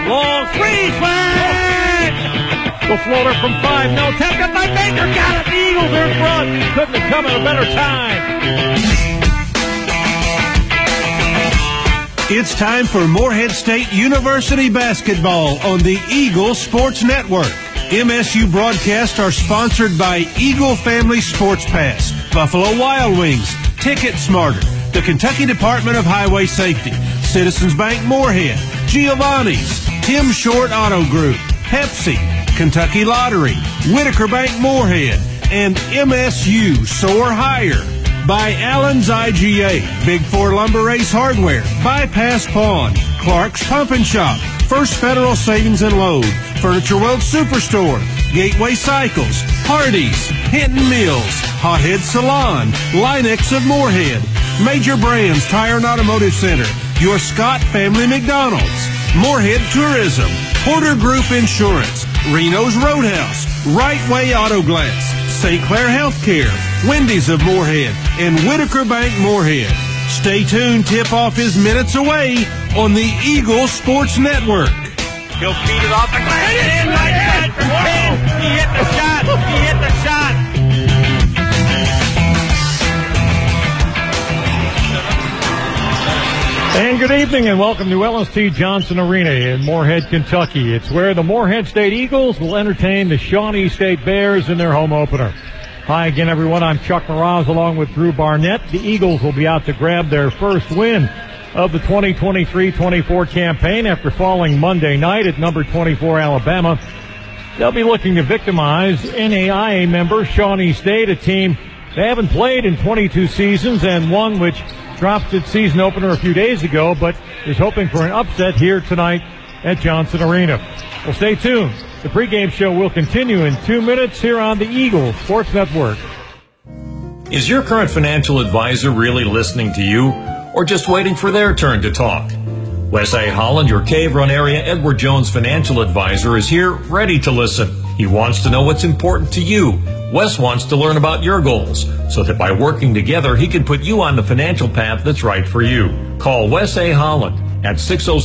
Long three, swing! The floater from 5, no, tapped by Baker, got it, the Eagles are in front. Couldn't have come at a better time. It's time for Morehead State University basketball on the Eagle Sports Network. MSU broadcasts are sponsored by Eagle Family Sports Pass, Buffalo Wild Wings, Ticket Smarter, the Kentucky Department of Highway Safety, Citizens Bank Morehead, Giovanni's, Tim Short Auto Group, Pepsi, Kentucky Lottery, Whitaker Bank Morehead, and MSU Soar Higher. By Allen's IGA, Big Four Lumber Ace Hardware, Bypass Pawn, Clark's Pump and Shop, First Federal Savings and Loan, Furniture World Superstore, Gateway Cycles, Hardee's, Hinton Mills, Hothead Salon, Linex of Morehead, Major Brands Tire and Automotive Center, Your Scott Family McDonald's, Morehead Tourism, Porter Group Insurance, Reno's Roadhouse, Right Way Auto Glass, St. Clair Healthcare, Wendy's of Morehead, and Whitaker Bank Morehead. Stay tuned, tip-off is minutes away on the Eagle Sports Network. He'll feed it off the glass. In like that for 10. He hit the shot. He hit the shot. And good evening and welcome to LST Johnson Arena in Morehead, Kentucky. It's where the Morehead State Eagles will entertain the Shawnee State Bears in their home opener. Hi again, everyone. I'm Chuck Mraz along with Drew Barnett. The Eagles will be out to grab their first win of the 2023-24 campaign after falling Monday night at number 24 Alabama. They'll be looking to victimize NAIA member Shawnee State, a team they haven't played in 22 seasons and one which dropped its season opener a few days ago, but is hoping for an upset here tonight at Johnson Arena. Well, stay tuned. The pregame show will continue in 2 minutes here on the Eagle Sports Network. Is your current financial advisor really listening to you, or just waiting for their turn to talk? Wes A. Holland, your Cave Run area Edward Jones financial advisor, is here ready to listen. He wants to know what's important to you. Wes wants to learn about your goals, so that by working together, he can put you on the financial path that's right for you. Call Wes A. Holland at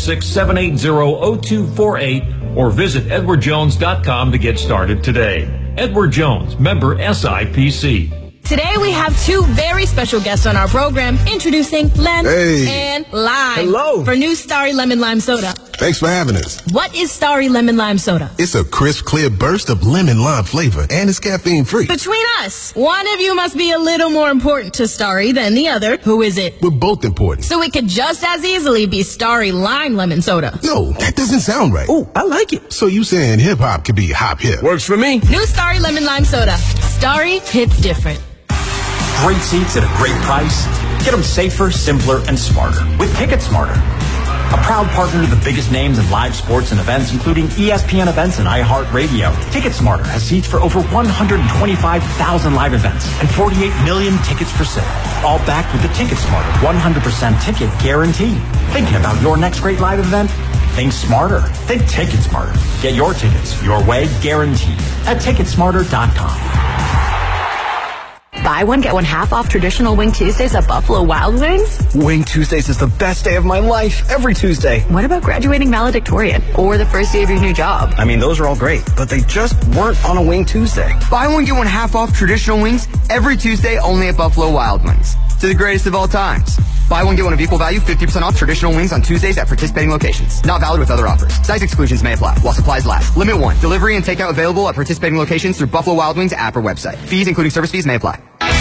606-780-0248 or visit edwardjones.com to get started today. Edward Jones, member SIPC. Today we have two very special guests on our program, introducing Len and Lime. Hello. For new Starry Lemon Lime Soda. Thanks for having us. What is Starry Lemon Lime Soda? It's a crisp, clear burst of lemon lime flavor, and it's caffeine-free. Between us, one of you must be a little more important to Starry than the other. Who is it? We're both important. So it could just as easily be Starry Lime Lemon Soda. No, that doesn't sound right. Oh, I like it. So you saying hip-hop could be hop-hip? Works for me. New Starry Lemon Lime Soda. Starry hits different. Great seats at a great price. Get them safer, simpler, and smarter with Ticket Smarter. A proud partner to the biggest names in live sports and events, including ESPN events and iHeartRadio. Ticket Smarter has seats for over 125,000 live events and 48 million tickets for sale. All backed with the Ticket Smarter 100% ticket guarantee. Thinking about your next great live event? Think smarter. Think Ticket Smarter. Get your tickets your way, guaranteed at Ticketsmarter.com. Buy one, get one half off traditional Wing Tuesdays at Buffalo Wild Wings? Wing Tuesdays is the best day of my life, every Tuesday. What about graduating valedictorian or the first day of your new job? I mean, those are all great, but they just weren't on a Wing Tuesday. Buy one, get one half off traditional wings every Tuesday only at Buffalo Wild Wings. To the greatest of all times. Buy one, get one of equal value, 50% off traditional wings on Tuesdays at participating locations. Not valid with other offers. Size exclusions may apply while supplies last. Limit 1. Delivery and takeout available at participating locations through Buffalo Wild Wings app or website. Fees, including service fees, may apply.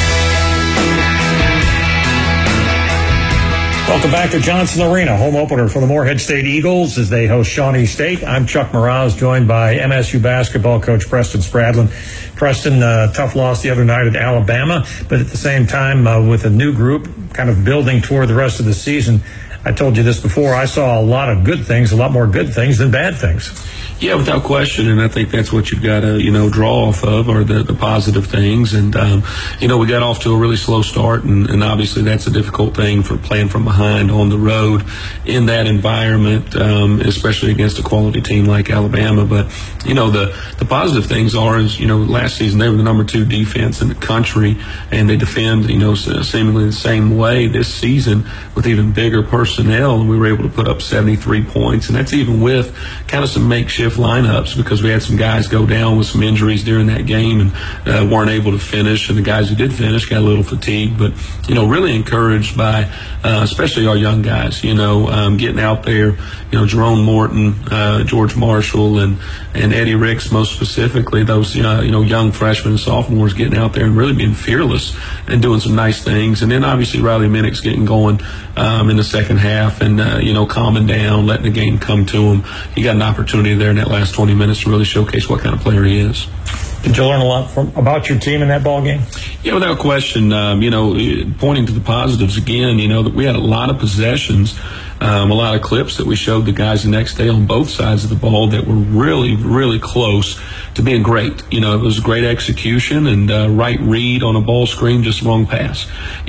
Welcome back to Johnson Arena, home opener for the Morehead State Eagles as they host Shawnee State. I'm Chuck Mraz, joined by MSU basketball coach Preston Spradlin. Preston, tough loss the other night at Alabama, but at the same time, with a new group kind of building toward the rest of the season. I told you this before, I saw a lot of good things, a lot more good things than bad things. Yeah, without question, and I think that's what you've got to, draw off of, are the positive things. And, we got off to a really slow start, and obviously that's a difficult thing for playing from behind on the road in that environment, especially against a quality team like Alabama. But, the positive things are, last season they were the number 2 defense in the country, and they defend, seemingly the same way this season with even bigger personnel personnel, and we were able to put up 73 points. And that's even with kind of some makeshift lineups because we had some guys go down with some injuries during that game and weren't able to finish. And the guys who did finish got a little fatigued. But, really encouraged by especially our young guys, getting out there, Jerome Morton, George Marshall, and Eddie Ricks most specifically, those, young freshmen and sophomores getting out there and really being fearless and doing some nice things. And then obviously Riley Minnick's getting going in the second half and, calming down, letting the game come to him. He got an opportunity there in that last 20 minutes to really showcase what kind of player he is. Did you learn a lot about your team in that ball game? Yeah, without question. Pointing to the positives again, that we had a lot of possessions, a lot of clips that we showed the guys the next day on both sides of the ball that were really, really close to being great. It was great execution and right read on a ball screen, just wrong pass,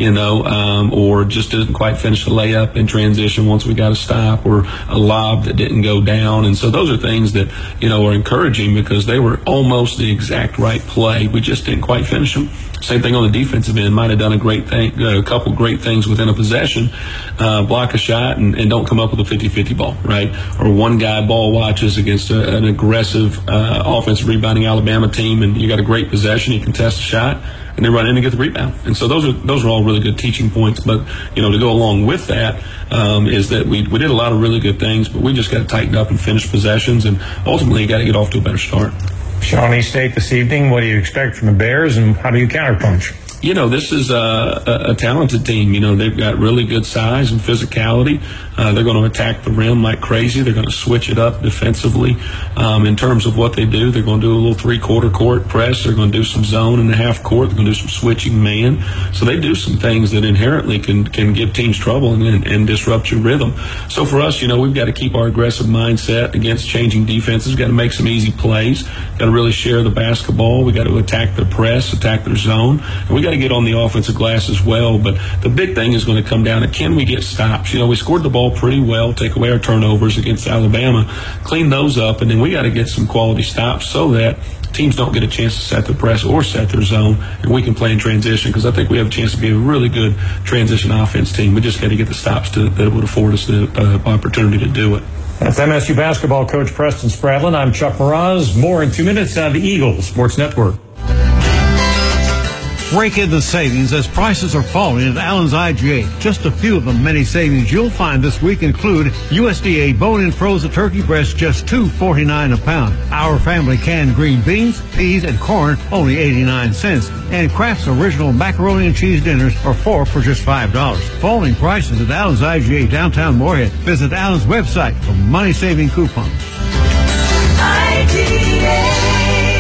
or just didn't quite finish the layup in transition once we got a stop, or a lob that didn't go down. And so those are things that, are encouraging because they were almost the exact right play. We just didn't quite finish them. Same thing on the defensive end. Might have done a couple great things within a possession, block a shot and don't come up with a 50-50 ball, right? Or one guy ball watches against an aggressive offensive rebounding Alabama team, and you got a great possession, you contest a shot, and they run in and get the rebound. And so those are all really good teaching points. But to go along with that is that we did a lot of really good things, but we just got to tighten up and finish possessions, and ultimately got to get off to a better start. Shawnee State this evening, what do you expect from the Bears, and how do you counterpunch? This is a talented team. They've got really good size and physicality. They're going to attack the rim like crazy. They're going to switch it up defensively. In terms of what they do, they're going to do a little three-quarter court press. They're going to do some zone in the half court. They're going to do some switching man. So they do some things that inherently can give teams trouble and disrupt your rhythm. So for us, we've got to keep our aggressive mindset against changing defenses. We've got to make some easy plays. Got to really share the basketball. We got to attack their press, attack their zone. And we got to get on the offensive glass as well. But the big thing is going to come down to, can we get stops? We scored the ball pretty well, take away our turnovers against Alabama, clean those up, and then we got to get some quality stops so that teams don't get a chance to set the press or set their zone, and we can play in transition, because I think we have a chance to be a really good transition offense team. We just got to get the stops that would afford us the opportunity to do it. That's MSU basketball coach Preston Spradlin. I'm Chuck Meraz. More in 2 minutes on the Eagles Sports Network. Rake in the savings as prices are falling at Allen's IGA. Just a few of the many savings you'll find this week include USDA bone-in frozen turkey breast, just $2.49 a pound. Our family canned green beans, peas, and corn, only 89 cents. And Kraft's original macaroni and cheese dinners are 4 for just $5. Falling prices at Allen's IGA downtown Moorhead. Visit Allen's website for money-saving coupons. IGA.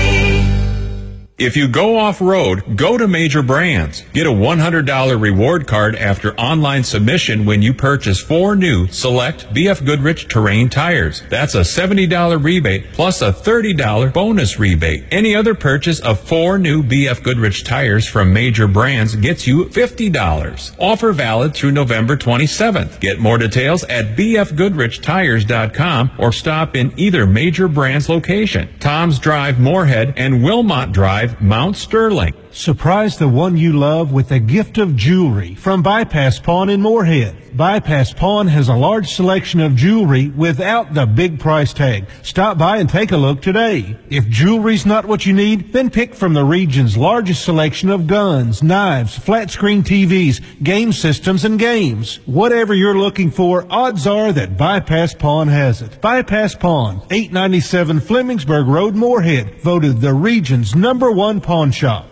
If you go off-road, go to Major Brands. Get a $100 reward card after online submission when you purchase 4 new select BF Goodrich Terrain tires. That's a $70 rebate plus a $30 bonus rebate. Any other purchase of 4 new BF Goodrich tires from Major Brands gets you $50. Offer valid through November 27th. Get more details at bfgoodrichtires.com or stop in either Major Brands location, Tom's Drive, Moorhead, and Wilmot Drive, Mount Sterling. Surprise the one you love with a gift of jewelry from Bypass Pawn in Moorhead. Bypass Pawn has a large selection of jewelry without the big price tag. Stop by and take a look today. If jewelry's not what you need, then pick from the region's largest selection of guns, knives, flat screen TVs, game systems, and games. Whatever you're looking for, odds are that Bypass Pawn has it. Bypass Pawn, 897 Flemingsburg Road, Moorhead, voted the region's #1 pawn shop.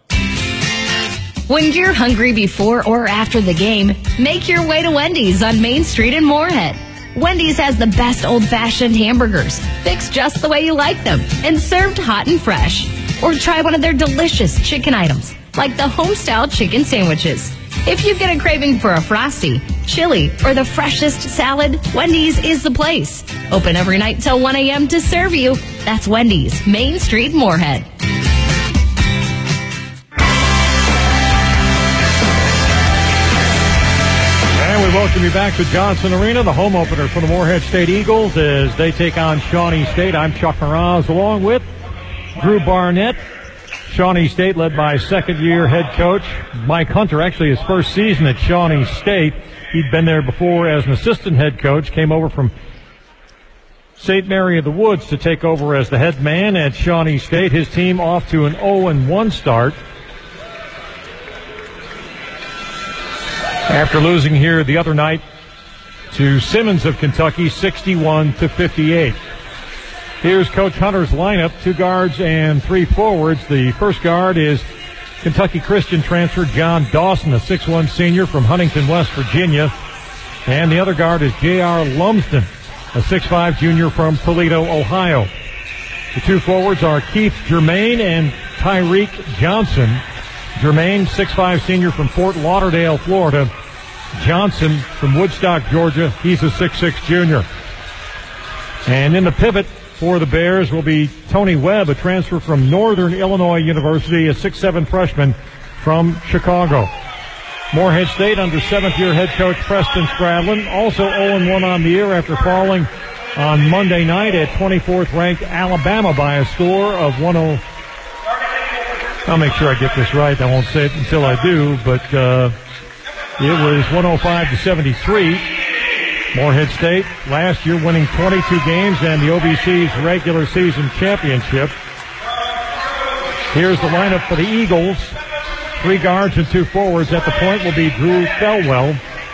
When you're hungry before or after the game, make your way to Wendy's on Main Street in Moorhead. Wendy's has the best old-fashioned hamburgers, fixed just the way you like them, and served hot and fresh. Or try one of their delicious chicken items, like the homestyle chicken sandwiches. If you get a craving for a Frosty, chili, or the freshest salad, Wendy's is the place. Open every night till 1 a.m. to serve you. That's Wendy's, Main Street, Moorhead. We welcome you back to Johnson Arena, the home opener for the Moorhead State Eagles as they take on Shawnee State. I'm Chuck Meraz along with Drew Barnett, Shawnee State, led by second-year head coach Mike Hunter. Actually, his first season at Shawnee State. He'd been there before as an assistant head coach, came over from St. Mary of the Woods to take over as the head man at Shawnee State. His team off to an 0-1 start after losing here the other night to Simmons of Kentucky, 61-58. Here's Coach Hunter's lineup, 2 guards and 3 forwards. The first guard is Kentucky Christian transfer John Dawson, a 6'1 senior from Huntington, West Virginia. And the other guard is J.R. Lumsden, a 6'5 junior from Toledo, Ohio. The 2 forwards are Keith Germain and Tyreek Johnson. Germain, 6'5 senior from Fort Lauderdale, Florida. Johnson from Woodstock, Georgia. He's a 6'6 junior. And in the pivot for the Bears will be Tony Webb, a transfer from Northern Illinois University, a 6'7 freshman from Chicago. Morehead State under 7th-year head coach Preston Stradlin, also 0-1 on the year after falling on Monday night at 24th-ranked Alabama by a score of 1-0. I'll make sure I get this right. I won't say it until I do, but it was 105-73. Morehead State last year winning 22 games and the OVC's regular season championship. Here's the lineup for the Eagles. 3 guards and 2 forwards. At the point will be Drew Thelwell,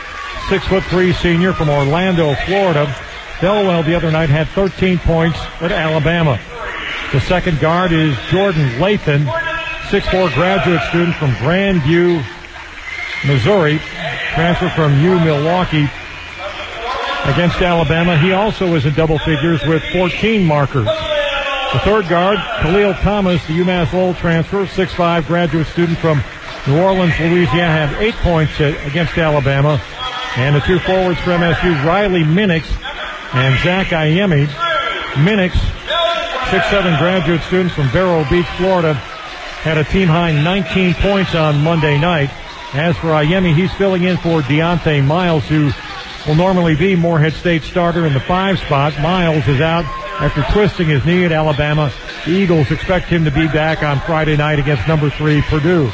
6'3 senior from Orlando, Florida. Thelwell the other night had 13 points at Alabama. The second guard is Jordan Lathan, 6'4 graduate student from Grandview, Missouri, transfer from Milwaukee. Against Alabama, he also is in double figures with 14 markers. The third guard, Khalil Thomas, the UMass Lowell transfer, 6'5 graduate student from New Orleans, Louisiana, had 8 points against Alabama. And the 2 forwards for MSU, Riley Minix and Zach Ayemi. Minix, 6'7 graduate student from Vero Beach, Florida, had a team-high 19 points on Monday night. As for Ayemi, he's filling in for Deontay Miles, who will normally be Morehead State starter in the 5 spot. Miles is out after twisting his knee at Alabama. The Eagles expect him to be back on Friday night against number 3 Purdue.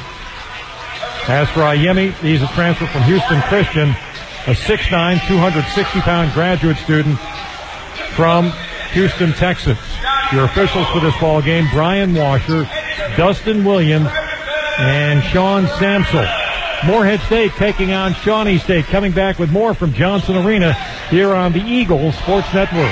As for Ayemi, he's a transfer from Houston Christian, a 6'9", 260-pound graduate student from Houston, Texas. Your officials for this ball game, Brian Washer, Dustin Williams, and Sean Samsel. Morehead State taking on Shawnee State. Coming back with more from Johnson Arena here on the Eagles Sports Network.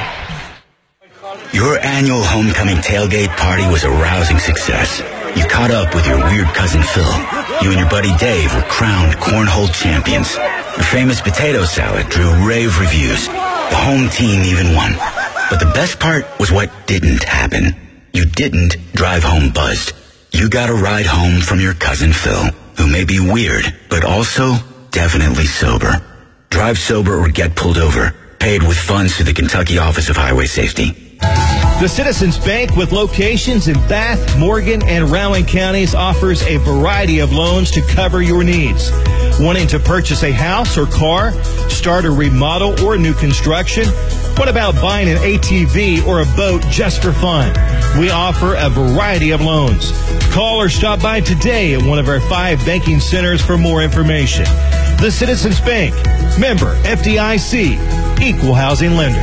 Your annual homecoming tailgate party was a rousing success. You caught up with your weird cousin Phil. You and your buddy Dave were crowned cornhole champions. Your famous potato salad drew rave reviews. The home team even won. But the best part was what didn't happen. You didn't drive home buzzed. You got a ride home from your cousin Phil, who may be weird, but also definitely sober. Drive sober or get pulled over. Paid with funds through the Kentucky Office of Highway Safety. The Citizens Bank, with locations in Bath, Morgan, and Rowan counties, offers a variety of loans to cover your needs. Wanting to purchase a house or car, start a remodel or new construction? What about buying an ATV or a boat just for fun? We offer a variety of loans. Call or stop by today at one of our 5 banking centers for more information. The Citizens Bank, member FDIC, equal housing lender.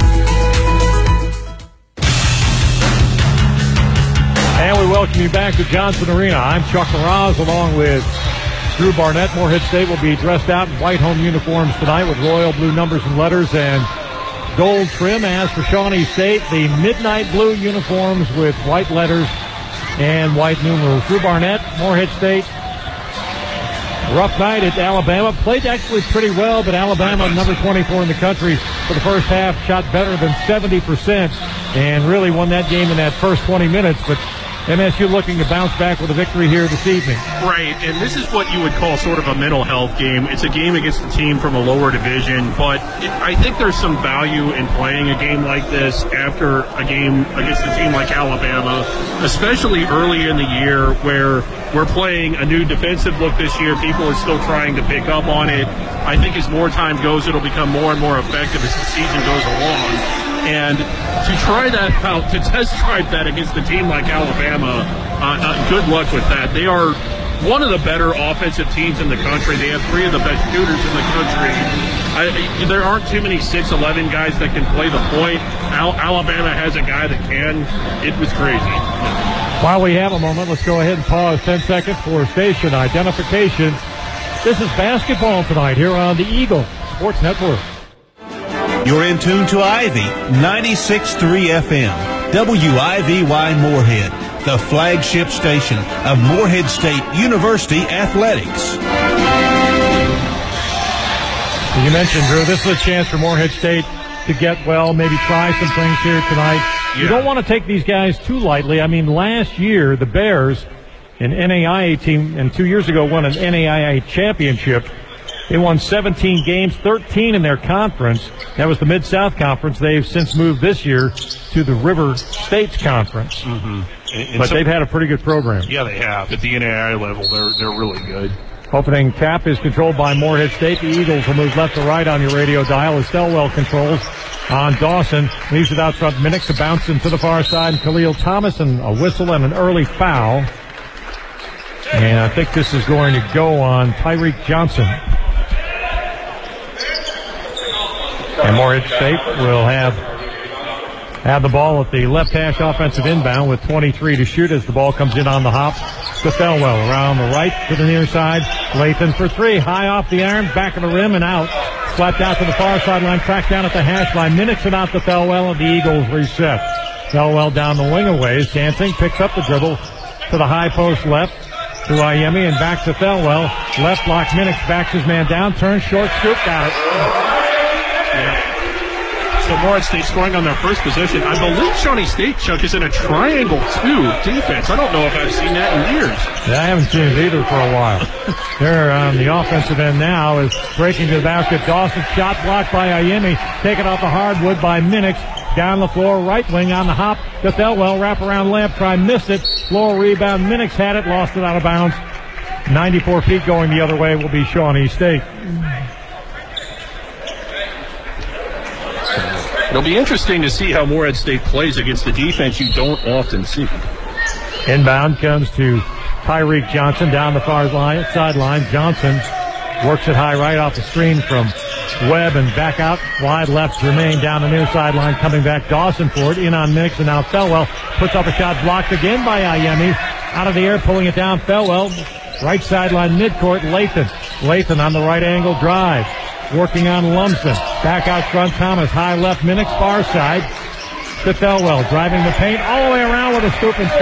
And we welcome you back to Johnson Arena. I'm Chuck Mraz along with Drew Barnett. Morehead State will be dressed out in white home uniforms tonight with royal blue numbers and letters and gold trim. As for Shawnee State, the midnight blue uniforms with white letters and white numerals. Drew Barnett, Morehead State. Rough night at Alabama. Played actually pretty well, but Alabama, number 24 in the country for the first half, shot better than 70% and really won that game in that first 20 minutes. But MSU looking to bounce back with a victory here this evening. Right, and this is what you would call sort of a mental health game. It's a game against a team from a lower division, but I think there's some value in playing a game like this after a game against a team like Alabama, especially early in the year where we're playing a new defensive look this year. People are still trying to pick up on it. I think as more time goes, it'll become more and more effective as the season goes along. And to try that out, to test drive that against a team like Alabama, good luck with that. They are one of the better offensive teams in the country. They have 3 of the best shooters in the country. There aren't too many 6'11" guys that can play the point. Alabama has a guy that can. It was crazy. While we have a moment, let's go ahead and pause 10 seconds for station identification. This is basketball tonight here on the Eagle Sports Network. You're in tune to Ivy 96.3 FM, WIVY Moorhead, the flagship station of Moorhead State University Athletics. You mentioned, Drew, this is a chance for Moorhead State to get well, maybe try some things here tonight. Yeah. You don't want to take these guys too lightly. I mean, last year, the Bears, an NAIA team, and 2 years ago won an NAIA championship. They won 17 games, 13 in their conference. That was the Mid-South Conference. They've since moved this year to the River States Conference. Mm-hmm. But they've had a pretty good program. Yeah, they have. At the NAIA level, they're really good. Opening tap is controlled by Moorhead State. The Eagles will move left to right on your radio dial as Thelwell controls on Dawson. Leaves it out front. Minix to bounce into the far side. And Khalil Thomas, and a whistle and an early foul. And I think this is going to go on Tyreek Johnson. And Moorhead State will have the ball at the left hash offensive inbound with 23 to shoot as the ball comes in on the hop to Thelwell. Around the right to the near side. Lathan for 3. High off the iron, back of the rim and out. Slapped out to the far sideline, tracked down at the hash by Minix and out to Thelwell, and the Eagles reset. Thelwell down the wing a ways. Dancing picks up the dribble to the high post left to Iemi and back to Thelwell. Left block, Minix backs his man down, turns short, scoop, got it. Yeah. So Moorhead State scoring on their first possession. I believe Shawnee State, Chuck, is in a triangle 2 defense. I don't know if I've seen that in years. Yeah, I haven't seen it either for a while. They're on the offensive end now is breaking to the basket. Dawson shot blocked by Iemi. Taken off the hardwood by Minix. Down the floor, right wing on the hop to Thelwell. Wraparound layup try, missed it. Floor rebound. Minix had it, lost it out of bounds. 94 feet going the other way will be Shawnee State. It'll be interesting to see how Moorhead State plays against the defense you don't often see. Inbound comes to Tyreek Johnson down the far sideline. Johnson works it high right off the screen from Webb and back out wide left. Jermaine down the near sideline, coming back Dawson for it. In on Minix and now Thelwell puts up a shot blocked again by Iemi. Out of the air, pulling it down. Thelwell, right sideline midcourt. Lathan on the right angle drive. Working on Lumsden. Back out front, Thomas. High left, Minix, far side to Thelwell. Driving the paint all the way around with a scoop and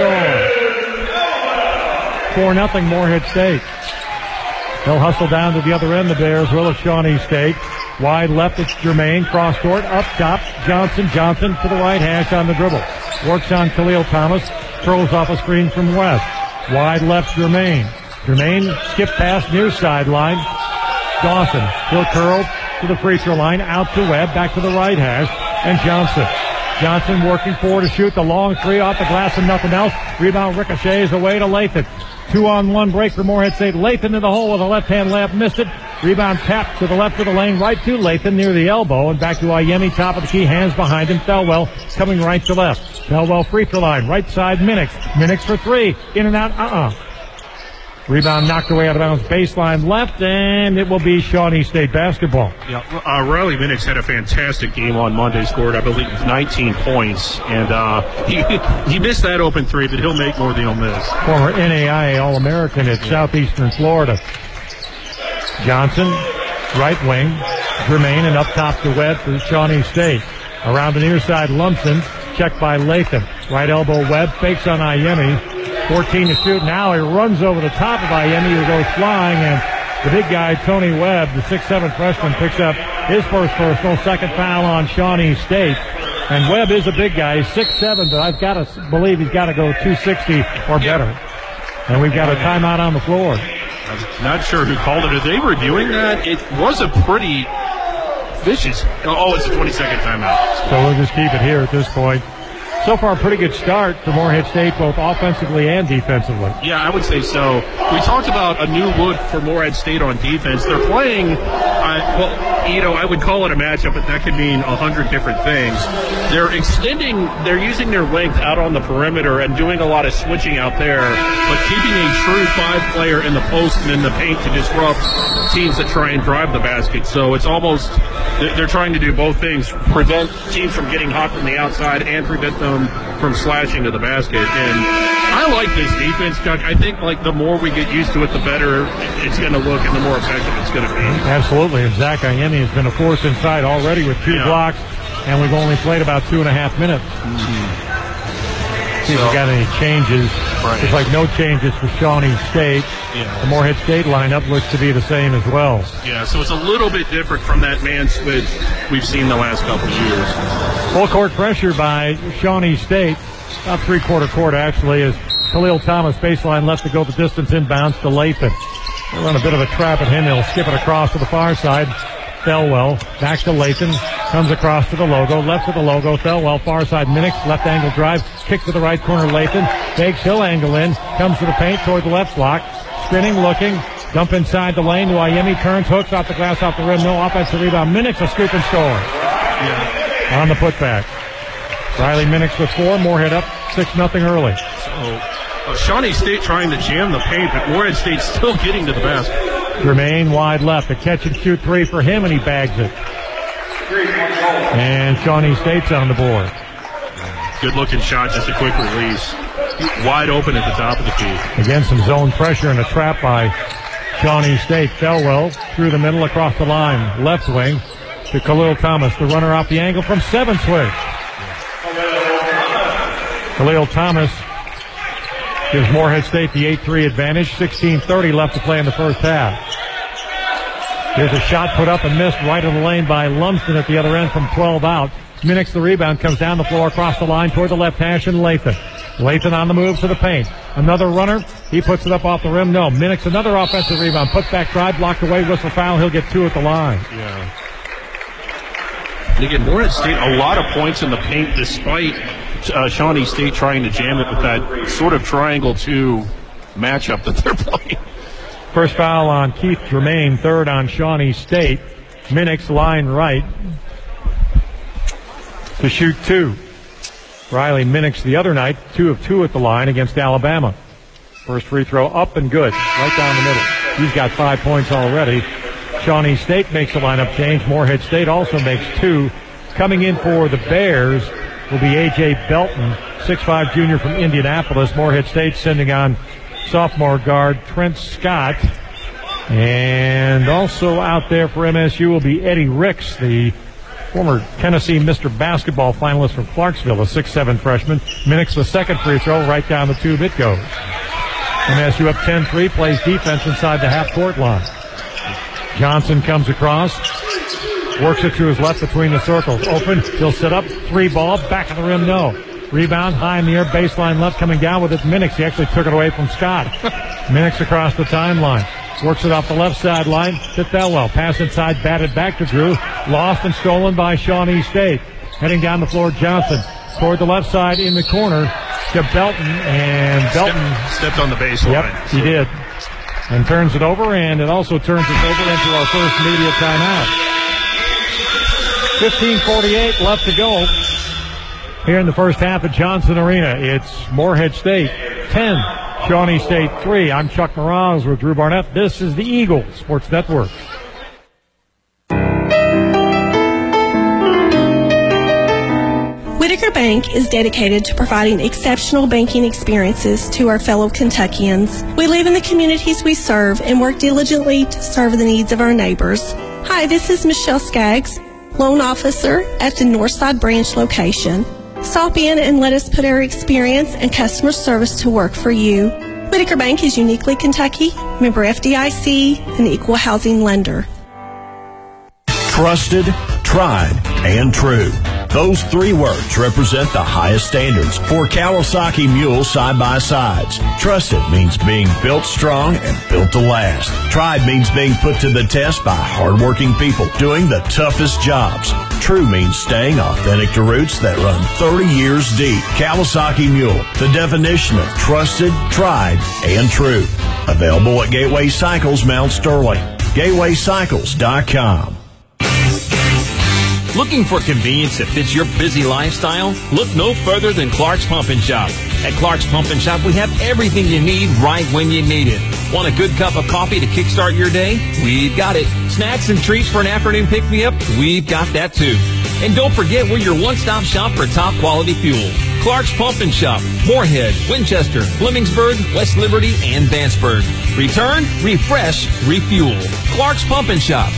score. 4-0 Moorhead State. They'll hustle down to the other end. The Bears will of Shawnee State. Wide left, it's Jermaine. Cross court, up top. Johnson to the right hash on the dribble. Works on Khalil Thomas. Throws off a screen from West. Wide left, Jermaine. Skip pass near sideline. Dawson will curl to the free throw line, out to Webb, back to the right hash, and Johnson working forward to shoot the long 3 off the glass and nothing else. Rebound ricochets away to Lathan. 2-on-1 break for Moorhead State. Lathan in the hole with a left-hand layup, missed it. Rebound tapped to the left of the lane, right to Lathan near the elbow, and back to Iemi, top of the key, hands behind him. Thelwell coming right to left. Thelwell free throw line, right side Minix for 3, in and out, Rebound knocked away out of bounds, baseline left, and it will be Shawnee State basketball. Yeah, Riley Minix had a fantastic game on Monday, scored, I believe, 19 points, and he missed that open 3, but he'll make more than he'll miss. Former NAIA All-American at Southeastern Florida. Johnson, right wing, Jermaine, and up top to Webb for Shawnee State. Around the near side, Lumsden, checked by Lathan. Right elbow, Webb, fakes on Iemi. 14 to shoot. Now he runs over the top of Iemi, who goes flying, and the big guy, Tony Webb, the 6'7" freshman, picks up his first personal, second foul on Shawnee State. And Webb is a big guy. He's 6'7", but I've got to believe he's got to go 260 or better. And we've got a timeout on the floor. I'm not sure who called it. Are they reviewing that? It was a pretty vicious. Oh, it's a 20-second timeout. So we'll just keep it here at this point. so far a pretty good start for Morehead State, both offensively and defensively. Yeah, I would say so. We talked about a new look for Morehead State on defense. They're playing, I would call it a matchup, but that could mean 100 different things. They're using their length out on the perimeter and doing a lot of switching out there, but keeping a true 5-player in the post and in the paint to disrupt teams that try and drive the basket. So it's almost, they're trying to do both things, prevent teams from getting hot from the outside and prevent them from slashing to the basket. And I like this defense, Chuck. I think the more we get used to it, the better it's going to look and the more effective it's going to be. Absolutely. And Zach Iemi has been a force inside already with 2 blocks, and we've only played about 2.5 minutes. See if we got any changes. Right. There's no changes for Shawnee State. Yeah. The Morehead State lineup looks to be the same as well. Yeah, so it's a little bit different from that man switch we've seen the last couple of years. Full court pressure by Shawnee State. About 3/4 court, actually, as Khalil Thomas baseline left to go the distance inbounds to Lathan. They run a bit of a trap at him. He'll skip it across to the far side. Thelwell back to Lathan. Comes across to the logo. Left to the logo. Thelwell, far side. Minix, left angle drive. Kick to the right corner. Lathan. Fakes. He'll angle in. Comes to the paint toward the left block. Spinning, looking. Dump inside the lane to Iemi. Turns, hooks off the glass, off the rim. No offensive rebound. Minix a scoop and score. Yeah. On the putback. Riley Minix with 4. Morehead up 6-0 early. So Shawnee State trying to jam the paint, but Morehead State still getting to the basket. Jermaine wide left. A catch and shoot 3 for him, and he bags it. And Shawnee State's on the board. Good looking shot, just a quick release. Wide open at the top of the key. Again, some zone pressure and a trap by Shawnee State. Thelwell through the middle across the line. Left wing to Khalil Thomas. The runner off the angle from 7 switch. Khalil Thomas gives Morehead State the 8-3 advantage. 16:30 left to play in the first half. Here's a shot put up and missed right of the lane by Lumsden at the other end from 12 out. Minix the rebound, comes down the floor across the line toward the left hash and Lathan. Lathan on the move to the paint. Another runner. He puts it up off the rim. No. Minix another offensive rebound. Put back drive, blocked away, whistle foul. He'll get 2 at the line. Yeah. And again, Morehead State, a lot of points in the paint despite Shawnee State trying to jam it with that sort of triangle 2 matchup that they're playing. First foul on Keith Jermaine, 3rd on Shawnee State. Minix line right to shoot 2. Riley Minix the other night, 2 of 2 at the line against Alabama. First free throw up and good, right down the middle. He's got 5 points already. Shawnee State makes a lineup change. Morehead State also makes 2. Coming in for the Bears will be A.J. Belton, 6'5" junior from Indianapolis. Morehead State sending on sophomore guard Trent Scott. And also out there for MSU will be Eddie Ricks, the former Tennessee Mr. Basketball finalist from Clarksville, a 6'7" freshman. Minix the second free throw, right down the tube it goes. MSU up 10-3, plays defense inside the half-court line. Johnson comes across, works it to his left between the circles. Open, he'll set up, 3 ball, back of the rim, no. Rebound, high in the air, baseline left, coming down with it. Minix, he actually took it away from Scott. Minix across the timeline. Works it off the left sideline to Thelwell. Pass inside, batted back to Drew. Lost and stolen by Shawnee State. Heading down the floor, Johnson. Toward the left side in the corner to Belton. And Belton stepped on the baseline. Yep, he did. And turns it over, and it also turns it over into our first media timeout. 15:48 left to go here in the first half at Johnson Arena. It's Morehead State 10, Shawnee State 3. I'm Chuck Morales with Drew Barnett. This is the Eagle Sports Network. Whitaker Bank is dedicated to providing exceptional banking experiences to our fellow Kentuckians. We live in the communities we serve and work diligently to serve the needs of our neighbors. Hi, this is Michelle Skaggs, loan officer at the Northside Branch location. Stop in and let us put our experience and customer service to work for you. Whitaker Bank is uniquely Kentucky, member FDIC, and equal housing lender. Trusted, tried, and true. Those 3 words represent the highest standards for Kawasaki Mule side-by-sides. Trusted means being built strong and built to last. Tried means being put to the test by hardworking people doing the toughest jobs. True means staying authentic to roots that run 30 years deep. Kawasaki Mule, the definition of trusted, tried, and true. Available at Gateway Cycles, Mount Sterling. GatewayCycles.com. Looking for convenience that fits your busy lifestyle? Look no further than Clark's Pump and Shop. At Clark's Pump and Shop, we have everything you need right when you need it. Want a good cup of coffee to kickstart your day? We've got it. Snacks and treats for an afternoon pick-me-up? We've got that too. And don't forget, we're your one-stop shop for top-quality fuel. Clark's Pump and Shop, Moorhead, Winchester, Blemmingsburg, West Liberty, and Vanceburg. Return, refresh, refuel. Clark's Pump and Shop.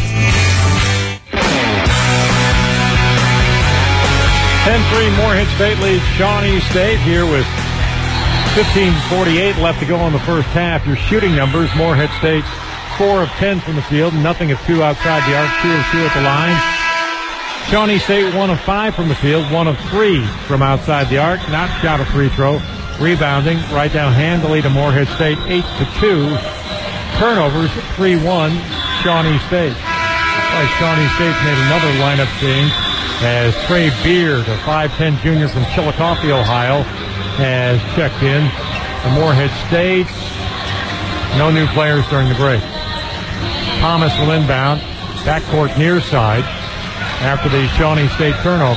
10-3 Moorhead State leads Shawnee State here with 15:48 left to go in the first half. Your shooting numbers, Moorhead State 4 of 10 from the field, nothing of 2 outside the arc, 2 of 2 at the line. Shawnee State 1 of 5 from the field, 1 of 3 from outside the arc, not shot a free throw. Rebounding right down handily to Moorhead State, 8-2. Turnovers, 3-1 Shawnee State. Like Shawnee State's made another lineup change as Trey Beard, a 5'10 junior from Chillicothe, Ohio, has checked in. For Moorhead State, no new players during the break. Thomas will inbound, backcourt near side after the Shawnee State turnover.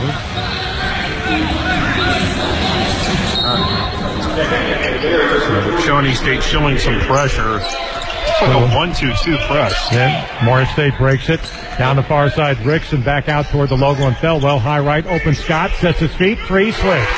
Shawnee State showing some pressure. It's like a 1-2-2 press. Then Moorhead State breaks it. Down the far side, Ricks, and back out toward the logo and Felwell. High right, open Scott, sets his feet, 3 switch.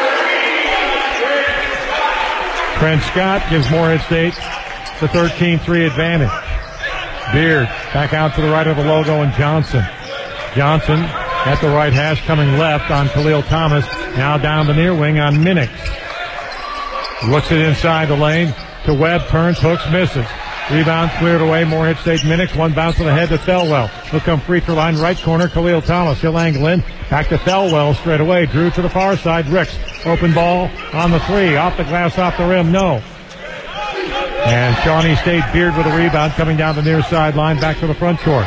Trent Scott gives Moorhead State the 13-3 advantage. Beard back out to the right of the logo and Johnson. Johnson at the right hash coming left on Khalil Thomas. Now down the near wing on Minix. Looks it inside the lane to Webb, turns, hooks, misses. Rebound cleared away, Moorhead State Minix. One bounce to the head to Thelwell. He'll come free throw line, right corner, Khalil Thomas. He'll angle in. Back to Thelwell straight away. Drew to the far side. Ricks. Open ball on the 3. Off the glass, off the rim. No. And Shawnee State Beard with a rebound coming down the near sideline, back to the front court.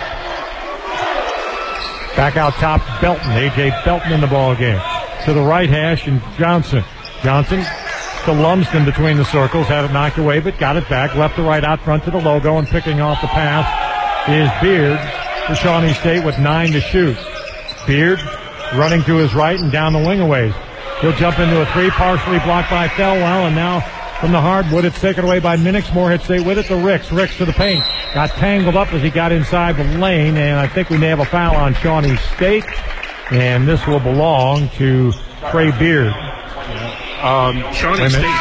Back out top, Belton. A.J. Belton in the ball game. To the right hash and Johnson. Johnson to Lumsden between the circles, had it knocked away, but got it back. Left to right out front to the logo, and picking off the pass is Beard for Shawnee State with 9 to shoot. Beard running to his right and down the wing a ways. He'll jump into a 3, partially blocked by Thelwell, and now from the hardwood, it's taken away by Minix. Moorhead State with it to Ricks. Ricks to the paint. Got tangled up as he got inside the lane, and I think we may have a foul on Shawnee State, and this will belong to Trey Beard. Shawnee State.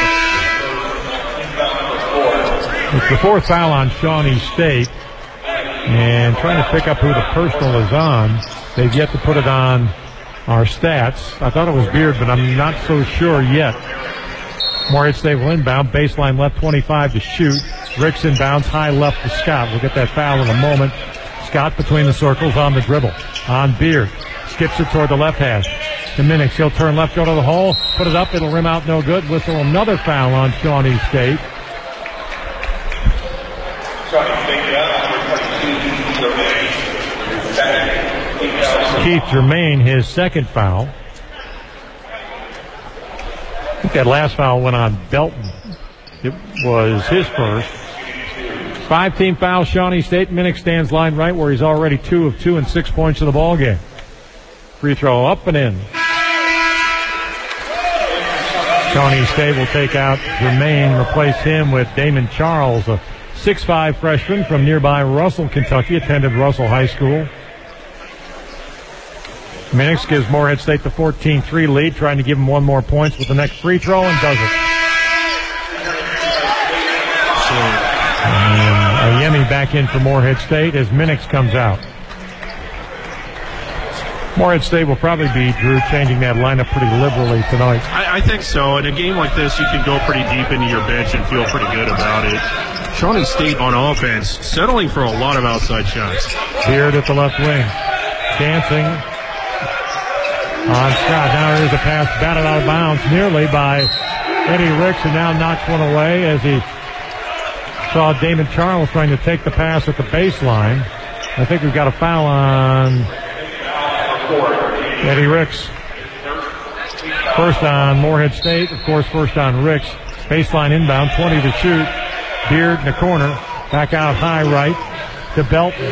It's the 4th foul on Shawnee State. And trying to pick up who the personal is on. They've yet to put it on our stats. I thought it was Beard, but I'm not so sure yet. Moorhead State will inbound. Baseline left, 25 to shoot. Ricks inbounds, high left to Scott. We'll get that foul in a moment. Scott between the circles on the dribble. On Beard. Skips it toward the left hash. To Minix. He'll turn left, go to the hole, put it up, it'll rim out, no good. Whistle another foul on Shawnee State. Keith Germain, his 2nd foul. I think that last foul went on Belton. It was his first. 5-team foul, Shawnee State. Minix stands line right where he's already 2 of 2 and 6 points in the ball game. Free throw up and in. Shawnee State will take out Germain, replace him with Damon Charles, a 6'5 freshman from nearby Russell, Kentucky, attended Russell High School. Minix gives Moorhead State the 14-3 lead, trying to give him 1 more points with the next free throw, and does it. And Ayemi back in for Moorhead State as Minix comes out. Moorhead State will probably be, Drew, changing that lineup pretty liberally tonight. I think so. In a game like this, you can go pretty deep into your bench and feel pretty good about it. Shawnee State on offense, settling for a lot of outside shots. Beard at the left wing. Dancing. on Scott. Now here's a pass batted out of bounds nearly by Eddie Ricks, and now knocks one away as he saw Damon Charles trying to take the pass at the baseline. I think we've got a foul on Eddie Ricks. First on Morehead State, of course, first on Ricks. Baseline inbound, 20 to shoot. Beard in the corner. Back out high right to Belton.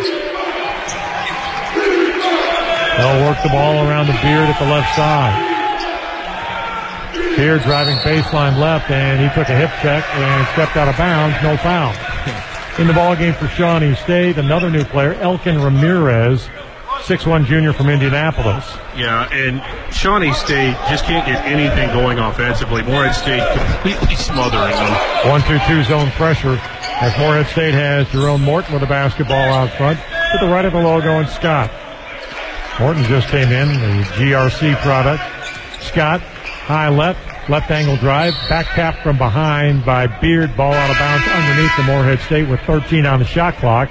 They'll work the ball around the Beard at the left side. Beard driving baseline left, and he took a hip check and stepped out of bounds. No foul. In the ball game for Shawnee State, another new player, Elkin Ramirez, 6'1" junior from Indianapolis. Yeah, and Shawnee State just can't get anything going offensively. Morehead State completely smothering them. 1-2-2 zone pressure as Morehead State has Jerome Morton with the basketball out front to the right of the logo and Scott. Morton just came in, the GRC product. Scott, high left angle drive, back tap from behind by Beard, ball out of bounds underneath the Morehead State with 13 on the shot clock.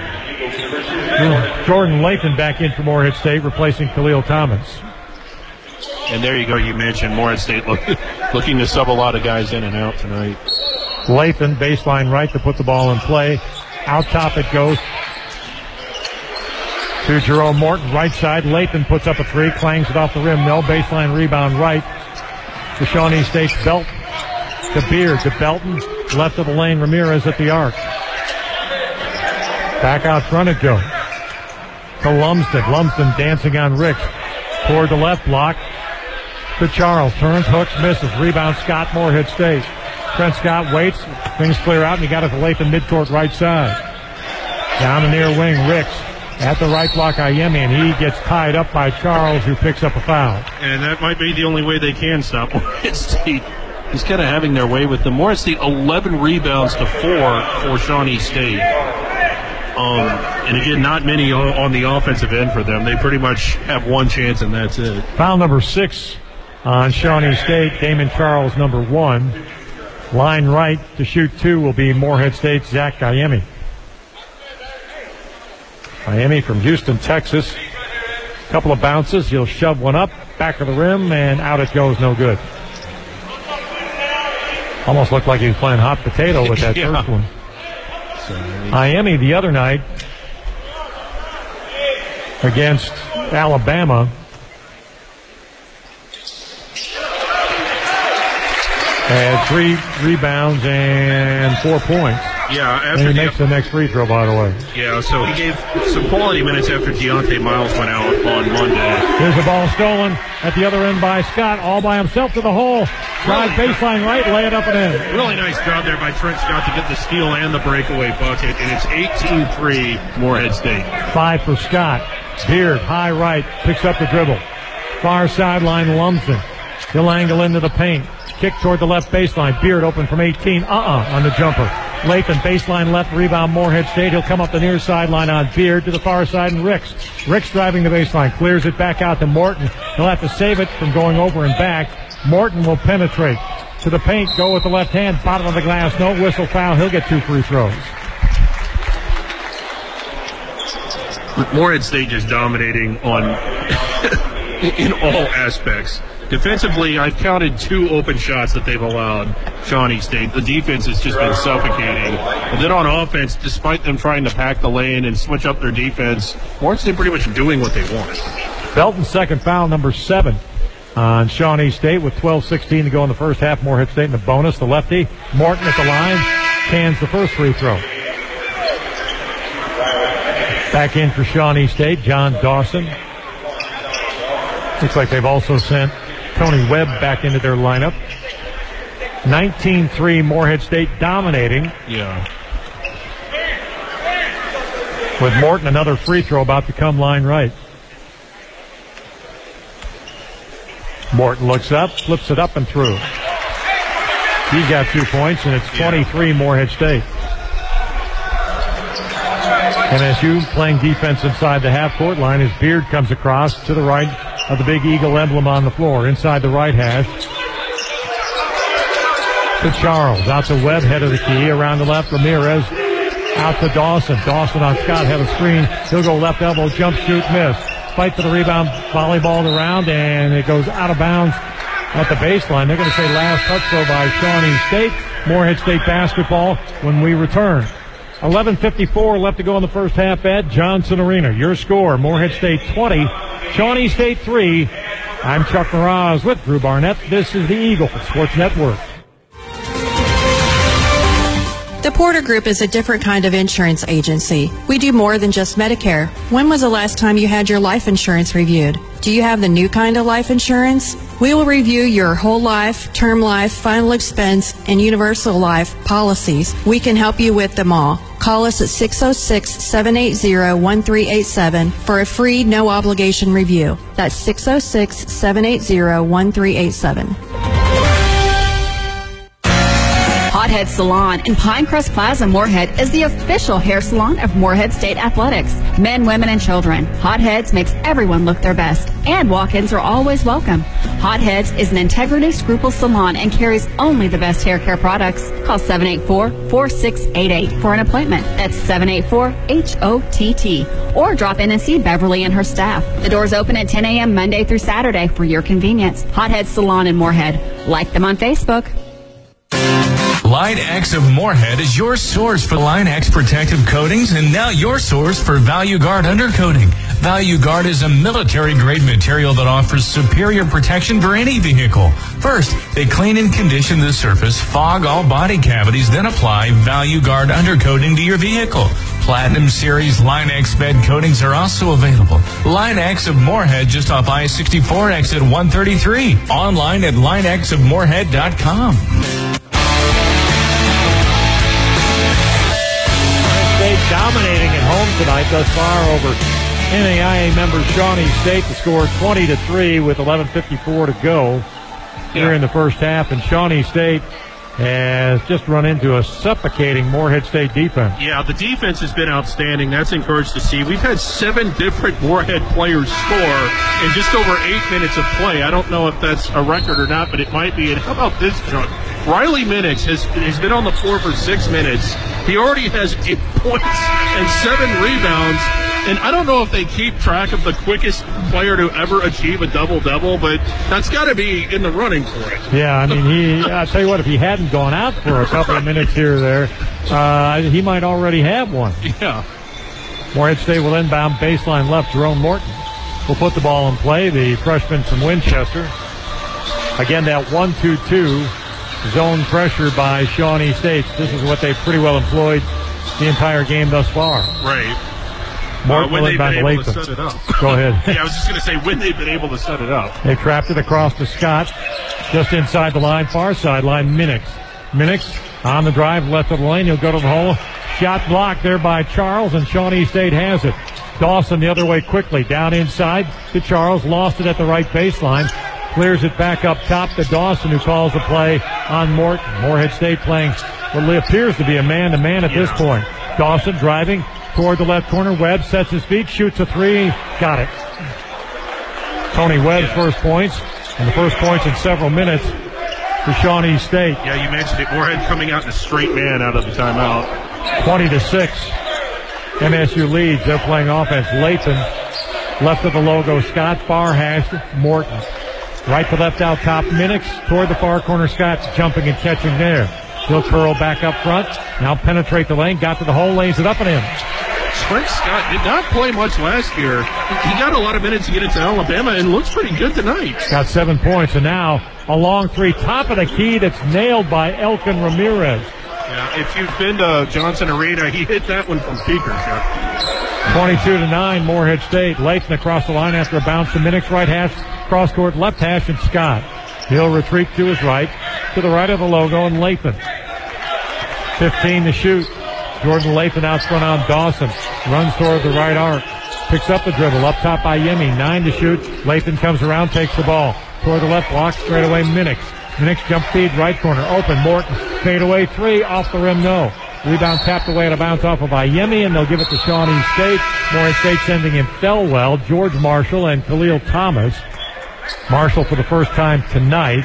Jordan Lathan back in for Morehead State, replacing Khalil Thomas. And there you go, you mentioned Morehead State looking to sub a lot of guys in and out tonight. Lathan, baseline right to put the ball in play. Out top it goes to Jerome Morton, right side. Lathan puts up a three, clangs it off the rim. No, baseline rebound right to Shawnee State's Belton. To Beard, to Belton, left of the lane, Ramirez at the arc. Back out front it goes to Lumsden. Lumsden dancing on Ricks. Toward the left block to Charles. Turns, hooks, misses. Rebound Scott, Morehead State. Trent Scott waits. Things clear out, and he got it to Lathan midcourt right side. Down the near wing, Ricks. At the right block, Ayemi, and he gets tied up by Charles, who picks up a foul. And that might be the only way they can stop Morehead State. He's kind of having their way with them. Morehead State 11 rebounds to 4 for Shawnee State. And again, not many on the offensive end for them. They pretty much have one chance, and that's it. Foul number 6 on Shawnee State. Damon Charles, number 1. Line right to shoot 2 will be Morehead State's Zach Ayemi. Ayemi from Houston, Texas. Couple of bounces. He'll shove one up, back of the rim, and out it goes. No good. Almost looked like he was playing hot potato with that first one. Ayemi the other night against Alabama had 3 rebounds and 4 points. Yeah, and he makes the next free throw, by the way. Yeah, so he gave some quality minutes after Deontay Miles went out on Monday. Here's the ball stolen at the other end by Scott, all by himself to the hole. Drive baseline right, lay it up and in. Really nice job there by Trent Scott to get the steal and the breakaway bucket, and it's 18-3 Morehead State. 5 for Scott. Beard, high right, picks up the dribble. Far sideline, Lumsden. He'll angle into the paint. Kick toward the left baseline. Beard open from 18. On the jumper. Lathan, baseline left, rebound Morehead State. He'll come up the near sideline on Beard to the far side, and Ricks. Ricks driving the baseline, clears it back out to Morton. He'll have to save it from going over and back. Morton will penetrate to the paint, go with the left hand, bottom of the glass, no whistle, foul. He'll get 2 free throws. Morehead State just dominating on in all aspects. Defensively, I've counted 2 open shots that they've allowed Shawnee State. The defense has just been suffocating. And then on offense, despite them trying to pack the lane and switch up their defense, Morehead State pretty much doing what they want. Belton's second foul, number 7 on Shawnee State with 12:16 to go in the first half. Morehead State in the bonus. The lefty, Morton at the line, cans the first free throw. Back in for Shawnee State, John Dawson. Looks like they've also sent Tony Webb back into their lineup. 19-3 Morehead State dominating. Yeah. With Morton another free throw about to come line right. Morton looks up, flips it up and through. He's got 2 points, and it's 23 Morehead State. MSU playing defense inside the half-court line as Beard comes across to the right of the big Eagle emblem on the floor. Inside the right hash to Charles. Out to Webb, head of the key. Around the left, Ramirez. Out to Dawson. Dawson on Scott, head of screen. He'll go left elbow, jump shoot, miss. fight for the rebound, volleyball around, and it goes out of bounds at the baseline. They're going to say last touch, though, by Shawnee State. Morehead State basketball when we return. 11:54 left to go in the first half at Johnson Arena. Your score, Morehead State 20, Shawnee State 3. I'm Chuck Maraz with Drew Barnett. This is the Eagle Sports Network. The Porter Group is a different kind of insurance agency. We do more than just Medicare. When was the last time you had your life insurance reviewed? Do you have the new kind of life insurance? We will review your whole life, term life, final expense, and universal life policies. We can help you with them all. Call us at 606-780-1387 for a free, no-obligation review. That's 606-780-1387. Hothead Salon in Pinecrest Plaza, Moorhead is the official hair salon of Moorhead State Athletics. Men, women, and children. Hotheads makes everyone look their best, and walk-ins are always welcome. Hotheads is an integrity scruple salon and carries only the best hair care products. Call 784-4688 for an appointment. That's 784-HOTT. Or drop in and see Beverly and her staff. The doors open at 10 a.m. Monday through Saturday for your convenience. Hothead Salon in Moorhead. Like them on Facebook. Line X of Moorhead is your source for Line X protective coatings and now your source for Value Guard undercoating. Value Guard is a military-grade material that offers superior protection for any vehicle. First, they clean and condition the surface, fog all body cavities, then apply Value Guard undercoating to your vehicle. Platinum Series Line X bed coatings are also available. Line X of Moorhead just off I-64 exit 133. Online at linexofmoorhead.com. Dominating at home tonight thus far over NAIA member Shawnee State. The score 20-3 with 11:54 to go here in the first half, and Shawnee State has just run into a suffocating Morehead State defense. Yeah, the defense has been outstanding. That's encouraged to see. We've had 7 different Morehead players score in just over 8 minutes of play. I don't know if that's a record or not, but it might be. And how about this, Chuck? Riley Minix has been on the floor for 6 minutes. He already has 8 points and 7 rebounds. And I don't know if they keep track of the quickest player to ever achieve a double-double, but that's got to be in the running for it. Yeah, I mean, I'll tell you what, if he hadn't gone out for a couple of minutes here or there, he might already have one. Yeah. Morehead State will inbound baseline left. Jerome Morton will put the ball in play, the freshman from Winchester. Again, that 1-2-2 zone pressure by Shawnee State. This is what they've pretty well employed the entire game thus far. Right. When they've been able to set it up. Go ahead. Yeah, I was just going to say when they've been able to set it up. They trapped it across to Scott, just inside the line, far sideline. Minix on the drive, left of the lane. He'll go to the hole. Shot blocked there by Charles, and Shawnee State has it. Dawson the other way quickly, down inside to Charles. Lost it at the right baseline. Clears it back up top to Dawson, who calls the play on Morton. Morehead State playing what appears to be a man-to-man at this point. Dawson driving toward the left corner. Webb sets his feet, shoots a three. Got it. Tony Webb's first points, and the first points in several minutes for Shawnee State. Yeah, you mentioned it. Morehead coming out in a straight man out of the timeout. 20-6. MSU leads. They're playing offense. Lathan, left of the logo. Scott, far hash. Morton. Right to left out top. Minix toward the far corner. Scott's jumping and catching there. He'll curl back up front. Now penetrate the lane. Got to the hole. Lays it up and in. Trent Scott did not play much last year. He got a lot of minutes to get into Alabama and looks pretty good tonight. Got 7 points, and now a long three. Top of the key that's nailed by Elkin Ramirez. Yeah, if you've been to Johnson Arena, he hit that one from Peaker, Chuck. 22-9, Morehead State. Lathan across the line after a bounce to Minix. Right hash, cross court, left hash, and Scott. He'll retreat to his right, to the right of the logo, and Lathan. 15 to shoot. Jordan Lathan out front on Dawson. Runs toward the right arc. Picks up the dribble. Up top by Yemi. 9 to shoot. Lathan comes around, takes the ball. Toward the left, blocks straight away Minix. Minix jump feed, right corner. Open. Morton. Fade away three. Off the rim, no. Rebound tapped away at a bounce off of Ayemi, and they'll give it to Shawnee State. Morehead State sending in Thelwell, George Marshall, and Khalil Thomas. Marshall for the first time tonight.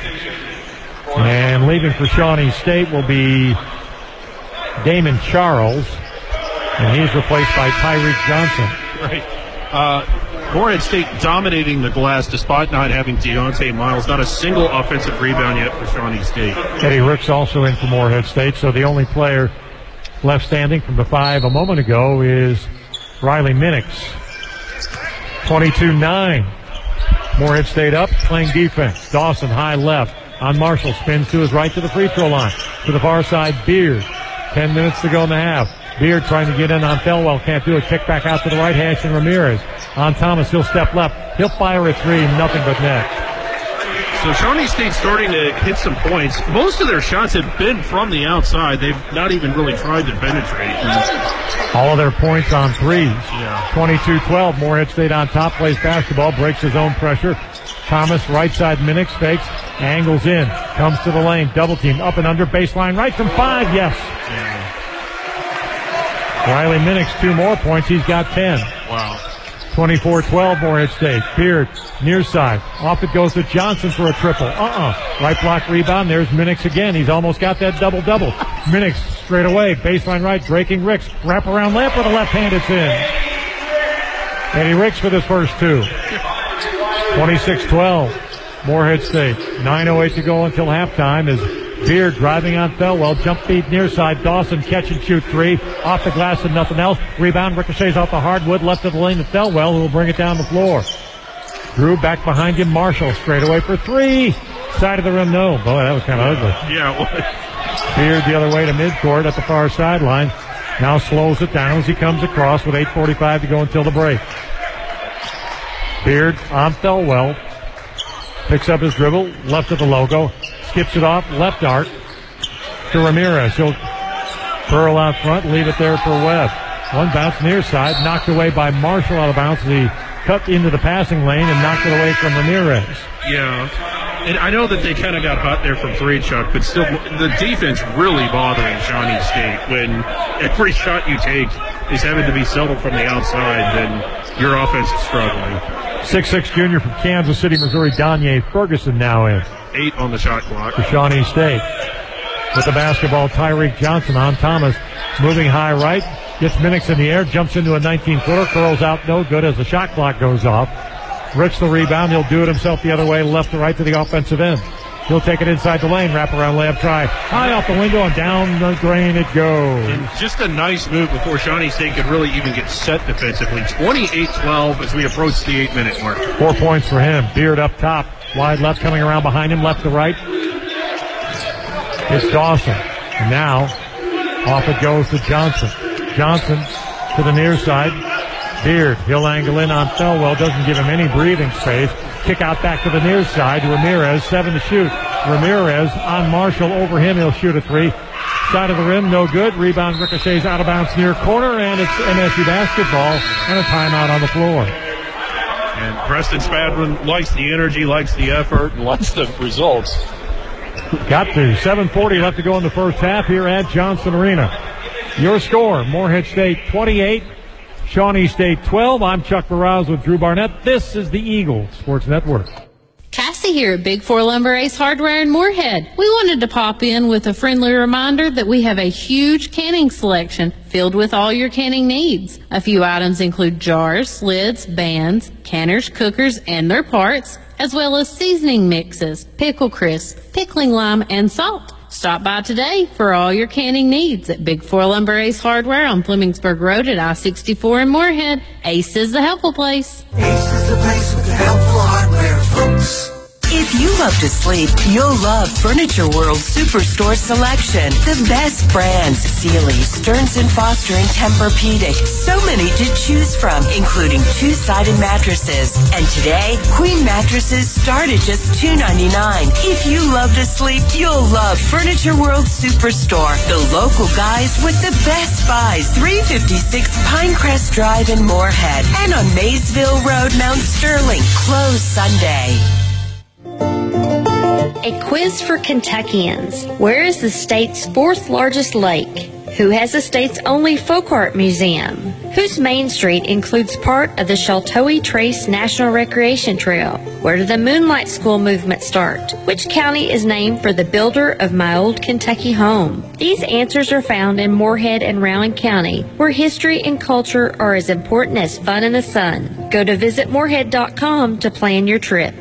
And leaving for Shawnee State will be Damon Charles, and he's replaced by Tyreek Johnson. Right. Morehead State dominating the glass despite not having Deontay Miles. Not a single offensive rebound yet for Shawnee State. Eddie Ricks also in for Morehead State, so the only player left standing from the 5 a moment ago is Riley Minix. 22-9. Morehead State up, playing defense. Dawson high left on Marshall, spins to his right to the free throw line. To the far side, Beard. 10 minutes to go in the half. Beard trying to get in on Thelwell, can't do it. Kick back out to the right hash, and Ramirez on Thomas. He'll step left. He'll fire a 3, nothing but net. So Shawnee State's starting to hit some points. Most of their shots have been from the outside. They've not even really tried to penetrate. All of their points on threes. Yeah. 22-12. Morehead State on top, plays basketball, breaks his own pressure. Thomas, right side, Minix fakes, angles in, comes to the lane, double team, up and under, baseline right from 5, yes. Yeah. Riley Minix, 2 more points, he's got 10. Wow. 24-12, Morehead State. Beard, near side. Off it goes to Johnson for a triple. Right block rebound. There's Minix again. He's almost got that double-double. Minix straight away. Baseline right, breaking Ricks. Wrap around layup with a left hand. It's in. Eddie Ricks with his first 2. 26-12, Morehead State. 9:08 to go until halftime as Beard driving on Thelwell. Jump feed near side. Dawson catch and shoot 3. Off the glass and nothing else. Rebound ricochets off the hardwood. Left of the lane to Thelwell, who will bring it down the floor. Drew back behind him. Marshall straight away for 3. Side of the rim, no. Boy, that was kind of ugly. Yeah, it was. Beard the other way to midcourt at the far sideline. Now slows it down as he comes across with 8:45 to go until the break. Beard on Thelwell. Picks up his dribble. Left of the logo. Skips it off, left arc to Ramirez. He'll curl out front, leave it there for Webb. One bounce near side, knocked away by Marshall out of bounds as he cut into the passing lane and knocked it away from Ramirez. Yeah. And I know that they kind of got hot there from 3, Chuck, but still, the defense really bothering Shawnee State. When every shot you take is having to be settled from the outside, then your offense is struggling. 6'6" junior from Kansas City, Missouri, Danye Ferguson now in. 8 on the shot clock. For Shawnee State. With the basketball, Tyreek Johnson on Thomas. Moving high right. Gets Minix in the air. Jumps into a 19-footer. Curls out no good as the shot clock goes off. Ricks the rebound. He'll do it himself the other way, left to right to the offensive end. He'll take it inside the lane. Wrap around layup try. High off the window and down the drain it goes. And just a nice move before Shawnee State could really even get set defensively. 28-12 as we approach the 8-minute mark. 4 points for him. Beard up top. Wide left coming around behind him. Left to right. It's Dawson. And now off it goes to Johnson. Johnson to the near side. Beard. He'll angle in on Thelwell. Doesn't give him any breathing space. Kick out back to the near side. Ramirez, 7 to shoot. Ramirez on Marshall over him. He'll shoot a 3. Side of the rim, no good. Rebound ricochets out of bounds near corner, and it's MSU basketball and a timeout on the floor. And Preston Spadron likes the energy, likes the effort, and likes the results. Got to 7:40 left to go in the first half here at Johnson Arena. Your score, Morehead State 28, Shawnee State 12. I'm Chuck Barrows with Drew Barnett. This is the Eagle Sports Network. Cassie here at Big Four Lumber Ace Hardware in Moorhead. We wanted to pop in with a friendly reminder that we have a huge canning selection filled with all your canning needs. A few items include jars, lids, bands, canners, cookers, and their parts, as well as seasoning mixes, pickle crisp, pickling lime, and salt. Stop by today for all your canning needs at Big Four Lumber Ace Hardware on Flemingsburg Road at I-64 in Moorhead. Ace is the helpful place. Ace is the place with the helpful hardware, folks. If you love to sleep, you'll love Furniture World Superstore Selection. The best brands, Sealy, Stearns & Foster, and Tempur-Pedic. So many to choose from, including 2-sided mattresses. And today, queen mattresses start at just $2.99. If you love to sleep, you'll love Furniture World Superstore. The local guys with the best buys. 356 Pinecrest Drive in Moorhead. And on Maysville Road, Mount Sterling. Closed Sunday. A quiz for Kentuckians. Where is the state's 4th largest lake? Who has the state's only folk art museum? Whose Main Street includes part of the Sheltowee Trace National Recreation Trail? Where did the Moonlight School movement start? Which county is named for the builder of my old Kentucky home? These answers are found in Moorhead and Rowan County, where history and culture are as important as fun in the sun. Go to visitmoorhead.com to plan your trip.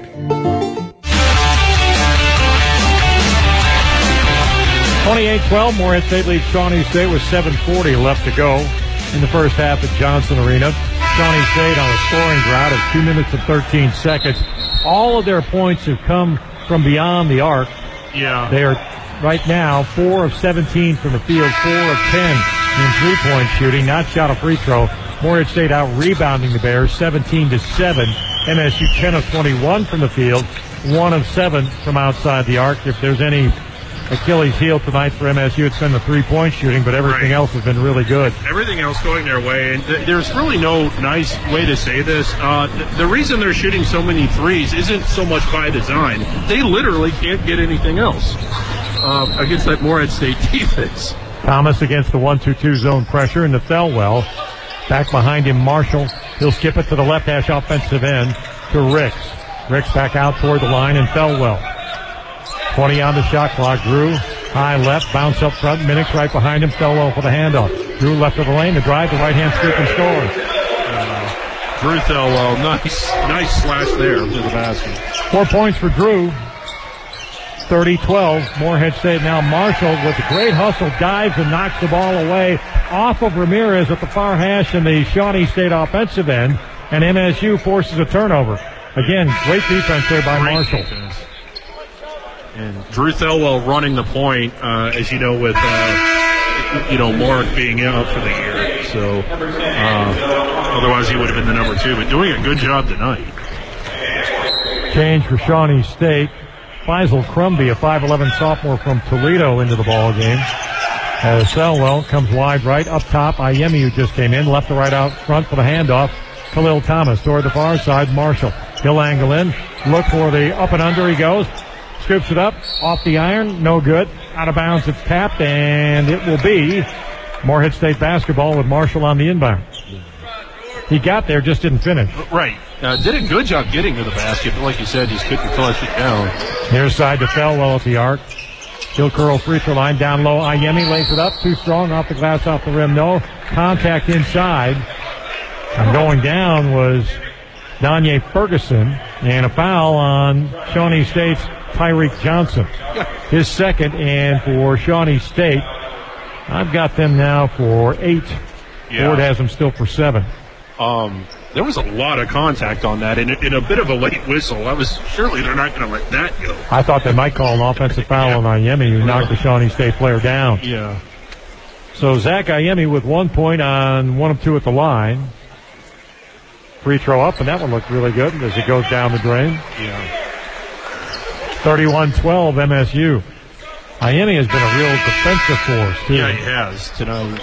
28-12, Moorhead State leads Shawnee State with 7:40 left to go in the first half at Johnson Arena. Shawnee State on a scoring drought of 2 minutes and 13 seconds. All of their points have come from beyond the arc. Yeah. They are right now 4 of 17 from the field, 4 of 10 in three-point shooting, not shot a free throw. Moorhead State out rebounding the Bears 17-7. MSU 10 of 21 from the field, 1 of 7 from outside the arc. If there's any Achilles heel tonight for MSU, it's been the three-point shooting, but everything else has been really good. Everything else going their way, and there's really no nice way to say this. The reason they're shooting so many threes isn't so much by design. They literally can't get anything else against that Moorhead State defense. Thomas against the 1-2-2 zone pressure into Thelwell. Back behind him, Marshall. He'll skip it to the left hash offensive end to Ricks. Ricks back out toward the line, and Thelwell. 20 on the shot clock. Drew, high left, bounce up front. Minix right behind him. Thelwell for the handoff. Drew left of the lane, the drive, the right-hand scoop and score. Drew Thelwell, nice slash there to the basket. 4 points for Drew. 30-12. Moorhead State now. Marshall with a great hustle, dives and knocks the ball away off of Ramirez at the far hash in the Shawnee State offensive end, and MSU forces a turnover. Again, great defense there by Marshall. Defense. And Drew Thelwell running the point, as you know, with Mark being out for the year. So otherwise he would have been the number 2, but doing a good job tonight. Change for Shawnee State. Faisal Crumby, a 5'11 sophomore from Toledo, into the ball game. As Thelwell comes wide right up top. Ayemi, who just came in, left to right out front for the handoff. Khalil Thomas toward the far side. Marshall. He'll angle in. Look for the up and under. He goes. Scoops it up, off the iron, no good. Out of bounds, it's tapped, and it will be Moorhead State basketball with Marshall on the inbound. He got there, just didn't finish. Right. Did a good job getting to the basket, but like you said, just couldn't flush it down. Near side to Thelwell at the arc. He'll curl free throw line down low. Ayemi lays it up, too strong, off the glass, off the rim. No contact inside. And going down was Danye Ferguson, and a foul on Shawnee State's Tyreek Johnson. His second, and for Shawnee State, I've got them now for 8. Yeah. Ford has them still for 7. There was a lot of contact on that, and a bit of a late whistle. Surely they're not going to let that go. I thought they might call an offensive foul on Ayemi, who knocked the Shawnee State player down. Yeah. So Zach Ayemi with 1 point on 1 of 2 at the line. Free throw up, and that one looked really good as it goes down the drain. Yeah. 31-12 MSU. Ayemi has been a real defensive force, too. Yeah, he has tonight.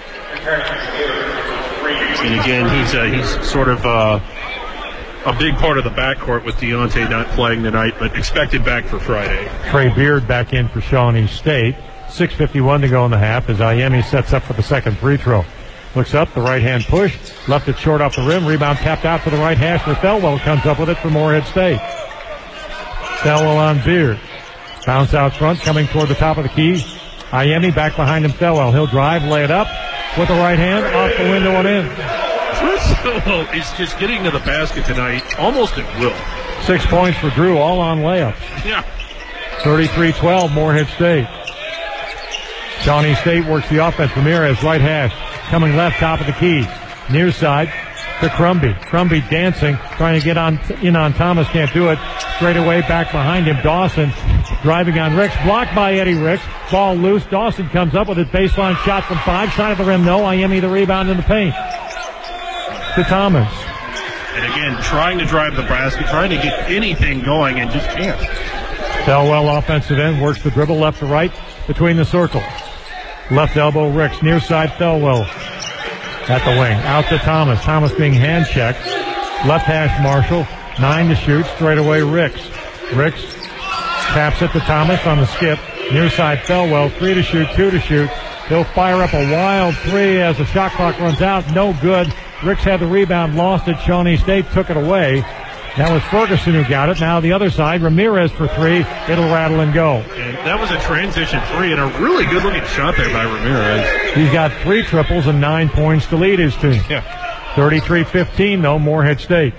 And again, he's sort of a big part of the backcourt with Deontay not playing tonight, but expected back for Friday. Trey Beard back in for Shawnee State. 6:51 to go in the half as Ayemi sets up for the second free throw. Looks up, the right-hand push, left it short off the rim, rebound tapped out to the right hash where Thelwell comes up with it for Moorhead State. Thelwell on Beard. Bounce out front, coming toward the top of the key. Ayemi back behind him, Thelwell. He'll drive, lay it up with the right hand, off the window and in. Thelwell is just getting to the basket tonight, almost at will. 6 points for Drew, all on layups. Yeah. 33-12, Moorhead State. Shawnee State works the offense. Ramirez, right hash, coming left, top of the key. Near side to Crumby. Crumby dancing, trying to get in on Thomas, can't do it. Straight away, back behind him, Dawson driving on Ricks, blocked by Eddie Ricks. Ball loose, Dawson comes up with his baseline shot from 5, side of the rim, no. Ayemi the rebound in the paint. To Thomas. And again, trying to drive the basket, trying to get anything going, and just can't. Thelwell offensive end, works the dribble left to right between the circles. Left elbow Ricks, near side Thelwell at the wing. Out to Thomas. Thomas being hand checked. Left hash Marshall. 9 to shoot. Straight away Ricks. Ricks taps it to Thomas on the skip. Near side Thelwell. 3 to shoot, 2 to shoot. He'll fire up a wild three as the shot clock runs out. No good. Ricks had the rebound, lost it. Shawnee State took it away. That was Ferguson who got it. Now the other side, Ramirez for three. It'll rattle and go. And that was a transition three and a really good-looking shot there by Ramirez. He's got 3 triples and 9 points to lead his team. Yeah. 33-15, though, Morehead State.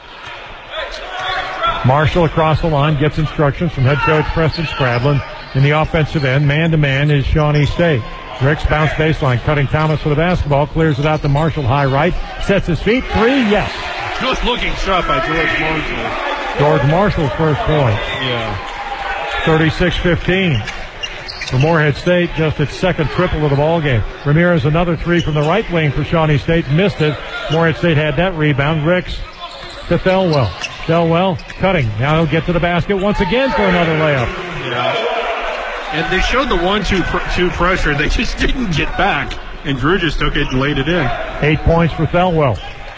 Marshall across the line gets instructions from head coach Preston Scradlin. In the offensive end, man-to-man is Shawnee State. Ricks bounce baseline, cutting Thomas for the basketball, clears it out to Marshall, high right, sets his feet, three, yes. Good-looking shot by George Marshall. George Marshall's first point. Yeah. 36-15. For Morehead State, just its second triple of the ball game. Ramirez another three from the right wing for Shawnee State, missed it. Morehead State had that rebound. Ricks to Thelwell. Thelwell cutting. Now he'll get to the basket once again for another layup. Yeah. And they showed the 1-2 pressure. They just didn't get back. And Drew just took it and laid it in. 8 points for Thelwell.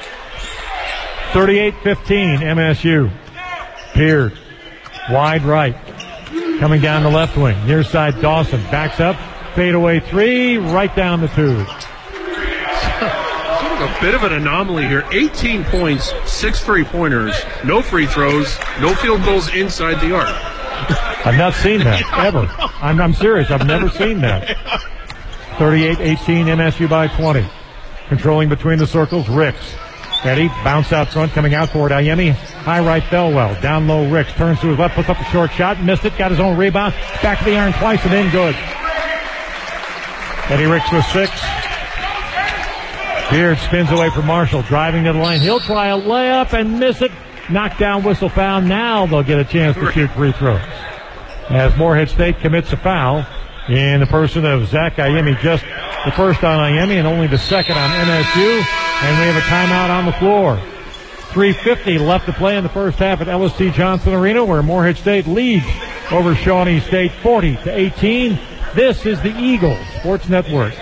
38-15 MSU. Peard. Wide right. Coming down the left wing. Near side Dawson. Backs up. Fadeaway three. Right down the tube. A bit of an anomaly here. 18 points, 6 3-pointers, no free throws, no field goals inside the arc. I've not seen that, ever. I'm serious. I've never seen that. 38-18, MSU by 20. Controlling between the circles, Ricks. Eddie, bounce out front, coming out for it. Ayemi, high right, Thelwell. Down low, Ricks. Turns to his left, puts up a short shot, missed it, got his own rebound. Back to the iron twice and in, good. Eddie Ricks with 6. Beard spins away from Marshall, driving to the lane. He'll try a layup and miss it. Knockdown, whistle, foul. Now they'll get a chance to shoot free throws. As Morehead State commits a foul in the person of Zach Ayemi, just the first on Ayemi and only the second on MSU. And we have a timeout on the floor. 3:50 left to play in the first half at LST Johnson Arena, where Morehead State leads over Shawnee State 40-18. This is the Eagles Sports Network.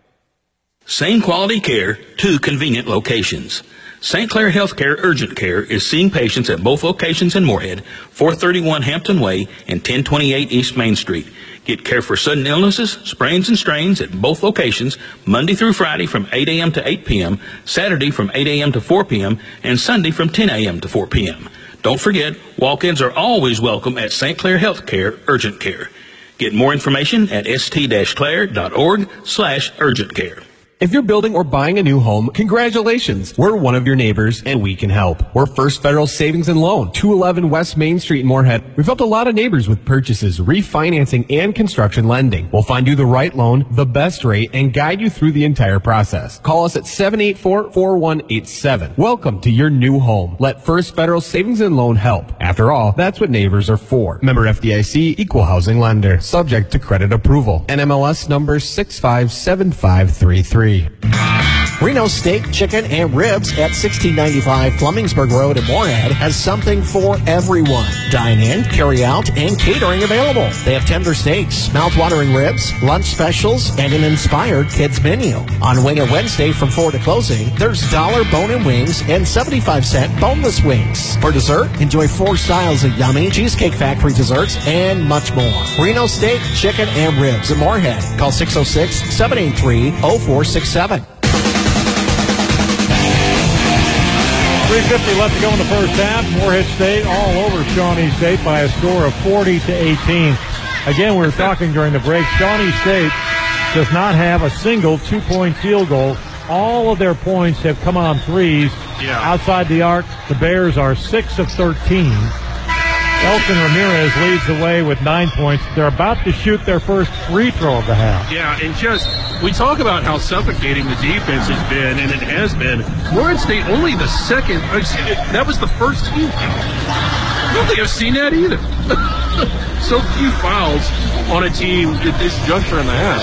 Same quality care, 2 convenient locations. St. Clair Healthcare Urgent Care is seeing patients at both locations in Morehead, 431 Hampton Way and 1028 East Main Street. Get care for sudden illnesses, sprains and strains at both locations, Monday through Friday from 8 a.m. to 8 p.m., Saturday from 8 a.m. to 4 p.m., and Sunday from 10 a.m. to 4 p.m. Don't forget, walk-ins are always welcome at St. Clair Healthcare Urgent Care. Get more information at st-clair.org/urgent care. If you're building or buying a new home, congratulations. We're one of your neighbors and we can help. We're First Federal Savings and Loan, 211 West Main Street in Morehead. We've helped a lot of neighbors with purchases, refinancing, and construction lending. We'll find you the right loan, the best rate, and guide you through the entire process. Call us at 784-4187. Welcome to your new home. Let First Federal Savings and Loan help. After all, that's what neighbors are for. Member FDIC, Equal Housing Lender. Subject to credit approval. NMLS number 657533. Reno Steak, Chicken, and Ribs at 1695 Flemingsburg Road in Morehead has something for everyone. Dine in, carry out, and catering available. They have tender steaks, mouth-watering ribs, lunch specials, and an inspired kids menu. On Winger Wednesday from 4 to closing, there's $1 bone-in wings and 75-cent boneless wings. For dessert, enjoy 4 styles of yummy Cheesecake Factory desserts and much more. Reno Steak, Chicken, and Ribs in Morehead. Call 606-783-0467. 3:50 left to go in the first half. Morehead State all over Shawnee State by a score of 40-18. Again, we were talking during the break. Shawnee State does not have a single 2-point field goal. All of their points have come on threes. Yeah. Outside the arc, the Bears are 6 of 13. Elton Ramirez leads the way with 9 points. They're about to shoot their first free throw of the half. Yeah, and just, we talk about how suffocating the defense has been, and it has been. Morehead State only the second, that was the first team foul. I don't think I've seen that either. So few fouls on a team at this juncture in the half.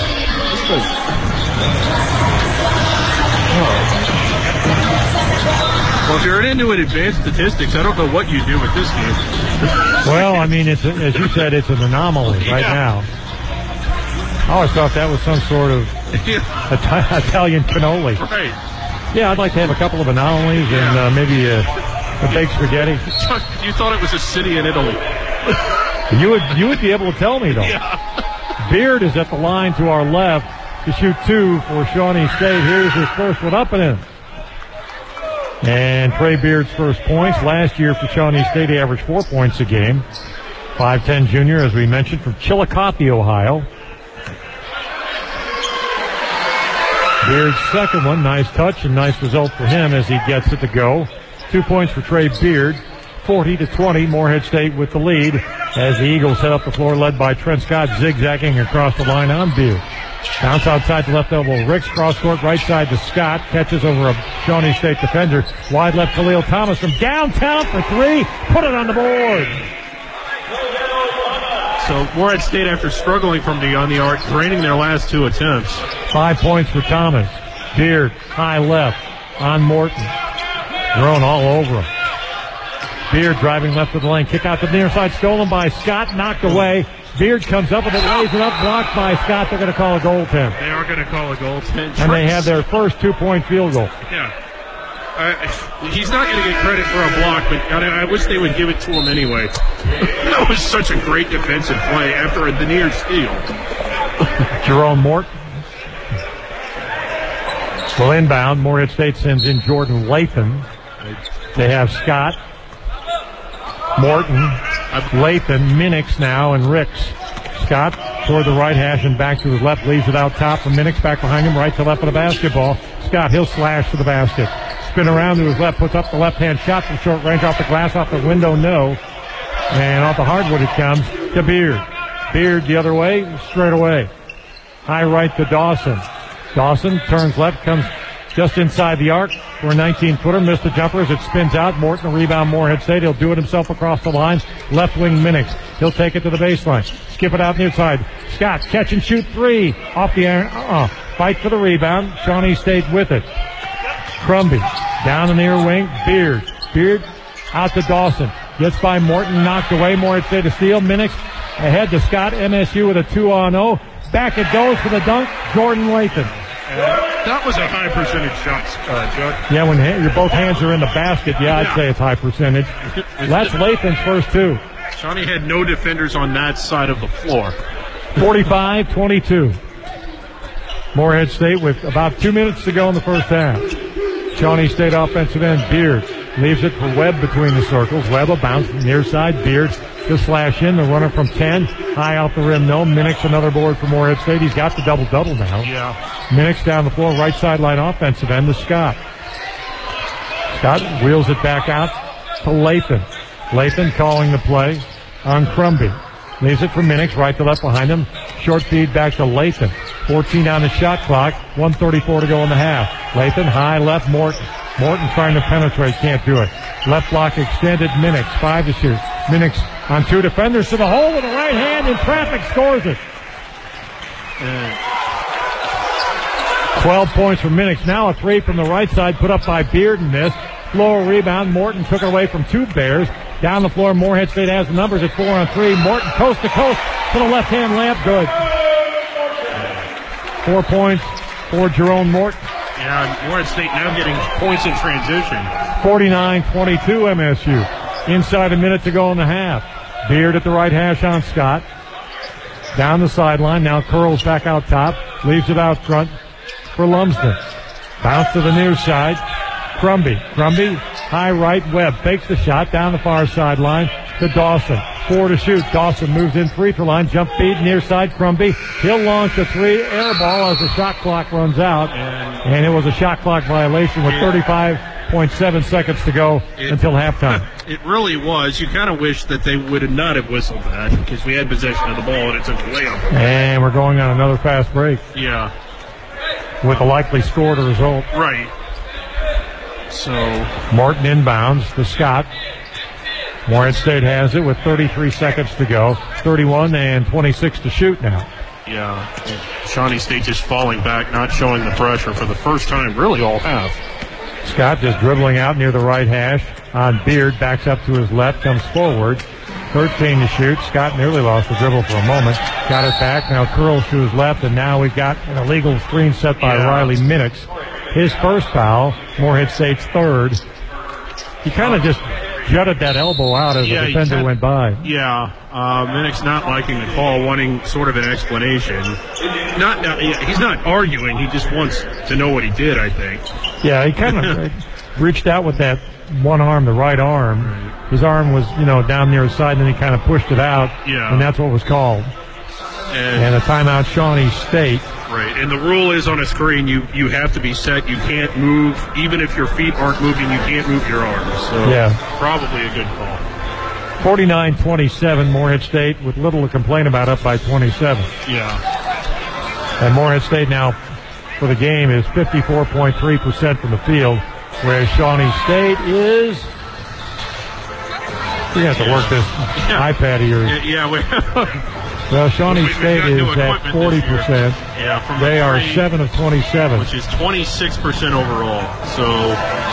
Well, if you're into advanced statistics, I don't know what you do with this game. Well, I mean, it's as you said, it's an anomaly right now. I always thought that was some sort of Italian cannoli. Right. Yeah, I'd like to have a couple of anomalies and maybe a baked spaghetti. Chuck, you thought it was a city in Italy. You would be able to tell me, though. Yeah. Beard is at the line to our left. to shoot 2 for Shawnee State. Here's his first one up and in. And Trey Beard's first points. Last year for Shawnee State, he averaged 4 points a game. 5'10" junior, as we mentioned, from Chillicothe, Ohio. Beard's second one, nice touch and nice result for him as he gets it to go. 2 points for Trey Beard, 40-20. Morehead State with the lead as the Eagles head up the floor, led by Trent Scott, zigzagging across the line on Beard. Bounce outside the left elbow. Ricks cross court right side to Scott. Catches over a Shawnee State defender. Wide left Khalil Thomas from downtown for 3. Put it on the board. So Morehead State, after struggling from beyond the arc, draining their last 2 attempts. 5 points for Thomas. Beard, high left on Morton. Thrown all over him. Beard driving left of the lane. Kick out to the near side. Stolen by Scott. Knocked away. Beard comes up with it. Lays it up. Blocked by Scott. They're going to call a goaltend. They are going to call a goaltend. And they have their first 2-point field goal. Yeah. He's not going to get credit for a block, but I wish they would give it to him anyway. That was such a great defensive play after the near steal. Jerome Morton will inbound. Morehead State sends in Jordan Lathan. They have Scott, Morton, Lathan, Minix now, and Ricks. Scott toward the right hash and back to his left, leaves it out top for Minix, back behind him, right to left of the basketball. Scott, he'll slash to the basket. Spin around to his left, puts up the left-hand shot from short range, off the glass, off the window, no. And off the hardwood it comes to Beard. Beard the other way, straight away. High right to Dawson. Dawson turns left, comes just inside the arc for a 19-footer. Missed the jumper as it spins out. Morton, a rebound, Morehead State. He'll do it himself across the line. Left wing Minix. He'll take it to the baseline. Skip it out near side. Scott, catch and shoot 3. Off the iron. Fight for the rebound. Shawnee State with it. Crumby down the near wing. Beard out to Dawson. Gets by Morton, knocked away. Morehead State to steal. Minix ahead to Scott. MSU with a 2-on-0. Back it goes for the dunk. Jordan Lathan. That was a high percentage shot, Judd. Yeah, when your both hands are in the basket, I'd say it's high percentage. That's Lathan's first 2. Shawnee had no defenders on that side of the floor. 45-22. Morehead State with about 2 minutes to go in the first half. Shawnee State offensive end, Beard leaves it for Webb between the circles. Webb will bounce near side. Beard to slash in. The runner from 10. High off the rim, no. Minix another board for Morehead State. He's got the double-double now. Yeah. Minix down the floor, right sideline offensive end to Scott. Scott wheels it back out to Lathan. Lathan calling the play on Crumby. Leaves it for Minix, right to left behind him. Short feed back to Lathan. 14 down the shot clock. 1:34 to go in the half. Lathan, high left, Morton. Morton trying to penetrate, can't do it. Left block extended, Minix, 5 to shoot. Minix on 2 defenders to the hole with the right hand, and traffic scores it. 12 points for Minix. Now a 3 from the right side, put up by Beard and missed. Floor rebound. Morton took it away from 2 Bears. Down the floor, Morehead State has the numbers at 4-on-3. Morton coast to coast to the left-hand layup. Good. 4 points for Jerome Morton. Yeah, Morehead State now getting points in transition. 49-22 MSU. Inside a minute to go in the half. Beard at the right hash on Scott. Down the sideline. Now curls back out top. Leaves it out front for Lumsden. Bounce to the near side. Crumby, high right, Webb fakes the shot down the far sideline to Dawson. 4 to shoot. Dawson moves in free throw line. Jump feed near side. Crumby. He'll launch a 3 air ball as the shot clock runs out. And it was a shot clock violation with 35.7 seconds to go until halftime. It really was. You kind of wish that they would not have whistled that because we had possession of the ball and it's a layup. And we're going on another fast break. Yeah. With a likely score to result. Right. So Morton inbounds to Scott. Morehead State has it with 33 seconds to go. 31 and 26 to shoot now. Yeah. Shawnee State just falling back, not showing the pressure for the first time really all half. Scott just dribbling out near the right hash on Beard. Backs up to his left, comes forward. 13 to shoot. Scott nearly lost the dribble for a moment. Got it back. Now curls to his left, and now we've got an illegal screen set by Riley Minix. His first foul, Morehead State's third. He kind of just jutted that elbow out as the defender went by. Yeah, Minnick's not liking the call, wanting sort of an explanation. He's not arguing. He just wants to know what he did, I think. Yeah, he kind of reached out with that one arm, the right arm. His arm was, down near his side, and then he kind of pushed it out, and that's what was called. And a timeout, Shawnee State. Right, and the rule is on a screen, you have to be set. You can't move. Even if your feet aren't moving, you can't move your arms. So probably a good call. 49-27, Morehead State with little to complain about, up by 27. Yeah. And Morehead State now for the game is 54.3% from the field, whereas Shawnee State is... We're going to have to work this iPad of yours. Well, Shawnee State is at 40%. Yeah, from they are 7 of 27. Which is 26% overall. So,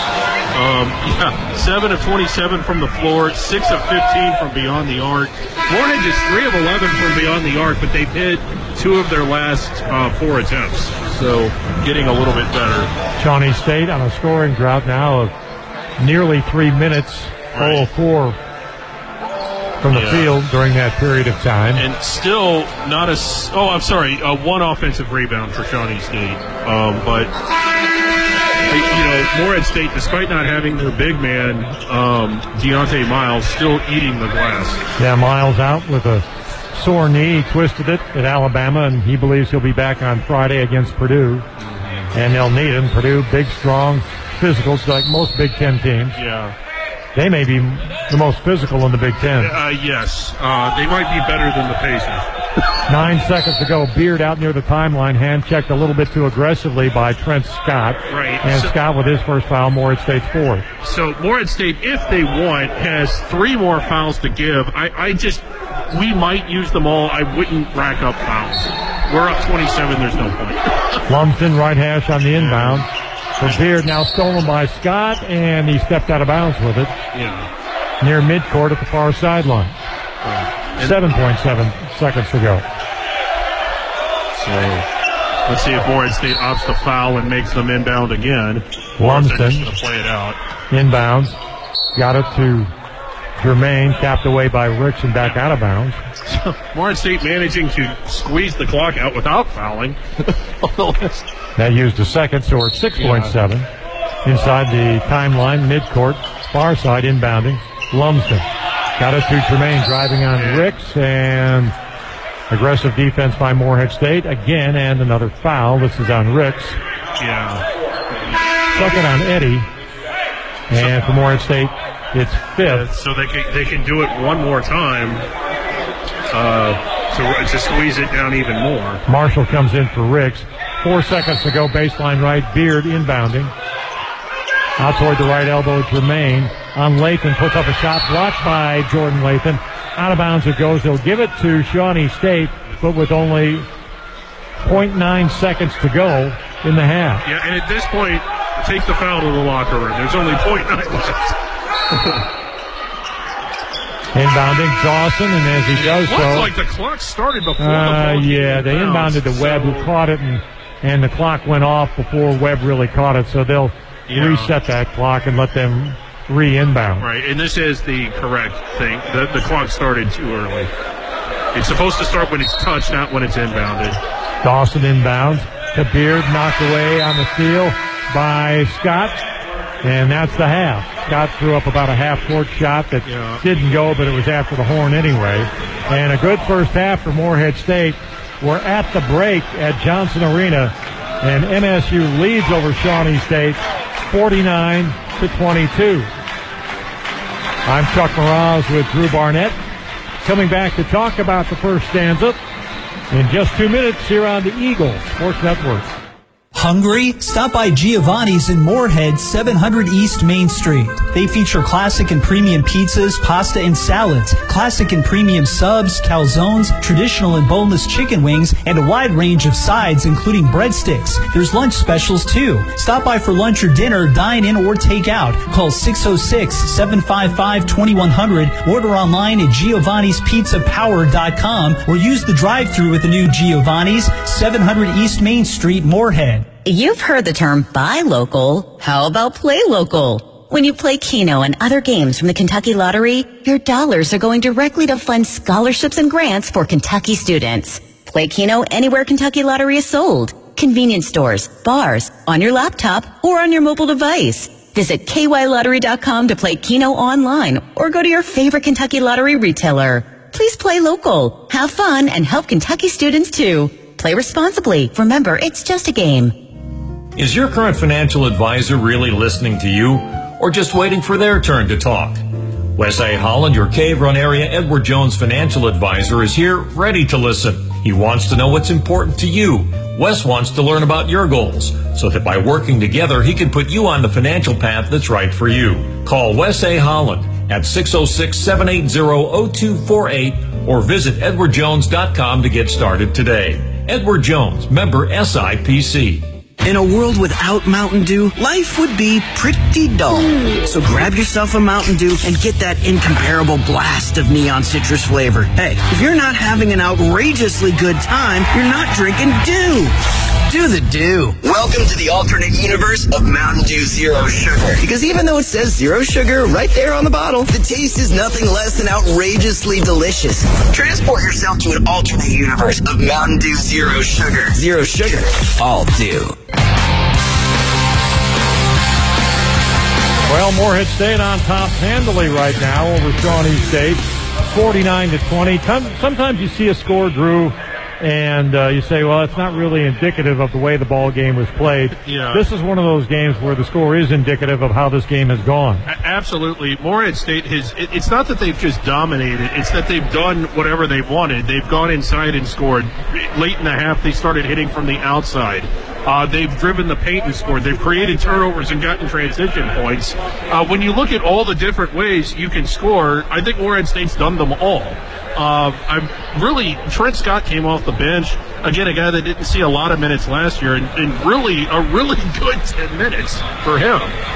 7 of 27 from the floor, 6 of 15 from beyond the arc. Morehead is 3 of 11 from beyond the arc, but they've hit 2 of their last 4 attempts. So, getting a little bit better. Shawnee State on a scoring drought now of nearly 3 minutes, 0 of 4 from the field during that period of time. And still not one offensive rebound for Shawnee State. But, Morehead State, despite not having their big man, Deontay Miles, still eating the glass. Yeah, Miles out with a sore knee. He twisted it at Alabama, and he believes he'll be back on Friday against Purdue. And they'll need him. Purdue, big, strong, physical, like most Big Ten teams. Yeah. They may be the most physical in the Big Ten. Yes. They might be better than the Pacers. 9 seconds to go. Beard out near the timeline. Hand checked a little bit too aggressively by Trent Scott. Right. And Scott with his first foul. Morehead State's fourth. So Morehead State, if they want, has 3 more fouls to give. We might use them all. I wouldn't rack up fouls. We're up 27. There's no point. Lumsden, right hash on the inbound. For Beard, now stolen by Scott, and he stepped out of bounds with it. Yeah. Near midcourt at the far sideline. 7.7 seconds to go. So, let's see if Morehead State opts to foul and makes them inbound again. Lumsden. Going to play it out. Inbounds. Got it to Germain, tapped away by Ricks and back out of bounds. Morehead State managing to squeeze the clock out without fouling. That used a second, so we're at 6.7. Inside the timeline, midcourt, far side inbounding. Lumsden got it to Germain, driving on Ricks, and aggressive defense by Morehead State again, and another foul. This is on Ricks. Yeah. Second on Eddie, and for Morehead State, it's fifth. So they can do it one more time to squeeze it down even more. Marshall comes in for Ricks. 4 seconds to go, baseline right. Beard inbounding. Out toward the right elbow, Germain. On Lathan, puts up a shot blocked by Jordan Lathan. Out of bounds it goes. They'll give it to Shawnee State, but with only 0.9 seconds to go in the half. Yeah, and at this point, take the foul to the locker room. There's only 0.9 left. Inbounding Dawson, and as he does so... Looks like the clock started before the ball they inbounded to Webb, who caught it, and the clock went off before Webb really caught it, so they'll reset that clock and let them re-inbound. Right, and this is the correct thing. The clock started too early. It's supposed to start when it's touched, not when it's inbounded. Dawson inbounds to Beard, knocked away on the steal by Scott, and that's the half. Scott threw up about a half-court shot that didn't go, but it was after the horn anyway. And a good first half for Morehead State. We're at the break at Johnson Arena, and MSU leads over Shawnee State 49-22. I'm Chuck Mraz with Drew Barnett, coming back to talk about the first stanza in just 2 minutes here on the Eagle Sports Network. Hungry? Stop by Giovanni's in Morehead, 700 East Main Street. They feature classic and premium pizzas, pasta, and salads, classic and premium subs, calzones, traditional and boneless chicken wings, and a wide range of sides, including breadsticks. There's lunch specials, too. Stop by for lunch or dinner, dine in, or take out. Call 606-755-2100. Order online at giovannispizzapower.com or use the drive-thru at the new Giovanni's, 700 East Main Street, Morehead. You've heard the term buy local. How about play local? When you play Keno and other games from the Kentucky Lottery, your dollars are going directly to fund scholarships and grants for Kentucky students. Play Keno anywhere Kentucky Lottery is sold. Convenience stores, bars, on your laptop, or on your mobile device. Visit kylottery.com to play Keno online or go to your favorite Kentucky Lottery retailer. Please play local, have fun, and help Kentucky students too. Play responsibly. Remember, it's just a game. Is your current financial advisor really listening to you or just waiting for their turn to talk? Wes A. Holland, your Cave Run area Edward Jones financial advisor, is here ready to listen. He wants to know what's important to you. Wes wants to learn about your goals so that by working together, he can put you on the financial path that's right for you. Call Wes A. Holland at 606-780-0248 or visit edwardjones.com to get started today. Edward Jones, member SIPC. In a world without Mountain Dew, life would be pretty dull. So grab yourself a Mountain Dew and get that incomparable blast of neon citrus flavor. Hey, if you're not having an outrageously good time, you're not drinking Dew. Do the Dew. Welcome to the alternate universe of Mountain Dew Zero Sugar. Because even though it says zero sugar right there on the bottle, the taste is nothing less than outrageously delicious. Transport yourself to an alternate universe of Mountain Dew Zero Sugar. Zero sugar, all Dew. Well, Morehead State on top handily right now over Shawnee State, 49-20. Sometimes you see a score, Drew, and you say, well, it's not really indicative of the way the ball game was played. Yeah. This is one of those games where the score is indicative of how this game has gone. Absolutely. Morehead State it's not that they've just dominated, it's that they've done whatever they've wanted. They've gone inside and scored. Late in the half, they started hitting from the outside. They've driven the paint and scored. They've created turnovers and gotten transition points. When you look at all the different ways you can score, I think Morehead State's done them all. Trent Scott came off the bench. Again, a guy that didn't see a lot of minutes last year, and really a really good 10 minutes for him.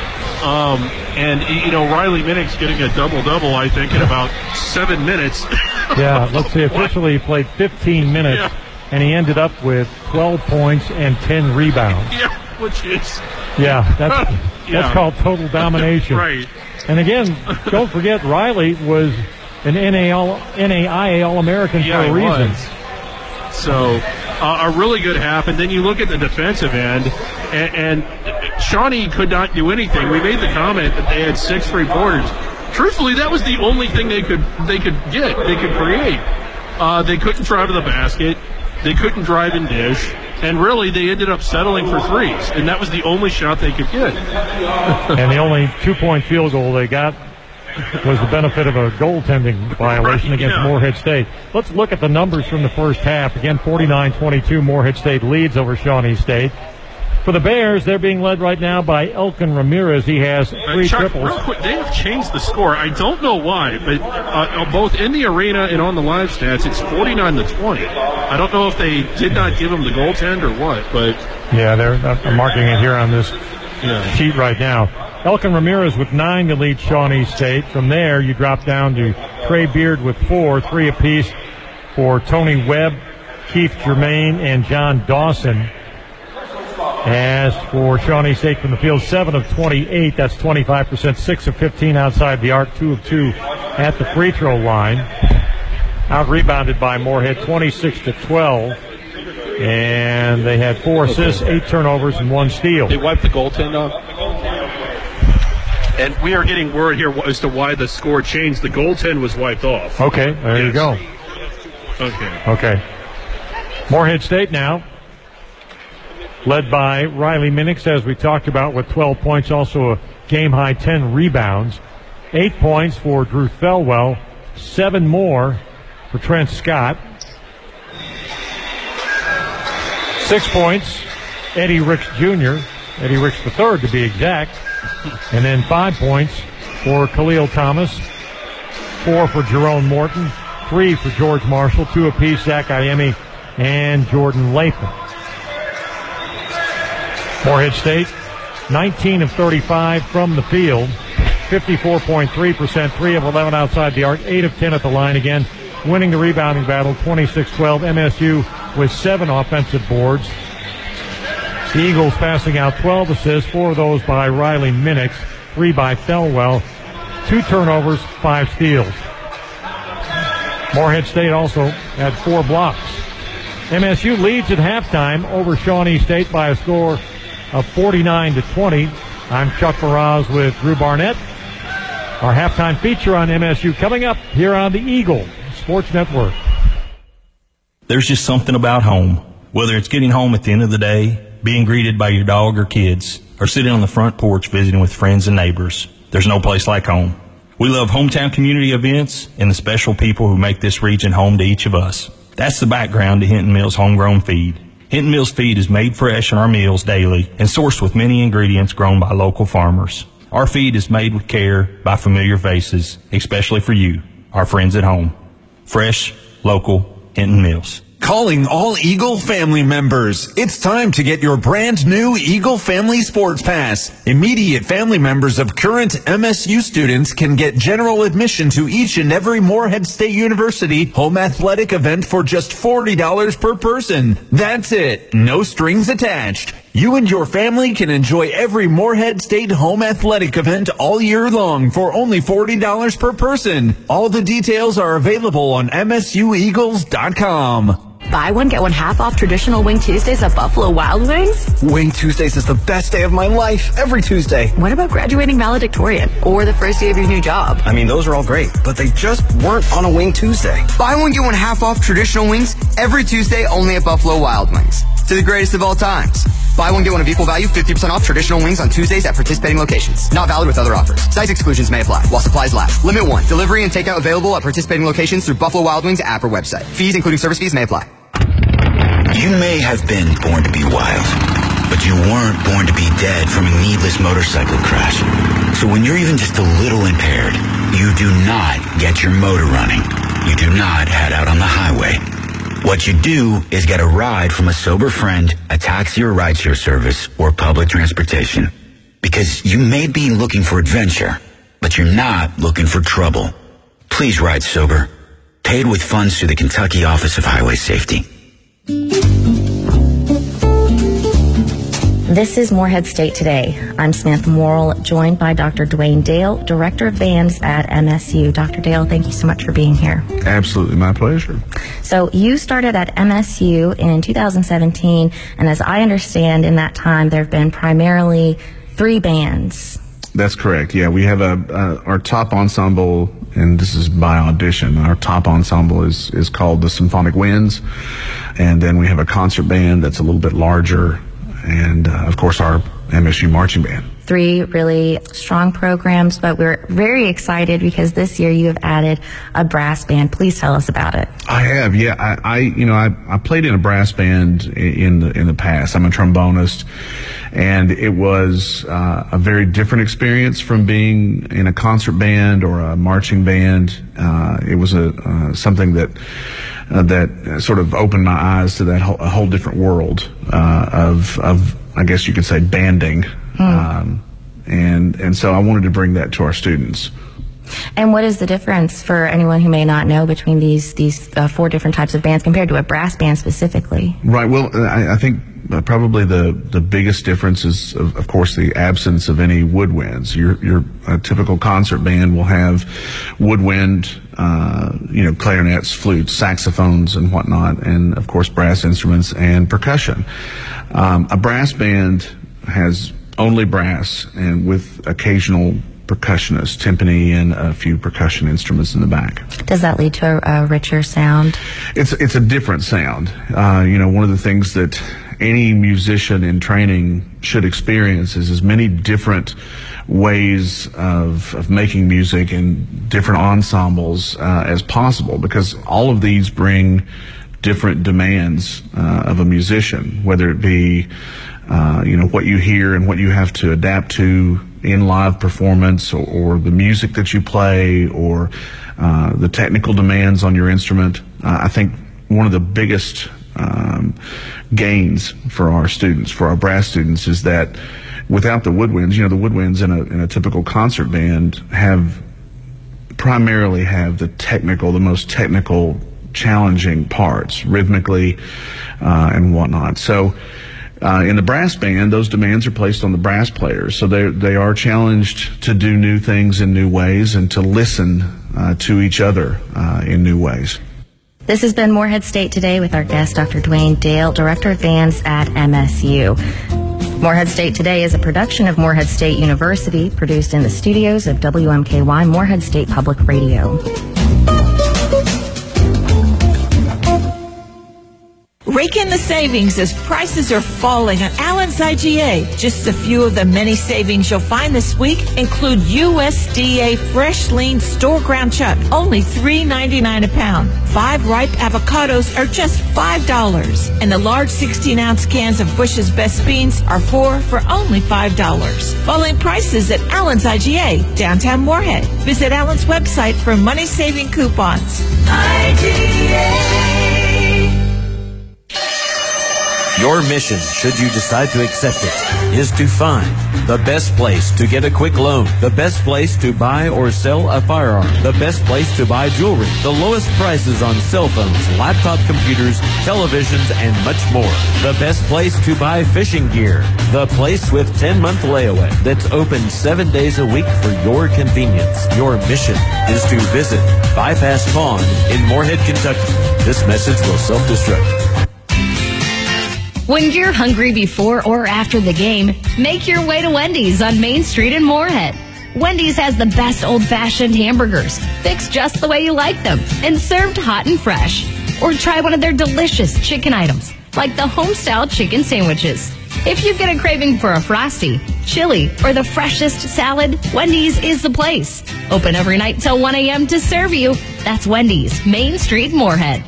Riley Minnick's getting a double-double, I think, in about 7 minutes. Yeah, let's see. Officially, he played 15 minutes. Yeah. And he ended up with 12 points and 10 rebounds. Yeah, which is... Yeah, that's called total domination. Right. And again, don't forget, Riley was an NAIA All-American for a reason. So, a really good half. And then you look at the defensive end, and Shawnee could not do anything. We made the comment that they had 6 3-pointers. Truthfully, that was the only thing they could create. They couldn't drive to the basket. They couldn't drive and dish, and really they ended up settling for threes, and that was the only shot they could get. And the only 2-point field goal they got was the benefit of a goaltending violation against Morehead State. Let's look at the numbers from the first half. Again, 49-22, Morehead State leads over Shawnee State. For the Bears, they're being led right now by Elkin Ramirez. He has 3 Chuck, triples. Real quick, they have changed the score. I don't know why, but both in the arena and on the live stats, it's 49-20. I don't know if they did not give him the goaltend or what, but... Yeah, they're marking it here on this sheet right now. Elkin Ramirez with 9 to lead Shawnee State. From there, you drop down to Trey Beard with 4, 3 apiece for Tony Webb, Keith Germain, and John Dawson. As for Shawnee State from the field, 7 of 28, that's 25%, 6 of 15 outside the arc, 2 of 2 at the free throw line. Out-rebounded by Morehead, 26-12. And they had 4 assists, 8 turnovers, and 1 steal. They wiped the goaltend off. And we are getting word here as to why the score changed. The goaltend was wiped off. Okay, there you go. Okay. Morehead State now, led by Riley Minnick, as we talked about, with 12 points, also a game-high 10 rebounds. 8 points for Drew Thelwell, 7 more for Trent Scott. 6 points, Eddie Ricks Jr., Eddie Ricks III to be exact. And then 5 points for Khalil Thomas, 4 for Jerome Morton, 3 for George Marshall, 2 apiece, Zach Iemi and Jordan Latham. Morehead State, 19 of 35 from the field, 54.3%, 3 of 11 outside the arc, 8 of 10 at the line again, winning the rebounding battle, 26-12. MSU with 7 offensive boards. The Eagles passing out 12 assists, 4 of those by Riley Minnick, 3 by Thelwell, 2 turnovers, 5 steals. Morehead State also had 4 blocks. MSU leads at halftime over Shawnee State by a score of 49-20. I'm Chuck Meraz with Drew Barnett. Our halftime feature on MSU coming up here on the Eagle Sports Network. There's just something about home. Whether it's getting home at the end of the day, being greeted by your dog or kids, or sitting on the front porch visiting with friends and neighbors, there's no place like home. We love hometown community events and the special people who make this region home to each of us. That's the background to Hinton Mills Homegrown Feed. Hinton Mills Feed is made fresh in our meals daily and sourced with many ingredients grown by local farmers. Our feed is made with care by familiar faces, especially for you, our friends at home. Fresh, local, Hinton Mills. Calling all Eagle family members. It's time to get your brand new Eagle Family Sports Pass. Immediate family members of current MSU students can get general admission to each and every Morehead State University home athletic event for just $40 per person. That's it. No strings attached. You and your family can enjoy every Morehead State home athletic event all year long for only $40 per person. All the details are available on MSUEagles.com. Buy one, get one half off traditional Wing Tuesdays at Buffalo Wild Wings? Wing Tuesdays is the best day of my life, every Tuesday. What about graduating valedictorian or the first day of your new job? I mean, those are all great, but they just weren't on a Wing Tuesday. Buy one, get one half off traditional wings every Tuesday only at Buffalo Wild Wings. To the greatest of all times. Buy one, get one of equal value, 50% off traditional wings on Tuesdays at participating locations. Not valid with other offers. Size exclusions may apply while supplies last. Limit 1. Delivery and takeout available at participating locations through Buffalo Wild Wings app or website. Fees, including service fees, may apply. You may have been born to be wild, but you weren't born to be dead from a needless motorcycle crash. So when you're even just a little impaired, you do not get your motor running. You do not head out on the highway. What you do is get a ride from a sober friend, a taxi or rideshare service, or public transportation. Because you may be looking for adventure, but you're not looking for trouble. Please ride sober. Paid with funds through the Kentucky Office of Highway Safety. This is Morehead State Today. I'm Samantha Morrill, joined by Dr. Dwayne Dale, Director of Bands at MSU. Dr. Dale, thank you so much for being here. Absolutely, my pleasure. So you started at MSU in 2017, and as I understand, in that time, there have been primarily 3 bands. That's correct. Yeah, we have our top ensemble, and this is by audition. Our top ensemble is called the Symphonic Winds, and then we have a concert band that's a little bit larger, and of course our MSU marching band. 3 really strong programs, but we're very excited because this year you have added a brass band. Please tell us about it. I have, yeah. I played in a brass band in the past. I'm a trombonist, and it was a very different experience from being in a concert band or a marching band. It was something that sort of opened my eyes to a whole different world of I guess you could say banding. And so I wanted to bring that to our students. And what is the difference for anyone who may not know between these 4 different types of bands compared to a brass band specifically? Right. Well, I think probably the biggest difference is, of course, the absence of any woodwinds. Your typical concert band will have woodwind, clarinets, flutes, saxophones, and whatnot, and of course brass instruments and percussion. A brass band has only brass and with occasional percussionists, timpani, and a few percussion instruments in the back. Does that lead to a richer sound? It's a different sound. One of the things that any musician in training should experience is as many different ways of making music and different ensembles as possible, because all of these bring different demands of a musician, whether it be what you hear and what you have to adapt to in live performance, or the music that you play, or the technical demands on your instrument. I think one of the biggest gains for our students, for our brass students, is that without the woodwinds, the woodwinds in a typical concert band primarily have the most technical, challenging parts, rhythmically and whatnot. So In the brass band, those demands are placed on the brass players, so they are challenged to do new things in new ways and to listen to each other in new ways. This has been Morehead State Today with our guest, Dr. Dwayne Dale, Director of Bands at MSU. Morehead State Today is a production of Morehead State University, produced in the studios of WMKY Morehead State Public Radio. Rake in the savings as prices are falling on Allen's IGA. Just a few of the many savings you'll find this week include USDA Fresh Lean Store Ground Chuck, only $3.99 a pound. 5 ripe avocados are just $5. And the large 16-ounce cans of Bush's Best Beans are for only $5. Falling prices at Allen's IGA, downtown Morehead. Visit Allen's website for money-saving coupons. IGA. Your mission, should you decide to accept it, is to find the best place to get a quick loan, the best place to buy or sell a firearm, the best place to buy jewelry, the lowest prices on cell phones, laptop computers, televisions, and much more. The best place to buy fishing gear, the place with 10-month layaway that's open 7 days a week for your convenience. Your mission is to visit Bypass Pond in Morehead, Kentucky. This message will self-destruct. When you're hungry before or after the game, make your way to Wendy's on Main Street in Morehead. Wendy's has the best old-fashioned hamburgers, fixed just the way you like them, and served hot and fresh. Or try one of their delicious chicken items, like the home-style chicken sandwiches. If you get a craving for a Frosty, chili, or the freshest salad, Wendy's is the place. Open every night till 1 a.m. to serve you. That's Wendy's, Main Street, Morehead.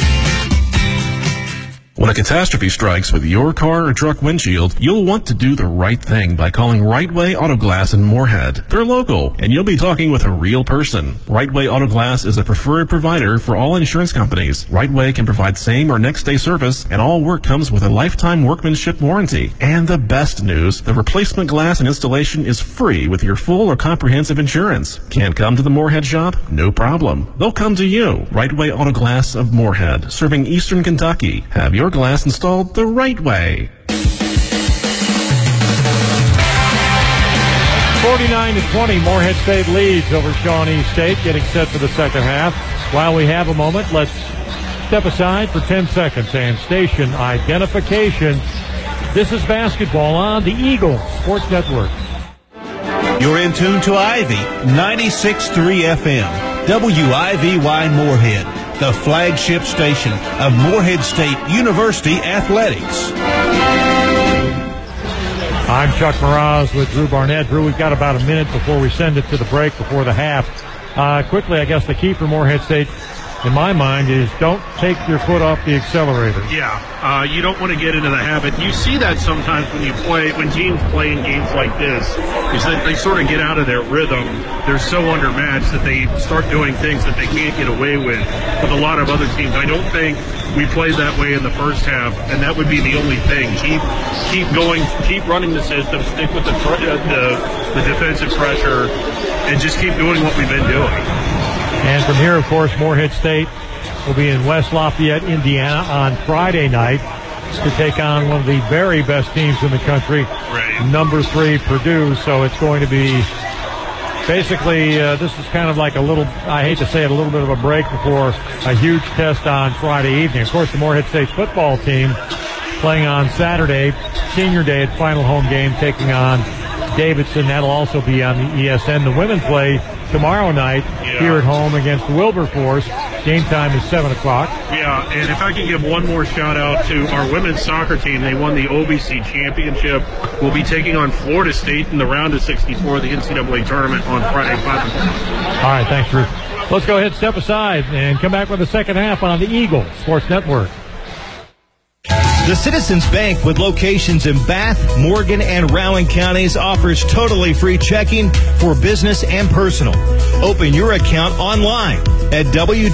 When a catastrophe strikes with your car or truck windshield, you'll want to do the right thing by calling Rightway Auto Glass in Morehead. They're local, and you'll be talking with a real person. Rightway Auto Glass is a preferred provider for all insurance companies. Rightway can provide same or next day service, and all work comes with a lifetime workmanship warranty. And the best news, the replacement glass and installation is free with your full or comprehensive insurance. Can't come to the Morehead shop? No problem. They'll come to you. Rightway Auto Glass of Morehead, serving Eastern Kentucky. Have your glass installed the right way. 49-20, Morehead State leads over Shawnee State, getting set for the second half. While we have a moment, let's step aside for 10 seconds and station identification. This is basketball on the Eagle Sports Network. You're in tune to Ivy 96.3 FM, WIVY Morehead, the flagship station of Morehead State University Athletics. I'm Chuck Mraz with Drew Barnett. Drew, we've got about a minute before we send it to the break before the half. Quickly, I guess the key for Morehead State, in my mind, is don't take your foot off the accelerator. Yeah, you don't want to get into the habit. You see that sometimes when teams play in games like this, is that they sort of get out of their rhythm. They're so undermatched that they start doing things that they can't get away with a lot of other teams. I don't think we played that way in the first half, and that would be the only thing. Keep going, keep running the system, stick with the defensive pressure, and just keep doing what we've been doing. And from here, of course, Morehead State will be in West Lafayette, Indiana on Friday night to take on one of the very best teams in the country, number 3 Purdue. So it's going to be basically, this is kind of like a little, I hate to say it, a little bit of a break before a huge test on Friday evening. Of course, the Morehead State football team playing on Saturday, senior day at final home game, taking on Davidson. That'll also be on the ESN. The women play tomorrow night here at home against Wilberforce. Game time is 7 o'clock. Yeah, and if I can give one more shout out to our women's soccer team, they won the OVC championship. We'll be taking on Florida State in the round of 64 of the NCAA tournament on Friday, 5 o'clock. All right, thanks, Drew. Let's go ahead, step aside, and come back with the second half on the Eagle Sports Network. The Citizens Bank, with locations in Bath, Morgan, and Rowan counties, offers totally free checking for business and personal. Open your account online at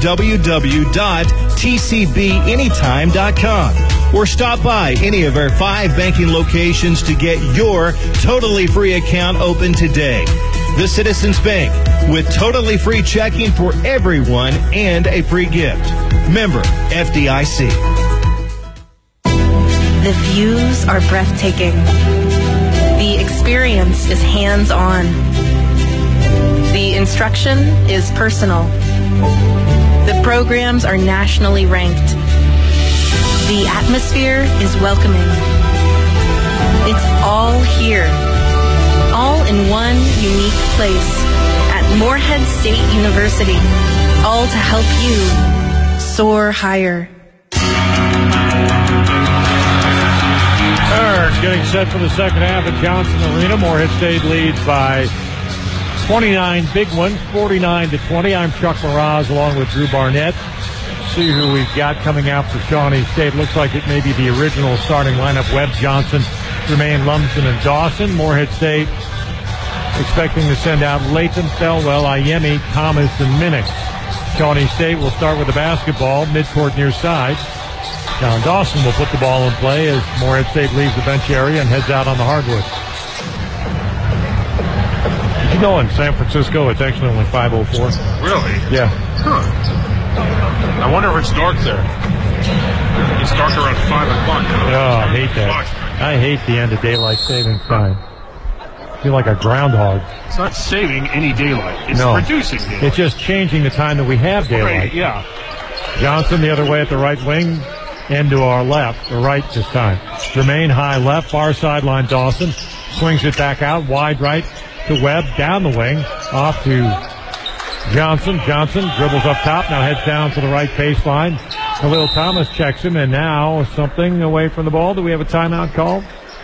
www.tcbanytime.com or stop by any of our 5 banking locations to get your totally free account open today. The Citizens Bank, with totally free checking for everyone and a free gift. Member FDIC. The views are breathtaking. The experience is hands-on. The instruction is personal. The programs are nationally ranked. The atmosphere is welcoming. It's all here, all in one unique place at Morehead State University, all to help you soar higher. Getting set for the second half at Johnson Arena. Morehead State leads by 29 big ones, 49-20. I'm Chuck Mraz along with Drew Barnett. See who we've got coming out for Shawnee State. Looks like it may be the original starting lineup. Webb, Johnson, Jermaine, Lumsden, and Dawson. Morehead State expecting to send out Layton, Thelwell, Ayemi, Thomas, and Minnick. Shawnee State will start with the basketball, midcourt near side. John Dawson will put the ball in play as Morehead State leaves the bench area and heads out on the hardwood. Did you know in San Francisco it's actually only 5:04? Really? Yeah. Huh. I wonder if it's dark there. It's dark around 5 o'clock. Oh, I hate that. I hate the end of daylight savings time. I feel like a groundhog. It's not saving any daylight. It's no, reducing daylight. It's just changing the time that we have daylight. Right, yeah. Johnson the other way at the right wing. And to our left, or right this time. Jermaine high left, far sideline Dawson. Swings it back out, wide right to Webb, down the wing, off to Johnson. Johnson dribbles up top, now heads down to the right baseline. Khalil Thomas checks him, and now something away from the ball. Do we have a timeout called?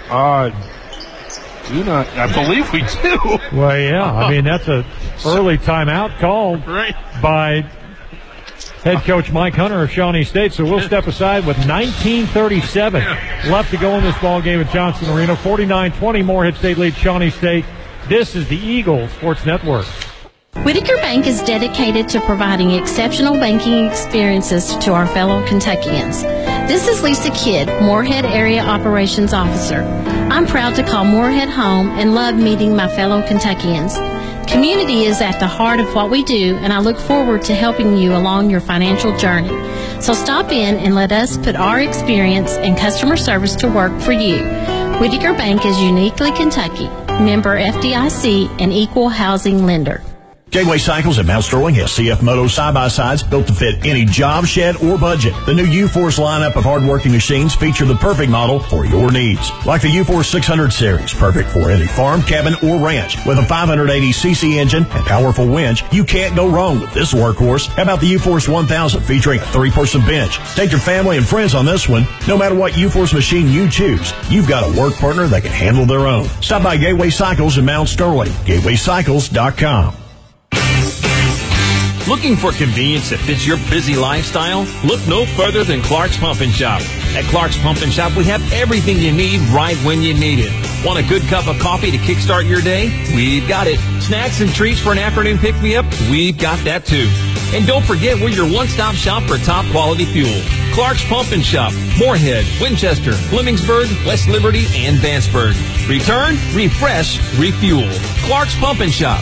Do not. I believe we do. Well, yeah. I mean, that's a early timeout called by head coach Mike Hunter of Shawnee State. So we'll step aside with 19:37 left to go in this ball game at Johnson Arena. 49-20, Morehead State leads Shawnee State. This is the Eagle Sports Network. Whitaker Bank is dedicated to providing exceptional banking experiences to our fellow Kentuckians. This is Lisa Kidd, Morehead Area Operations Officer. I'm proud to call Morehead home and love meeting my fellow Kentuckians. Community is at the heart of what we do, and I look forward to helping you along your financial journey. So stop in and let us put our experience and customer service to work for you. Whitaker Bank is uniquely Kentucky, member FDIC, and equal housing lender. Gateway Cycles at Mount Sterling has CF Moto side-by-sides built to fit any job, shed, or budget. The new U-Force lineup of hard-working machines feature the perfect model for your needs. Like the U-Force 600 series, perfect for any farm, cabin, or ranch. With a 580cc engine and powerful winch, you can't go wrong with this workhorse. How about the U-Force 1000 featuring a 3-person bench? Take your family and friends on this one. No matter what U-Force machine you choose, you've got a work partner that can handle their own. Stop by Gateway Cycles in Mount Sterling. GatewayCycles.com. Looking for convenience that fits your busy lifestyle? Look no further than Clark's Pump and Shop. At Clark's Pump and Shop, we have everything you need right when you need it. Want a good cup of coffee to kickstart your day? We've got it. Snacks and treats for an afternoon pick-me-up? We've got that too. And don't forget, we're your one-stop shop for top-quality fuel. Clark's Pump and Shop, Morehead, Winchester, Flemingsburg, West Liberty, and Vanceburg. Return, refresh, refuel. Clark's Pump and Shop.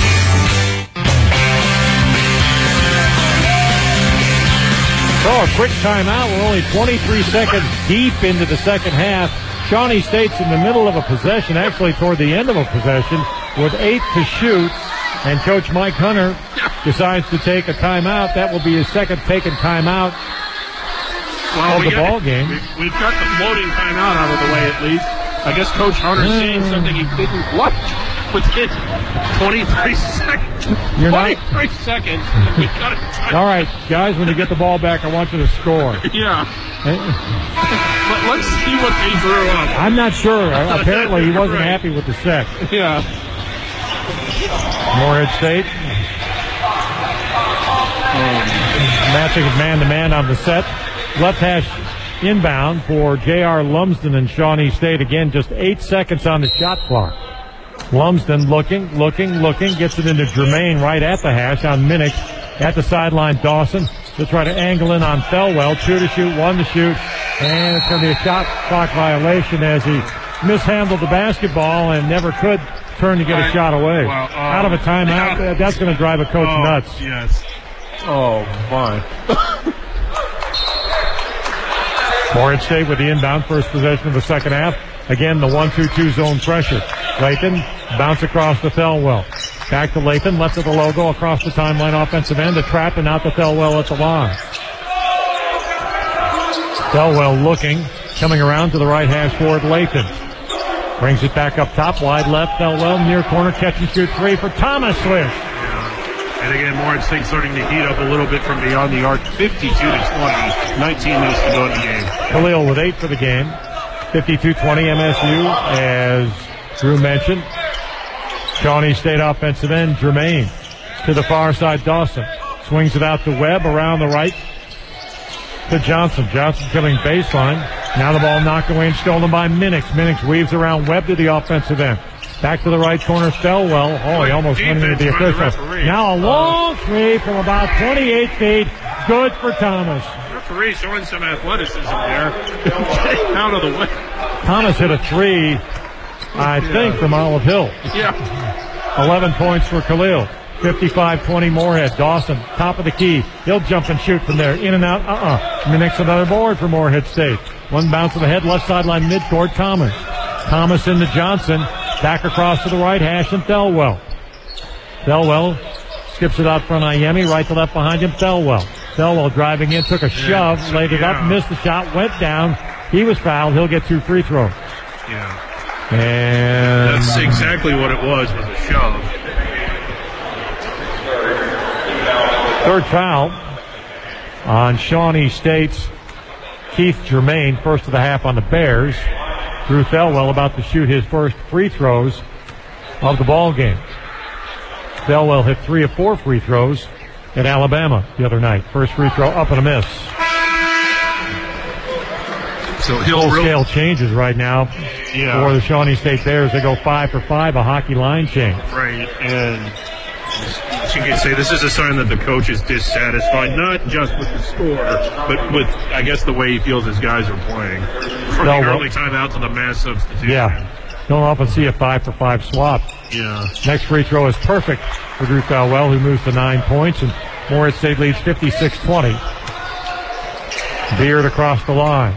So a quick timeout. We're only 23 seconds deep into the second half. Shawnee State's in the middle of a possession, actually toward the end of a possession, with 8 to shoot. And Coach Mike Hunter decides to take a timeout. That will be his second taken timeout of the ball game. We've got the floating timeout out of the way at least. I guess Coach Hunter's saying something he didn't watch within 23 seconds. 23 seconds. We've got it. All right, guys, when you get the ball back, I want you to score. Yeah. Let's see what they drew up. I'm not sure. Apparently, he wasn't happy with the set. Yeah. Morehead State. Matching man-to-man on the set. Left hash inbound for J.R. Lumsden and Shawnee State. Again, just 8 seconds on the shot clock. Lumsden looking, gets it into Jermaine right at the hash on Minnick. At the sideline, Dawson to try to angle in on Thelwell. 2 to shoot, 1 to shoot. And it's going to be a shot clock violation as he mishandled the basketball and never could turn to get a shot away. Out of a timeout, that's going to drive a coach nuts. Yes. Oh, my. Morehead State with the inbound, first possession of the second half. Again, the 1-2-2 zone pressure. Lathan, bounce across to Thelwell. Back to Lathan, left of the logo, across the timeline, offensive end, a trap, and out to Thelwell at the line. Thelwell looking, coming around to the right hash toward Lathan. Brings it back up top, wide left, Thelwell, near corner, catch and shoot three for Thomas Swish. And again, Morehead State starting to heat up a little bit from beyond the arc, 52-20, 19 minutes to go in the game. Khalil with 8 for the game, 52-20 MSU, as Drew mentioned. Shawnee State offensive end, Jermaine. To the far side, Dawson. Swings it out to Webb, around the right to Johnson. Johnson coming baseline. Now the ball knocked away and stolen by Minix. Minix weaves around Webb to the offensive end. Back to the right corner, Thelwell. Oh, he almost went into the official. Now a long three from about 28 feet. Good for Thomas. Referee showing some athleticism there. Out of the way. Thomas hit a three, I think, from Olive Hill. Yeah. 11 points for Khalil. 55-20 Morehead. Dawson, top of the key. He'll jump and shoot from there. In and out. Minix another board for Morehead State. One bounce of the head, left sideline midcourt, Thomas. Thomas into Johnson. Back across to the right hash and Thelwell. Thelwell skips it out front, Iemi. Right to left behind him, Thelwell. Thelwell driving in, took a shove, laid it up, missed the shot, went down. He was fouled. He'll get 2 free throws. Yeah. And that's exactly what it was a shove. Third foul on Shawnee State's Keith Germain, first of the half on the Bears. Drew Thelwell about to shoot his first free throws of the ball game. Thelwell hit 3 of 4 free throws at Alabama the other night. First free throw up and a miss. So full scale changes right now for the Shawnee State Bears. They go 5 for 5, a hockey line change. Right, and you can say this is a sign that the coach is dissatisfied, not just with the score, but with, I guess, the way he feels his guys are playing. From the early timeout to the mass substitution. Yeah. Don't often see a 5 for 5 swap. Yeah. Next free throw is perfect for Drew Thelwell, who moves to 9 points, and Morehead State leads 56-20. Beard across the line.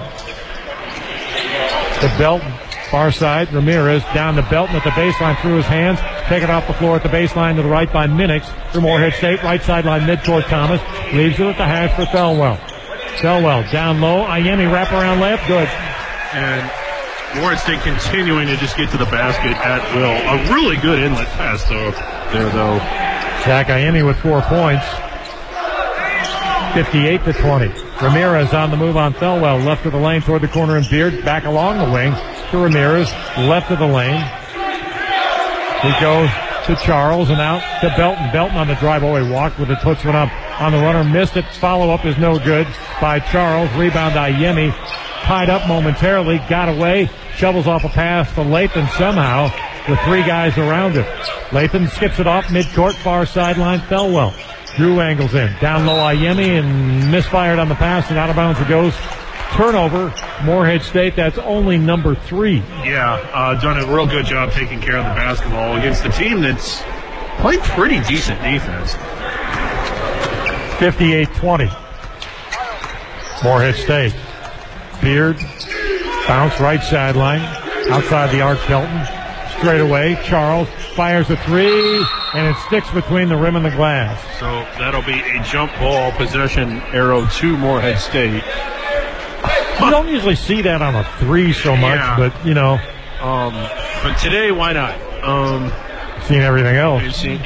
To Belton, far side, Ramirez down to Belton at the baseline through his hands. Take it off the floor at the baseline to the right by Minix for Morehead State. Right sideline midcourt, Thomas. Leaves it at the hash for Thelwell. Thelwell down low. Iemi wraparound layup. Good. And Morehead State continuing to just get to the basket at will. A really good inlet pass, though. Zach Iemi with 4 points. 58-20. Ramirez on the move on Thelwell. Left of the lane toward the corner and Beard. Back along the wing to Ramirez. Left of the lane. He goes to Charles and out to Belton. Belton on the drive. Oh, he walked with it. Puts one up on the runner. Missed it. Follow-up is no good by Charles. Rebound Iemi. Tied up momentarily. Got away. Shovels off a pass to Lathan somehow with 3 guys around him. Lathan skips it off midcourt. Far sideline. Thelwell. Drew angles in. Down low Iemi and misfired on the pass and out of bounds it goes. Turnover. Morehead State, that's only number 3. Yeah, done a real good job taking care of the basketball against the team that's played pretty decent defense. 58-20. Morehead State. Beard. Bounce right sideline. Outside the arc, Belton. Straight away. Charles fires a 3, and it sticks between the rim and the glass. So that'll be a jump ball possession arrow to Morehead State. You don't usually see that on a 3 so much, but, you know. But today, why not? Seen everything else.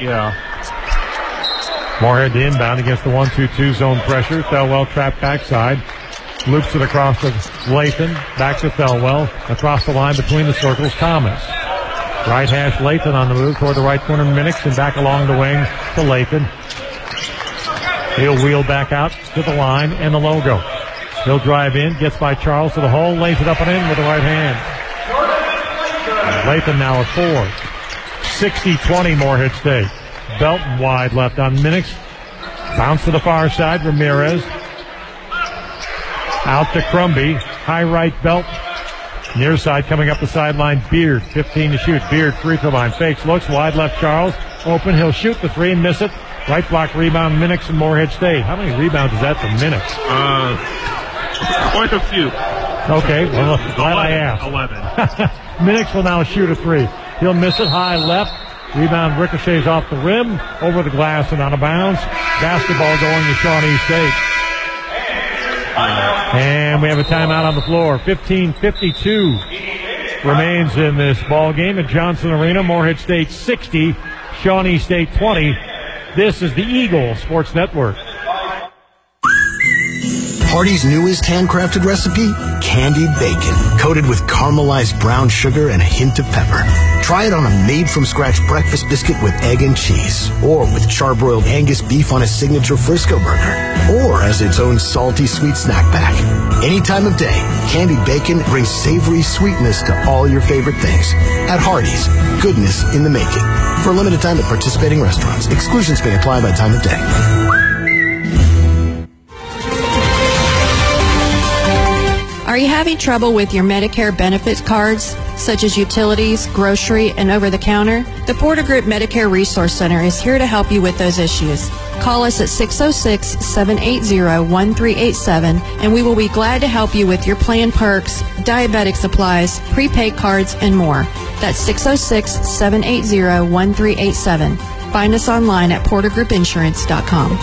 Morehead to inbound against the 1-2-2 zone pressure. Thelwell trapped backside. Loops it across to Lathan. Back to Thelwell. Across the line between the circles, Thomas. Right hash Lathan on the move toward the right corner, Minix, and back along the wing to Lathan. He'll wheel back out to the line and the logo. He'll drive in, gets by Charles to the hole, lays it up and in with the right hand. Lathan now at 4. 60-20 Morehead State. Belton wide left on Minix. Bounce to the far side, Ramirez. Out to Crumby. High right Belton. Near side coming up the sideline, Beard. 15 to shoot. Beard free throw line. Fakes, looks wide left Charles. Open, he'll shoot the 3 and miss it. Right block rebound, Minix and Morehead State. How many rebounds is that for Minix? Quite a few. Okay, well, glad I asked. 11. Minix will now shoot a three. He'll miss it high left. Rebound ricochets off the rim, over the glass and out of bounds. Basketball going to Shawnee State. And we have a timeout on the floor. 15:52 remains in this ball game at Johnson Arena. Morehead State 60, Shawnee State 20. This is the Eagle Sports Network. Hardee's newest handcrafted recipe, candied bacon, coated with caramelized brown sugar and a hint of pepper. Try it on a made-from-scratch breakfast biscuit with egg and cheese, or with charbroiled Angus beef on a signature Frisco burger, or as its own salty sweet snack pack. Any time of day, candied bacon brings savory sweetness to all your favorite things. At Hardee's, goodness in the making. For a limited time at participating restaurants. Exclusions may apply by time of day. Are you having trouble with your Medicare benefits cards, such as utilities, grocery, and over-the-counter? The Porter Group Medicare Resource Center is here to help you with those issues. Call us at 606-780-1387, and we will be glad to help you with your plan perks, diabetic supplies, prepaid cards, and more. That's 606-780-1387. Find us online at portergroupinsurance.com.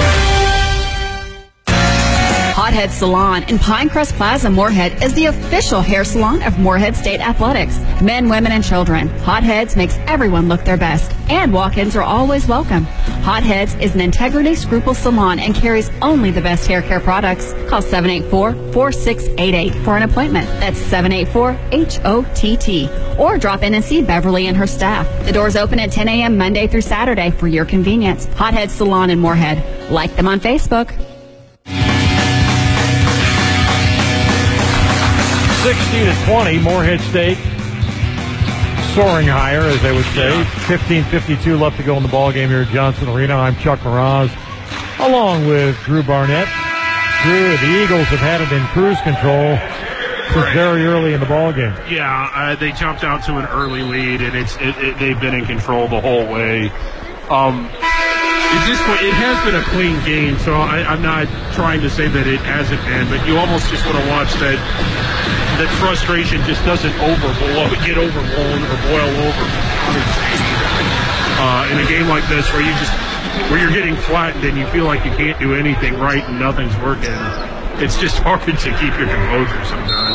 Hothead Salon in Pinecrest Plaza, Moorhead is the official hair salon of Moorhead State Athletics. Men, women, and children. Hotheads makes everyone look their best, and walk-ins are always welcome. Hotheads is an integrity scruple salon and carries only the best hair care products. Call 784-4688 for an appointment. That's 784-HOTT. Or drop in and see Beverly and her staff. The doors open at 10 a.m. Monday through Saturday for your convenience. Hothead Salon in Moorhead. Like them on Facebook. 60-20, Morehead State soaring higher, as they would say. 15:52 left to go in the ball game here at Johnson Arena. I'm Chuck Meraz, along with Drew Barnett. Drew, the Eagles have had it in cruise control since very early in the ball game. Yeah, they jumped out to an early lead, and they've been in control the whole way. It has been a clean game, so I'm not trying to say that it hasn't been, but you almost just want to watch that frustration just doesn't get overblown or boil over in a game like this where you're getting flattened and you feel like you can't do anything right and nothing's working. It's just hard to keep your composure sometimes.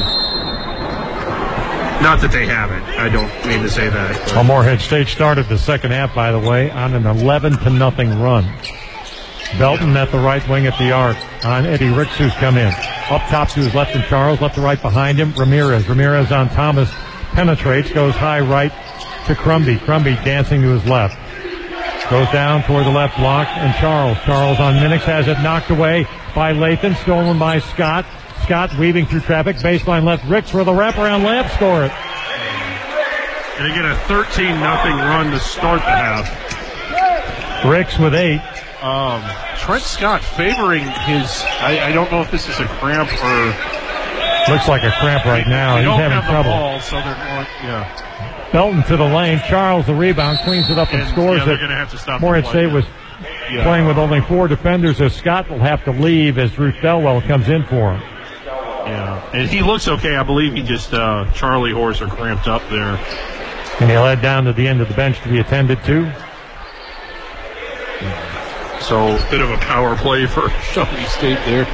Not that they haven't. I don't mean to say that. Well, Morehead State started the second half, by the way, on an 11-0 run. Belton at the right wing at the arc on Eddie Ricks, who's come in. Up top to his left and Charles, left to right behind him, Ramirez. Ramirez on Thomas, penetrates, goes high right to Crumby. Crumby dancing to his left. Goes down toward the left block, and Charles. Charles on Minix has it knocked away by Lathan, stolen by Scott. Scott weaving through traffic, baseline left, Ricks for the wraparound layup, score it. And again, a 13-0 run to start the half. Ricks with 8. Trent Scott favoring his, I don't know if this is a cramp or... Looks like a cramp right now. He's having trouble. Ball, so they're going, Belton to the lane. Charles the rebound, cleans it up and scores it. They're going to have to stop. Morehead State was playing with only 4 defenders as Scott will have to leave as Drew Thelwell comes in for him. Yeah, and he looks okay. I believe he just, Charlie Horser cramped up there. And he'll head down to the end of the bench to be attended to. So, a bit of a power play for Shawnee State there.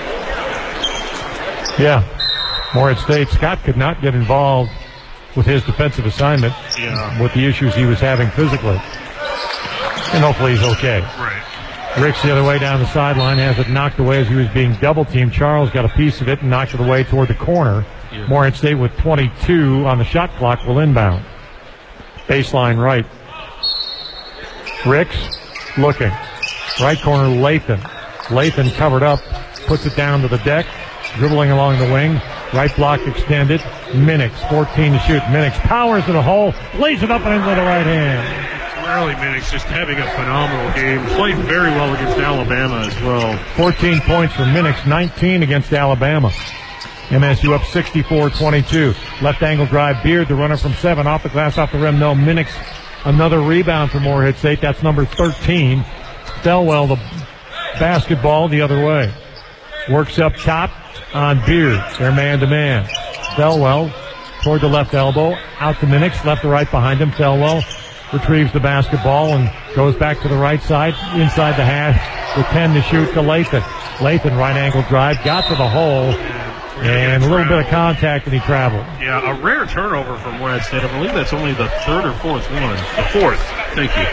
Yeah. Morehead State, Scott could not get involved with his defensive assignment with the issues he was having physically. And hopefully he's okay. Right. Ricks the other way down the sideline, has it knocked away as he was being double-teamed. Charles got a piece of it and knocked it away toward the corner. Yeah. Morehead State with 22 on the shot clock will inbound. Baseline right. Ricks looking. Right corner, Lathan. Lathan covered up, puts it down to the deck, dribbling along the wing. Right block extended. Minix, 14 to shoot. Minix powers to the hole, lays it up and into the right hand. Riley Minix just having a phenomenal game. Played very well against Alabama as well. 14 points for Minix, 19 against Alabama. MSU up 64-22. Left angle drive, Beard, the runner from 7. Off the glass, off the rim, no. Minix, another rebound for Morehead State. That's number 13. Thelwell, the basketball the other way. Works up top, on Beard. They're man-to-man. Thelwell toward the left elbow, out to Minix, left to right behind him. Thelwell retrieves the basketball and goes back to the right side, inside the hash, with 10 to shoot to Lathan. Lathan, right angle drive, got to the hole, and a little bit of contact, and he traveled. Yeah, a rare turnover from Morehead State. I believe that's only the third or fourth one. The fourth. Thank you.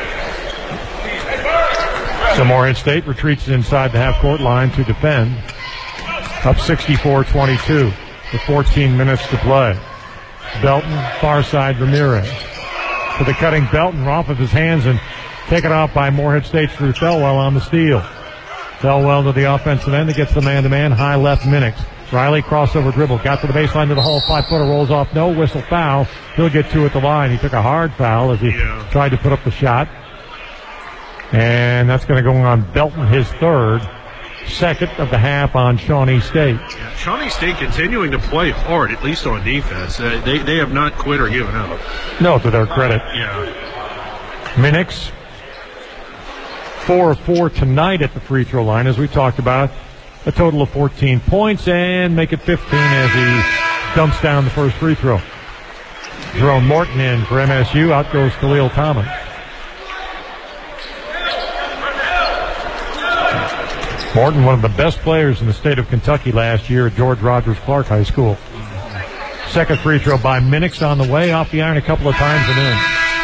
So Morehead State retreats inside the half-court line to defend. Up 64-22 with 14 minutes to play. Belton, far side Ramirez. To the cutting Belton off of his hands and taken off by Morehead State's Drew Thelwell on the steal. Thelwell to the offensive end. It gets the man-to-man. High left Minix. Riley crossover dribble. Got to the baseline to the hole. 5-footer rolls off. No whistle foul. He'll get 2 at the line. He took a hard foul as he tried to put up the shot. And that's going to go on Belton, his third. Second of the half on Shawnee State. Yeah, Shawnee State continuing to play hard, at least on defense. They have not quit or given up. No, to their credit. Yeah. Minix, 4 of 4 tonight at the free throw line, as we talked about. A total of 14 points, and make it 15 as he dumps down the first free throw. Jerome Morton in for MSU. Out goes Khalil Thomas. Morton, one of the best players in the state of Kentucky last year at George Rogers Clark High School. Second free throw by Minix on the way, off the iron a couple of times and in.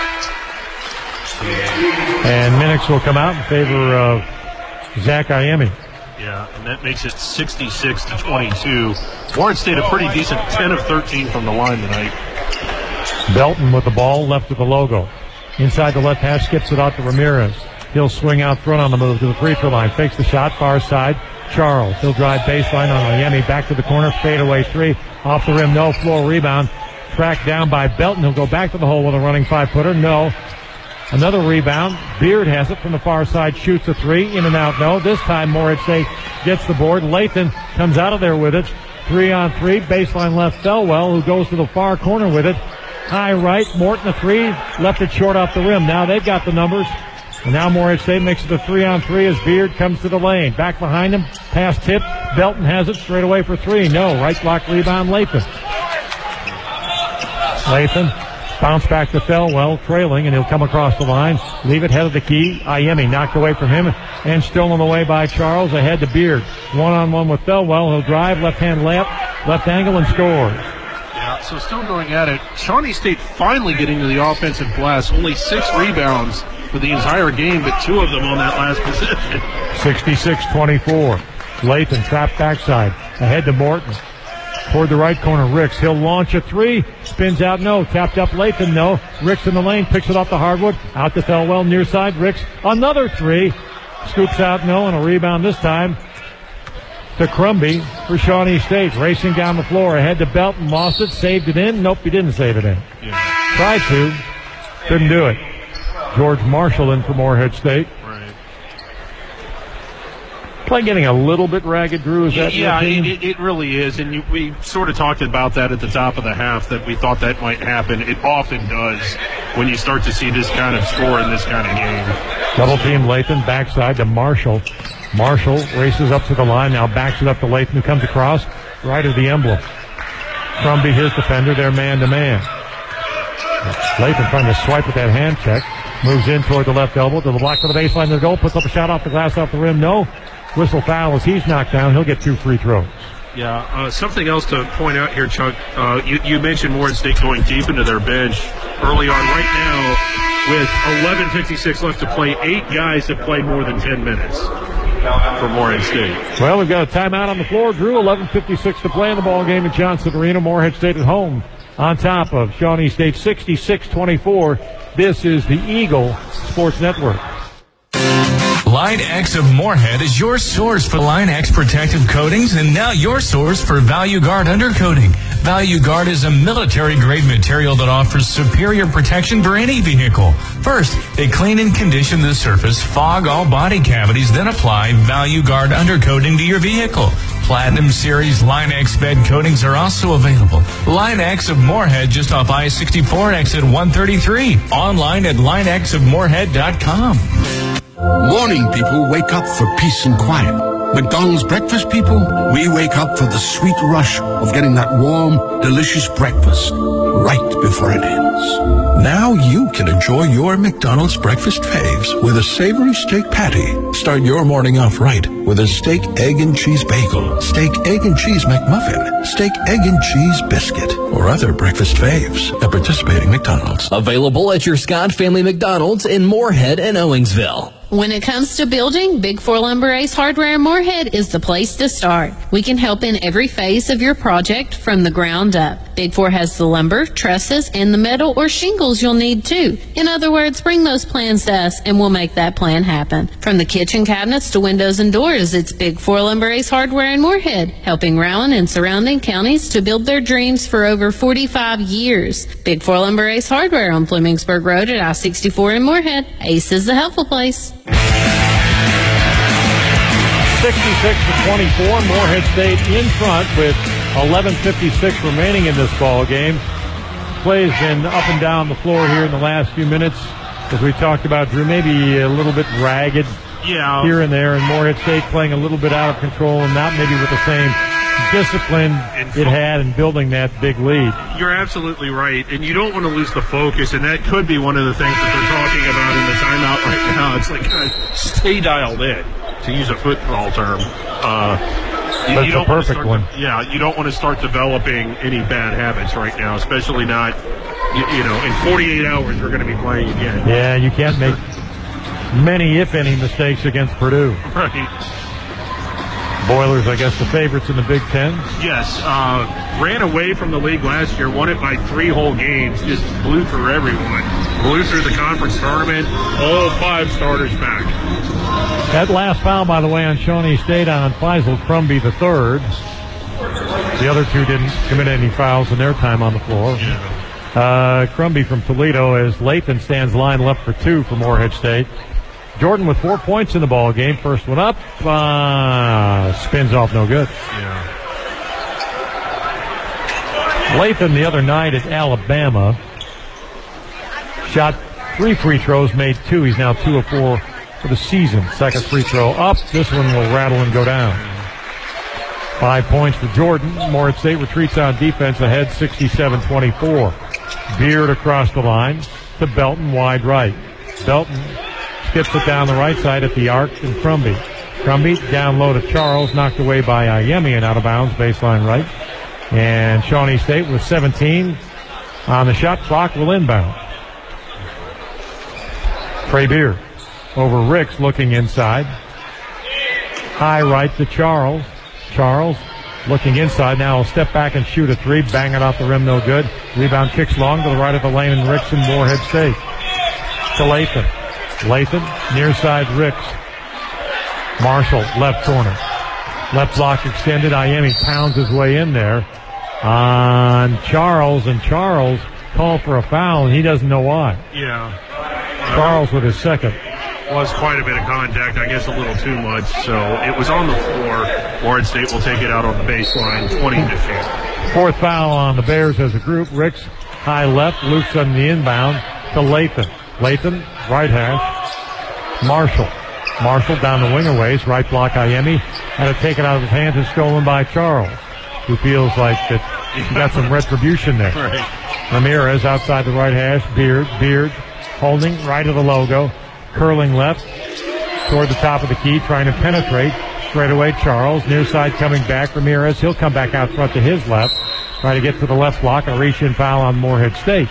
And Minix will come out in favor of Zach Iemi. Yeah, and that makes it 66-22. Morehead State a pretty decent 10 of 13 from the line tonight. Belton with the ball, left of the logo. Inside the left hash, skips it out to Ramirez. He'll swing out front on the move to the free throw line. Fakes the shot, far side. Charles. He'll drive baseline on Iemi. Back to the corner. Fadeaway 3. Off the rim. No. Floor rebound. Tracked down by Belton. He'll go back to the hole with a running 5-footer. No. Another rebound. Beard has it from the far side. Shoots a 3. In and out. No. This time Morehead State gets the board. Lathan comes out of there with it. 3-on-3. Baseline left Thelwell, who goes to the far corner with it. High right. Morton a 3. Left it short off the rim. Now they've got the numbers. And now Morehead State makes it a 3-on-3 as Beard comes to the lane. Back behind him. Pass tip. Belton has it straight away for 3. No. Right block rebound Lathan. Lathan bounce back to Thelwell, trailing, and he'll come across the line. Leave it head of the key. Iemi knocked away from him and still on the way by Charles. Ahead to Beard. One-on-one with Thelwell. He'll drive. Left-hand layup. Left angle and scores. Yeah, so still going at it. Shawnee State finally getting to the offensive glass. Only 6 rebounds for the entire game, but 2 of them on that last possession. 66-24. Lathan trapped backside. Ahead to Morton. Toward the right corner, Ricks. He'll launch a 3. Spins out, no. Tapped up Lathan, no. Ricks in the lane, picks it off the hardwood. Out to Thelwell, near side. Ricks, another 3. Scoops out, no, and a rebound this time to Crumby for Shawnee State. Racing down the floor. Ahead to Belton. Lost it, saved it in. Nope, he didn't save it in. Yeah. Tried to. Couldn't do it. George Marshall in for Morehead State. Right. Play getting a little bit ragged, Drew. Is that yeah, it really is. And we sort of talked about that at the top of the half, that we thought that might happen. It often does when you start to see this kind of score in this kind of game. Double team Lathan, backside to Marshall. Marshall races up to the line, now backs it up to Lathan, who comes across right of the emblem. Crumby, his defender, they're man-to-man. Lathan trying to swipe with that hand check. Moves in toward the left elbow to the block for the baseline to the goal. Puts up a shot off the glass, off the rim. No. Whistle foul as he's knocked down. He'll get 2 free throws. Yeah, something else to point out here, Chuck. You mentioned Morehead State going deep into their bench early on. Right now, with 11:56 left to play, 8 guys have played more than 10 minutes for Morehead State. Well, we've got a timeout on the floor, Drew. 11:56 to play in the ball game at Johnson Arena. Morehead State at home on top of Shawnee State, 66-24. This is the Eagle Sports Network. Line X of Morehead is your source for Line X protective coatings, and now your source for Value Guard undercoating. Value Guard is a military-grade material that offers superior protection for any vehicle. First, they clean and condition the surface, fog all body cavities, then apply Value Guard undercoating to your vehicle. Platinum Series Line X bed coatings are also available. Line X of Morehead just off I-64 exit 133. Online at linexofmorehead.com. Morning people wake up for peace and quiet. McDonald's breakfast people, we wake up for the sweet rush of getting that warm, delicious breakfast right before it ends. Now you can enjoy your McDonald's breakfast faves with a savory steak patty. Start your morning off right with a steak, egg, and cheese bagel, steak, egg, and cheese McMuffin, steak, egg, and cheese biscuit, or other breakfast faves at participating McDonald's. Available at your Scott Family McDonald's in Moorhead and Owensville. When it comes to building, Big 4 Lumber Ace Hardware in Moorhead is the place to start. We can help in every phase of your project from the ground up. Big 4 has the lumber, trusses, and the metal or shingles you'll need too. In other words, bring those plans to us and we'll make that plan happen. From the kitchen cabinets to windows and doors, it's Big 4 Lumber Ace Hardware in Moorhead, helping Rowan and surrounding counties to build their dreams for over 45 years. Big 4 Lumber Ace Hardware on Flemingsburg Road at I-64 in Moorhead. Ace is the helpful place. 66-24, Moorhead State in front with 11:56 remaining in this ball game. Play's been up and down the floor here in the last few minutes, as we talked about, Drew, maybe a little bit ragged here and there, and Moorhead State playing a little bit out of control and not maybe with the same discipline it had in building that big lead. You're absolutely right, and you don't want to lose the focus, and that could be one of the things that they're talking about in the timeout right now. It's like, stay dialed in, to use a football term. That's a perfect one. You don't want to start developing any bad habits right now, especially not, in 48 hours we're going to be playing again. Yeah, you can't make many, if any, mistakes against Purdue. Right. Boilers, I guess, the favorites in the Big Ten. Yes, ran away from the league last year, won it by 3 whole games, just blew through everyone. Blew through the conference tournament, all 5 starters back. That last foul, by the way, on Shawnee State on Faisal Crumby III. The other 2 didn't commit any fouls in their time on the floor. Yeah. Crumby from Toledo, as Lathan stands line left for 2 for Moorhead State. Jordan with 4 points in the ball game. First one up, spins off, no good. Yeah. Lathan the other night at Alabama shot 3 free throws, made 2. He's now 2 of 4 for the season. Second free throw up. This one will rattle and go down. 5 points for Jordan. Moorhead State retreats on defense ahead 67-24. Beard across the line to Belton, wide right. Belton gets it down the right side at the arc and Crumby. Crumby down low to Charles, knocked away by Ayemi and out of bounds, baseline right. And Shawnee State with 17 on the shot clock will inbound. Trey Beard over Ricks looking inside. High right to Charles. Charles looking inside. Now he'll step back and shoot a 3. Bang it off the rim, no good. Rebound kicks long to the right of the lane, and Ricks and Moorhead State. To Lathan. Lathan, near side Ricks. Marshall, left corner. Left block extended. Ayemi pounds his way in there on Charles, and Charles called for a foul, and he doesn't know why. Yeah. Charles with his second. Was quite a bit of contact, I guess a little too much, so it was on the floor. Moorhead State will take it out on the baseline, 20-15. 4th foul on the Bears as a group. Ricks, high left, loops on the inbound to Lathan. Lathan, right hash. Marshall down the wing a ways. Right block, Ayemi. Had to take it out of his hands and stolen by Charles, who feels like that he got some retribution there. Right. Ramirez outside the right hash. Beard holding right of the logo. Curling left toward the top of the key, trying to penetrate. Straight away, Charles. Near side coming back. Ramirez, he'll come back out front to his left. Try to get to the left block. A reach-in foul on Moorhead State.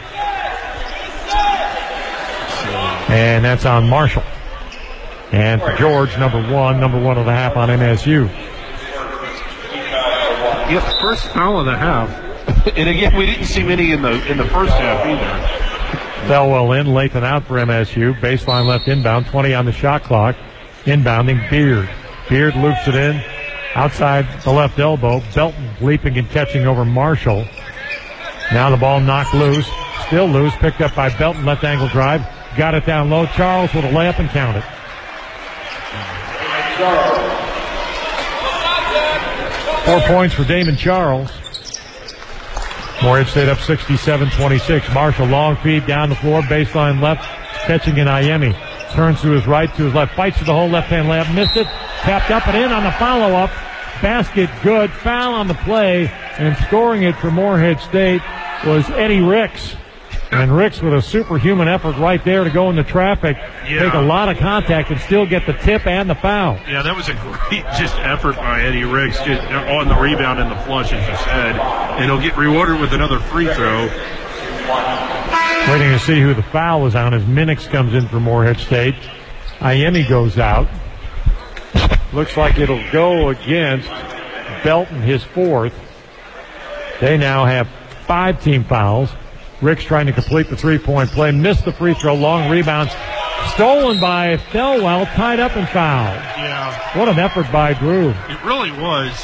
And that's on Marshall. And for George, number one of the half on MSU. Yep, first foul of the half. And again, we didn't see many in the first half either. Thelwell in, Lathan out for MSU. Baseline left inbound, 20 on the shot clock. Inbounding Beard. Beard loops it in outside the left elbow. Belton leaping and catching over Marshall. Now the ball knocked loose. Still loose, picked up by Belton. Left angle drive. Got it down low. Charles with a layup and count it. 4 points for Damon Charles. Moorhead State up 67-26. Marshall, long feed down the floor, baseline left, catching in Ayemi. Turns to his right, to his left, fights to the whole left-hand layup, missed it, tapped up and in on the follow-up. Basket good, foul on the play, and scoring it for Morehead State was Eddie Ricks. And Ricks with a superhuman effort right there to go into traffic, take a lot of contact and still get the tip and the foul. Yeah, that was a great just effort by Eddie Ricks just on the rebound and the flush, as you said. And he'll get rewarded with another free throw. Waiting to see who the foul was on as Minix comes in for Morehead State. Iemi goes out. Looks like it'll go against Belton, his fourth. They now have 5 team fouls. Ricks trying to complete the three-point play. Missed the free throw. Long rebound. Stolen by Thelwell. Tied up and fouled. Yeah. What an effort by Drew. It really was.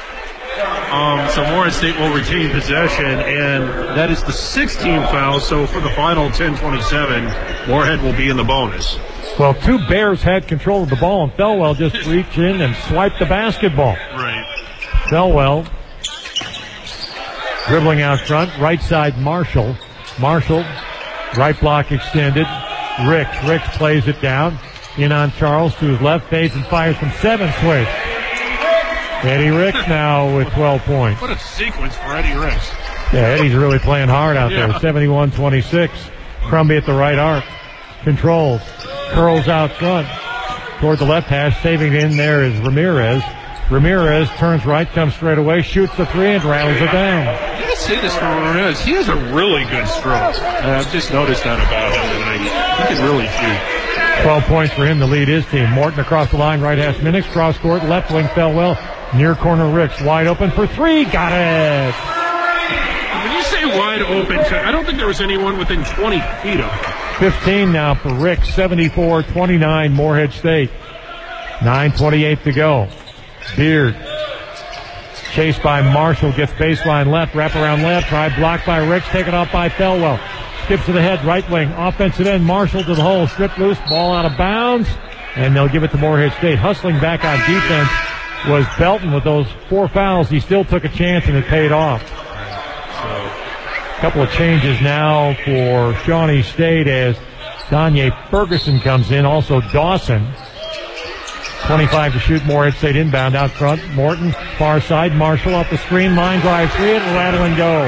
So Morehead State will retain possession, and that is the 6th team foul. So for the final 10-27, Morehead will be in the bonus. Well, 2 Bears had control of the ball, and Thelwell just reached in and swiped the basketball. Right. Thelwell dribbling out front. Right side, Marshall. Marshall, right block extended. Ricks plays it down. In on Charles to his left, fades and fires from 7, swish. Eddie Ricks now with 12 points. What a sequence for Eddie Ricks. Yeah, Eddie's really playing hard out there. 71-26. Crumbie at the right arc. Controls. Curls out front. Toward the left hash. Saving it in there is Ramirez. Ramirez turns right, comes straight away, shoots the 3 and rattles it down. I gotta say this for Ramirez. He has a really good stroke. I've just noticed that about him tonight. He can really shoot. 12 points for him to lead his team. Morton across the line, right hash Minix, cross court, left wing Thelwell, near corner Ricks, wide open for 3, got it! When you say wide open, I don't think there was anyone within 20 feet of him. 15 now for Ricks, 74-29 Morehead State. 9:28 to go. Beard, chased by Marshall, gets baseline left, wrap around left, try blocked by Ricks, taken off by Thelwell. Skips to the head, right wing, offensive end, Marshall to the hole, stripped loose, ball out of bounds, and they'll give it to Morehead State. Hustling back on defense was Belton with those 4 fouls. He still took a chance and it paid off. A couple of changes now for Shawnee State as Danye Ferguson comes in, also Dawson. 25 to shoot, Morehead State inbound out front. Morton, far side, Marshall off the screen, line drive 3, and rattle and go.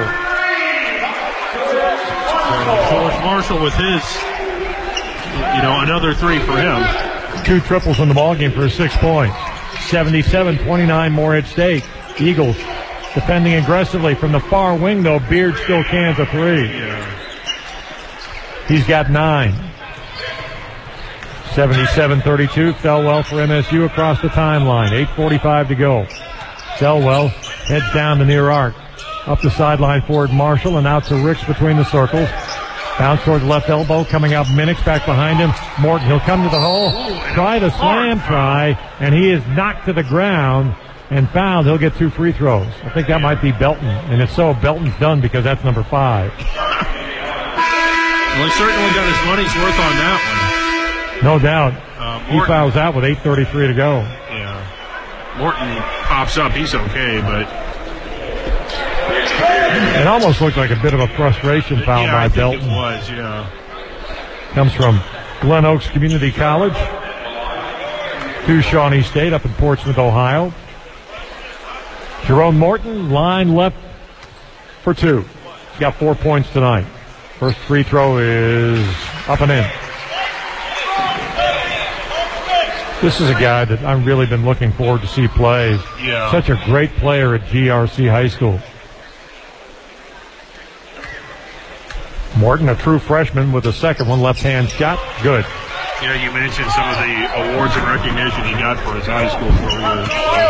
George Marshall with his, another 3 for him. 2 triples in the ballgame for 6 points. 77-29 Morehead State. Eagles defending aggressively from the far wing, though. Beard still cans a 3. Yeah. He's got 9. 77-32, Thelwell for MSU across the timeline. 8:45 to go. Thelwell heads down the near arc. Up the sideline forward Marshall and out to Ricks between the circles. Bounce toward the left elbow, coming out Minix back behind him. Morton, he'll come to the hole. Try the slam try, and he is knocked to the ground and fouled. He'll get 2 free throws. I think that might be Belton, and if so, Belton's done because that's number 5. Well, he certainly got his money's worth on that one. No doubt. He fouls out with 8:33 to go. Yeah. Morton pops up. He's okay, but it almost looked like a bit of a frustration foul by Belton. It was, yeah. Comes from Glen Oaks Community College to Shawnee State up in Portsmouth, Ohio. Jerome Morton, line left for 2. He's got 4 points tonight. First free throw is up and in. This is a guy that I've really been looking forward to see play. Yeah. Such a great player at GRC High School. Morton, a true freshman with a second one, left-hand shot. Good. Yeah, you mentioned some of the awards and recognition he got for his high school career.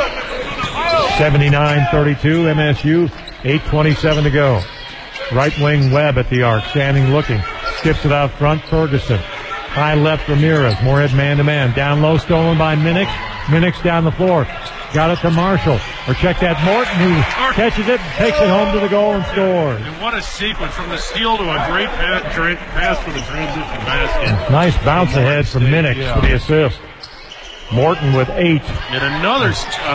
79-32, MSU, 8:27 to go. Right wing Webb at the arc, standing looking. Skips it out front, Ferguson. High left, Ramirez. Morehead man-to-man. Down low, stolen by Minix. Minix down the floor. Got it to Marshall. Or check that Morton, who catches it, takes it home to the goal and scores. And what a sequence from the steal to a great pass for the transition basket. Nice bounce ahead from Minix for the assist. Morton with 8. And another...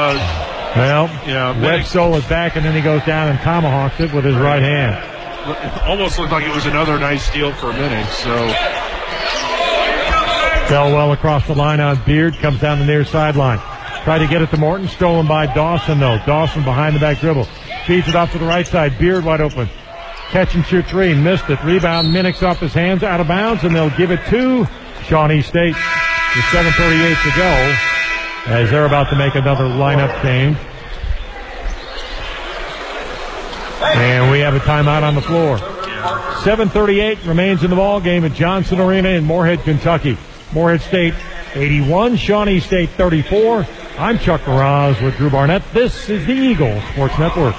Webb stole it back, and then he goes down and tomahawks it with his right hand. Almost looked like it was another nice steal for Minix, so... Selwell across the line on Beard, comes down the near sideline. Tried to get it to Morton, stolen by Dawson, though. Dawson behind the back dribble. Feeds it off to the right side. Beard wide open. Catch and shoot three. Missed it. Rebound. Minix off his hands, out of bounds, and they'll give it to Shawnee State with 7:38 to go as they're about to make another lineup change. And we have a timeout on the floor. 7:38 remains in the ball game at Johnson Arena in Moorhead, Kentucky. Moorhead State 81, Shawnee State 34. I'm Chuck Meraz with Drew Barnett. This is the Eagle Sports Network.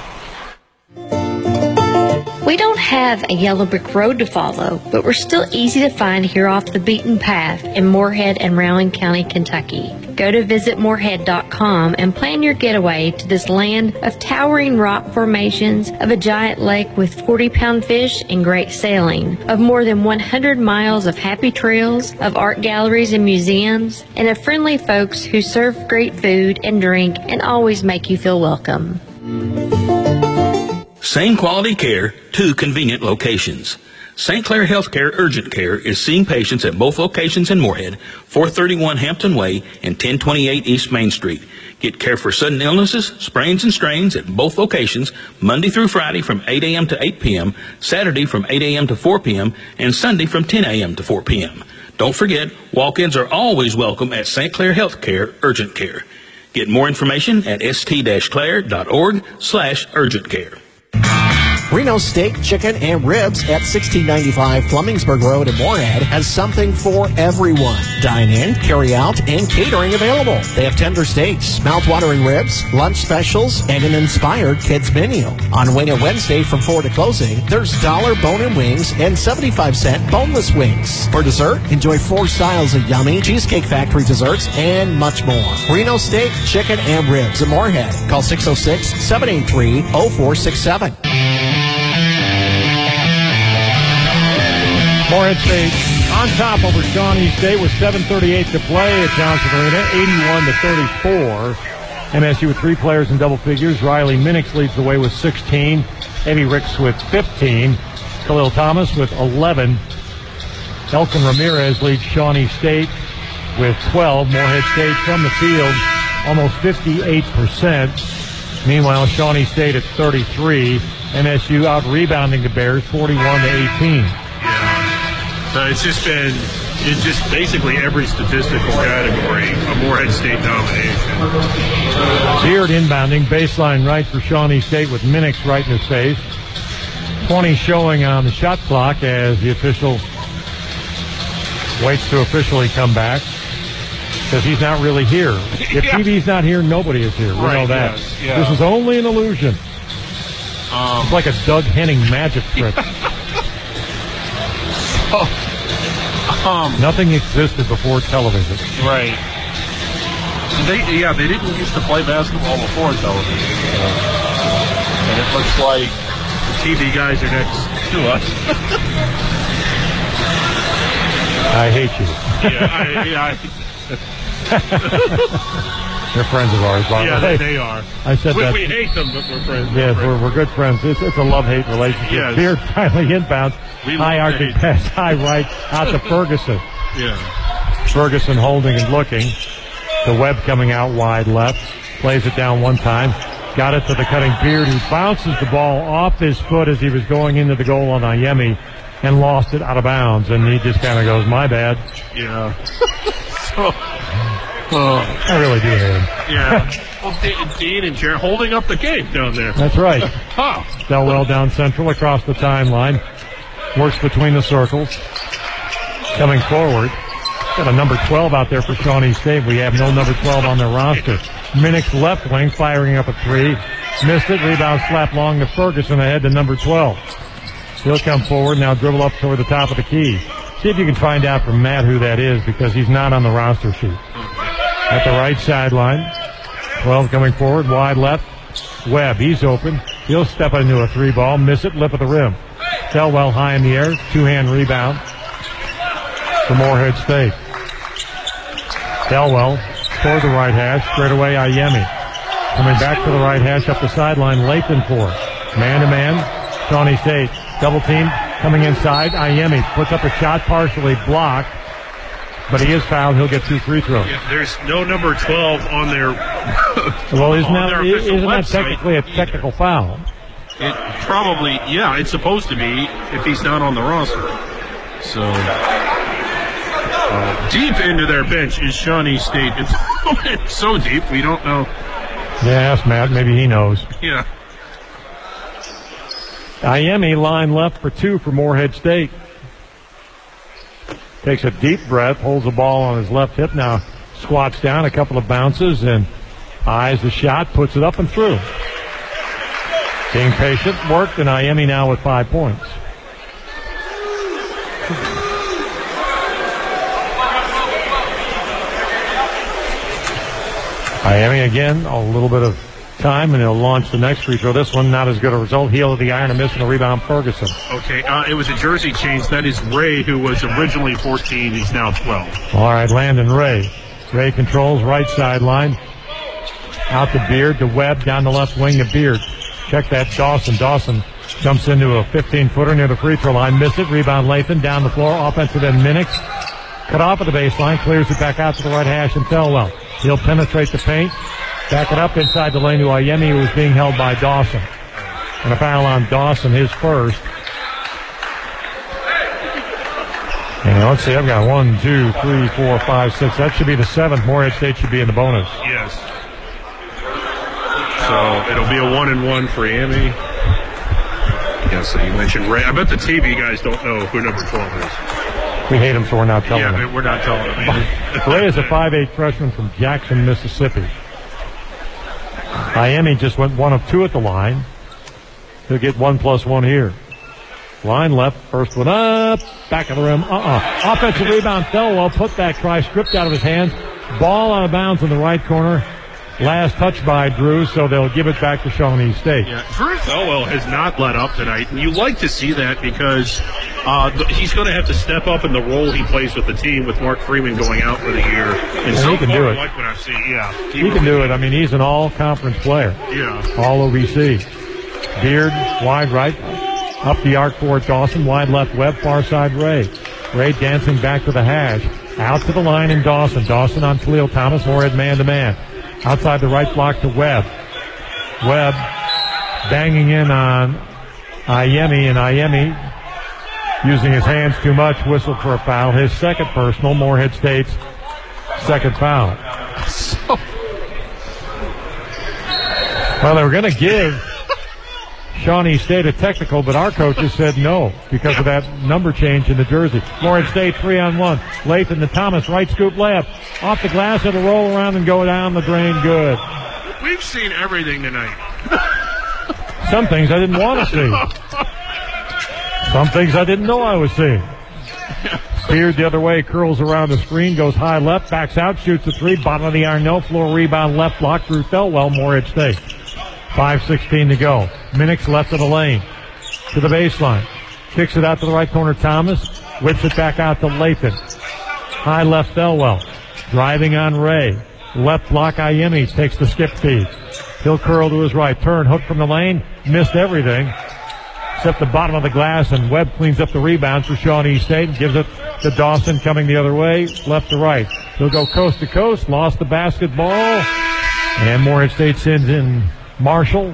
We don't have a yellow brick road to follow, but we're still easy to find here off the beaten path in Moorhead and Rowan County, Kentucky. Go to visitmoorhead.com and plan your getaway to this land of towering rock formations, of a giant lake with 40-pound fish and great sailing, of more than 100 miles of happy trails, of art galleries and museums, and of friendly folks who serve great food and drink and always make you feel welcome. Same quality care, two convenient locations. St. Clair Healthcare Urgent Care is seeing patients at both locations in Moorhead, 431 Hampton Way and 1028 East Main Street. Get care for sudden illnesses, sprains and strains at both locations Monday through Friday from 8 a.m. to 8 p.m., Saturday from 8 a.m. to 4 p.m., and Sunday from 10 a.m. to 4 p.m. Don't forget, walk-ins are always welcome at St. Clair Healthcare Urgent Care. Get more information at st-clair.org/urgent care. Reno Steak, Chicken, and Ribs at 1695 Flemingsburg Road in Moorhead has something for everyone. Dine in, carry out, and catering available. They have tender steaks, mouth-watering ribs, lunch specials, and an inspired kids menu. On Wing It Wednesday from 4 to closing, there's $1 bone-in wings and 75-cent boneless wings. For dessert, enjoy 4 styles of yummy Cheesecake Factory desserts and much more. Reno Steak, Chicken, and Ribs in Moorhead. Call 606-783-0467. Moorhead State on top over Shawnee State with 7:38 to play at Johnson Arena, 81-34. MSU with 3 players in double figures. Riley Minix leads the way with 16. Eddie Ricks with 15. Khalil Thomas with 11. Elkin Ramirez leads Shawnee State with 12. Moorhead State from the field, almost 58%. Meanwhile, Shawnee State at 33. MSU out-rebounding the Bears, 41-18. So it's just basically every statistical category a Moorhead State domination. Beard inbounding, baseline right for Shawnee State with Minix right in his face. 20 showing on the shot clock as the official waits to officially come back because he's not really here. If TV's not here, nobody is here. We know that. Yeah. This is only an illusion. It's like a Doug Henning magic trick. Nothing existed before television. Right. They didn't used to play basketball before television. And it looks like the TV guys are next to us. I hate you. They're friends of ours, by the way. They are. I said that. We hate them, but we're friends. Yes, we're good friends. It's a love-hate relationship. Yes. Beard finally inbounds. High arcing pass, high right, out to Ferguson. Yeah. Ferguson holding and looking. The Webb coming out wide left. Plays it down one time. Got it to the cutting Beard, who bounces the ball off his foot as he was going into the goal on Ayemi and lost it out of bounds. And he just kind of goes, my bad. Yeah. I really do hate him. Yeah. Well, Dean and Jared holding up the game down there. That's right. Selwell down central across the timeline. Works between the circles. Coming forward. Got a number 12 out there for Shawnee State. We have no number 12 on their roster. Minix left wing firing up a 3. Missed it. Rebound slap long to Ferguson ahead to number 12. He'll come forward now, dribble up toward the top of the key. See if you can find out from Matt who that is because he's not on the roster sheet. At the right sideline. 12 coming forward, wide left. Webb, he's open. He'll step into a 3 ball, miss it, lip of the rim. Selwell high in the air, 2-hand rebound for Moorhead State. Selwell toward the right hash, straight away Ayemi. Coming back to the right hash, up the sideline, Lathan for it. Man-to-man, Shawnee State. Double team coming inside. Ayemi puts up a shot, partially blocked But he is fouled. He'll get 2 free throws. Yeah, there's no number 12 on their well, isn't that website. Technically a technical foul? It probably, yeah, it's supposed to be if he's not on the roster. So deep into their bench is Shawnee State. It's so deep we don't know. Yeah, ask Matt. Maybe he knows. Yeah. Iemi line left for 2 for Morehead State. Takes a deep breath, holds the ball on his left hip, now squats down, a couple of bounces, and eyes the shot, puts it up and through. Being patient, worked, and Iemi now with 5 points. Iemi again, a little bit of time, and he'll launch the next free throw. This one not as good a result. Heel of the iron, a miss, and a rebound, Ferguson. Okay, it was a jersey change. That is Ray, who was originally 14. He's now 12. All right, Landon Ray. Ray controls right sideline. Out to Beard, to Webb, down the left wing to Beard. Check that Dawson. Dawson jumps into a 15-footer near the free throw line. Miss it. Rebound Lathan. Down the floor. Offensive end Minix. Cut off at the baseline. Clears it back out to the right hash and Thelwell. He'll penetrate the paint. Back it up inside the lane to Iemi, who is being held by Dawson. And a foul on Dawson, his first. And let's see, I've got 1, 2, 3, 4, 5, 6. That should be the 7th. Morehead State should be in the bonus. Yes. So it'll be a 1-and-1 for Iemi. Yes, so you mentioned Ray. I bet the TV guys don't know who number 12 is. We hate him, so we're not telling them. Yeah, we're not telling them. Ray is a 5'8" freshman from Jackson, Mississippi. Iemi just went 1 of 2 at the line. He'll get 1+1 here. Line left, first one up, back of the rim. Offensive rebound, Thelwell, put that try, stripped out of his hands. Ball out of bounds in the right corner. Last touch by Drew, so they'll give it back to Shawnee State. Yeah, Drew Thelwell has not let up tonight, and you like to see that because he's going to have to step up in the role he plays with the team with Mark Freeman going out for the year. And so he can do it. I like what I've seen. Yeah, he can do it. I mean, he's an all-conference player. Yeah. All OVC. Beard, wide right, up the arc for Dawson, wide left Webb, far side Ray. Ray dancing back to the hash, out to the line in Dawson. Dawson on Khalil Thomas, Morehead man-to-man. Outside the right block to Webb. Webb banging in on Iemi, and Iemi using his hands too much, whistled for a foul. His second personal, Morehead State's second foul. Well, they were going to give Shawnee State a technical, but our coaches said no because of that number change in the jersey. Morehead State 3-on-1. Lathan to Thomas, right scoop layup. Off the glass, it'll roll around and go down the drain. Good. We've seen everything tonight. Some things I didn't want to see. Some things I didn't know I was seeing. Beard the other way, curls around the screen, goes high left, backs out, shoots a 3, bottom of the iron, no floor rebound, left block, Drew Thelwell, Morehead State. 5:16 to go. Minix left of the lane to the baseline. Kicks it out to the right corner, Thomas. Whips it back out to Lathan. High left, Thelwell. Driving on Ray. Left block, Iemi takes the skip feed. He'll curl to his right. Turn, hook from the lane. Missed everything except the bottom of the glass, and Webb cleans up the rebound for Shawnee State and gives it to Dawson coming the other way, left to right. He'll go coast to coast. Lost the basketball. And Morehead State sends in Marshall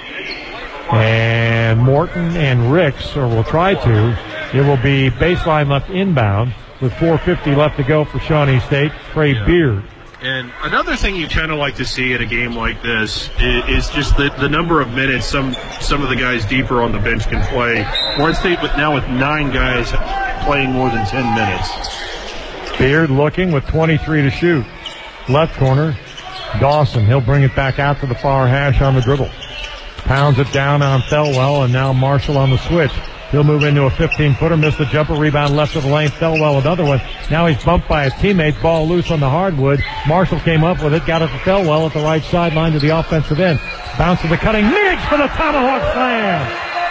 and Morton and Ricks, or will try to. It will be baseline left inbound with 4:50 left to go for Shawnee State. Trey Beard. And another thing you kind of like to see at a game like this is just the number of minutes some of the guys deeper on the bench can play. Morehead State with 9 guys playing more than 10 minutes. Beard looking with 23 to shoot. Left corner, Dawson. He'll bring it back out to the far hash on the dribble. Pounds it down on Thelwell, and now Marshall on the switch. He'll move into a 15-footer, missed the jumper, rebound left of the lane. Thelwell another one. Now he's bumped by his teammate, ball loose on the hardwood. Marshall came up with it, got it to Thelwell at the right sideline to the offensive end. Bounce to the cutting, Minix for the tomahawk slam.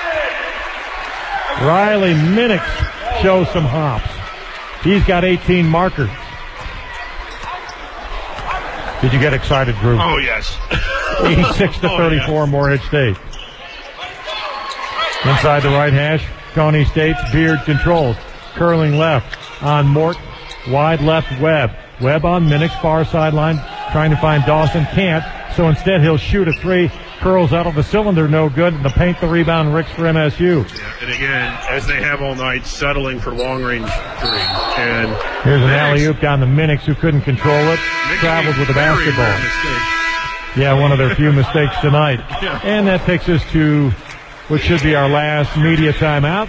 Riley Minix shows some hops. He's got 18 markers. Did you get excited, Drew? Oh, yes. 86 to 34, yeah. Morehead State. Inside the right hash, Shawnee State's Beard controls. Curling left on Morton. Wide left, Webb. Webb on Minix, far sideline, trying to find Dawson. Can't. So instead he'll shoot a three. Curls out of the cylinder, no good. And the paint, the rebound, Ricks for MSU. Yeah, and again, as they have all night, settling for long-range three. And here's an alley-oop down to Minix, who couldn't control it. Traveled with the basketball. Yeah, one of their few mistakes tonight. Yeah. And that takes us to what should be our last media timeout.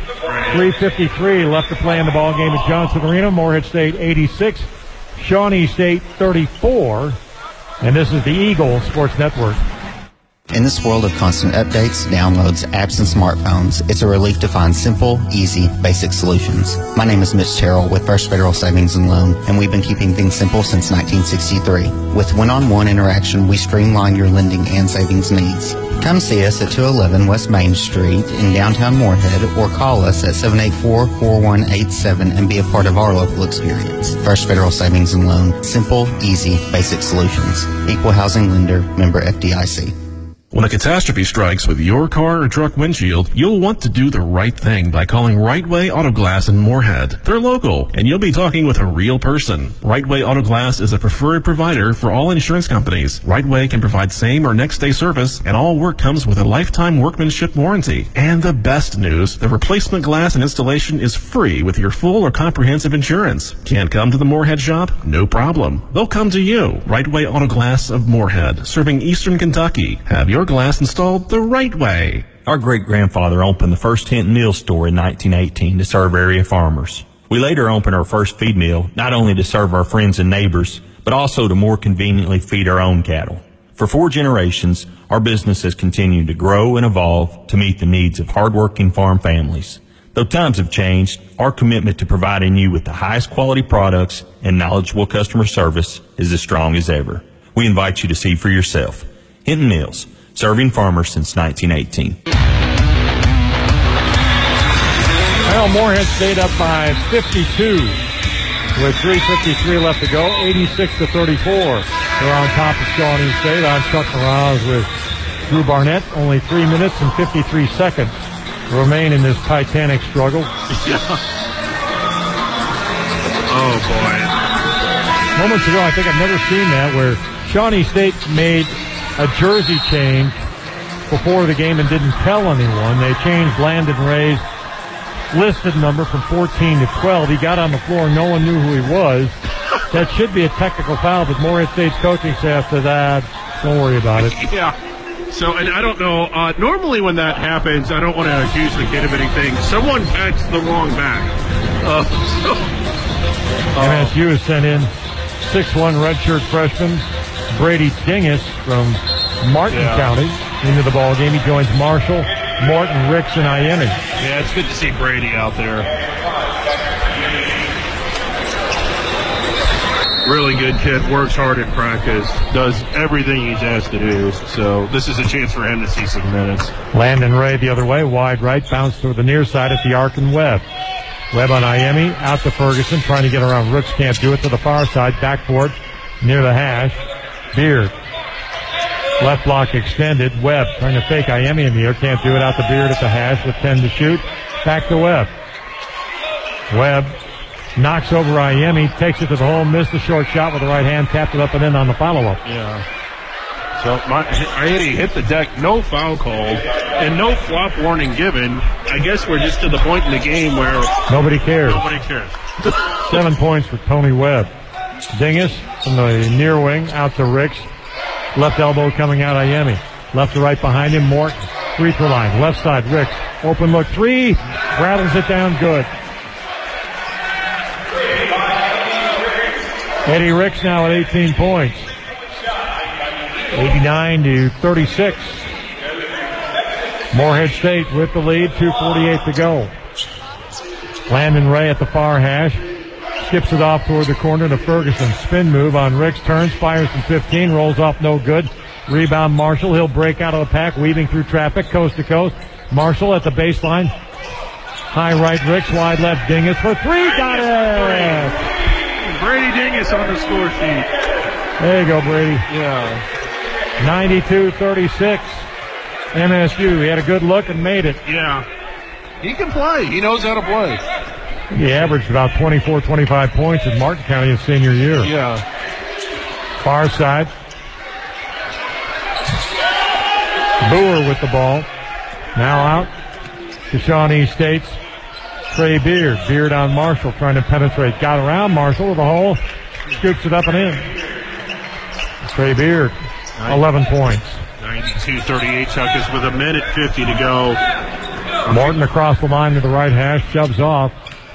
3:53 left to play in the ball game at Johnson Arena. Morehead State 86, Shawnee State 34. And this is the Eagle Sports Network. In this world of constant updates, downloads, apps, and smartphones, it's a relief to find simple, easy, basic solutions. My name is Mitch Terrell with First Federal Savings and Loan, and we've been keeping things simple since 1963. With one-on-one interaction, we streamline your lending and savings needs. Come see us at 211 West Main Street in downtown Morehead, or call us at 784-4187 and be a part of our local experience. First Federal Savings and Loan, simple, easy, basic solutions. Equal housing lender, member FDIC. When a catastrophe strikes with your car or truck windshield, you'll want to do the right thing by calling Right Way Auto Glass in Morehead. They're local, and you'll be talking with a real person. Right Way Auto Glass is a preferred provider for all insurance companies. Right Way can provide same or next day service, and all work comes with a lifetime workmanship warranty. And the best news, the replacement glass and installation is free with your full or comprehensive insurance. Can't come to the Morehead shop? No problem. They'll come to you. Right Way Auto Glass of Morehead, serving Eastern Kentucky. Have your glass installed the right way. Our great-grandfather opened the first Hinton Mill store in 1918 to serve area farmers. We later opened our first feed mill, not only to serve our friends and neighbors, but also to more conveniently feed our own cattle. For 4 generations, our business has continued to grow and evolve to meet the needs of hardworking farm families. Though times have changed, our commitment to providing you with the highest quality products and knowledgeable customer service is as strong as ever. We invite you to see for yourself. Hinton Mills, serving farmers since 1918. Well, Morehead stayed up by 52 with 3:53 left to go, 86-34. They're on top of Shawnee State. I'm Chuck Miraz with Drew Barnett. Only 3 minutes and 53 seconds remain in this titanic struggle. Yeah. Oh, boy. Moments ago, I think I've never seen that, where Shawnee State made a jersey change before the game and didn't tell anyone. They changed Landon Ray's listed number from 14 to 12. He got on the floor. No one knew who he was. That should be a technical foul, but Morehead State's coaching staff said, don't worry about it. Yeah. So, and I don't know, normally when that happens, I don't want to accuse the kid of anything. Someone pats the wrong back. MSU has sent in 6'1" redshirt freshman Brady Dingus from Martin County into the ball game. He joins Marshall, Morton, Ricks, and Iemi. Yeah, it's good to see Brady out there. Really good kid, works hard at practice, does everything he's asked to do. So this is a chance for him to see some minutes. Landon Ray the other way, wide right, bounce to the near side at the arc and Webb. Webb on Iemi, out to Ferguson, trying to get around Ricks, can't do it, to the far side, backboard near the hash. Beard. Left block extended. Webb trying to fake Iemi in the air. Can't do it. Out to Beard at the hash with 10 to shoot. Back to Webb. Webb knocks over Iemi. Takes it to the hole. Missed the short shot with the right hand. Tapped it up and in on the follow-up. Yeah. So Iemi hit the deck. No foul called. And no flop warning given. I guess we're just to the point in the game where nobody cares. 7 points for Tony Webb. Dingus from the near wing out to Ricks. Left elbow coming out Iemi. Left to right behind him. Morton. Free throw line. Left side. Ricks. Open look. 3. Rattles it down good. Eddie Ricks now at 18 points. 89-36. Morehead State with the lead. 2:48 to go. Landon Ray at the far hash. Skips it off toward the corner to Ferguson. Spin move on Ricks. Turns, fires from 15. Rolls off no good. Rebound Marshall. He'll break out of the pack, weaving through traffic, coast to coast. Marshall at the baseline. High right, Ricks. Wide left, Dingus for 3. Got it! Brady Dingus on the score sheet. There you go, Brady. Yeah. 92-36. MSU. He had a good look and made it. Yeah. He can play. He knows how to play. He averaged about 24, 25 points in Martin County his senior year. Yeah. Far side. Boer with the ball. Now out to Shawnee State's Trey Beard. Beard on Marshall trying to penetrate. Got around Marshall with a hole. Scoops it up and in. Trey Beard, 11 points. 92-38 Chuck is with a minute 50 to go. Morton across the line to the right hash. Shoves off.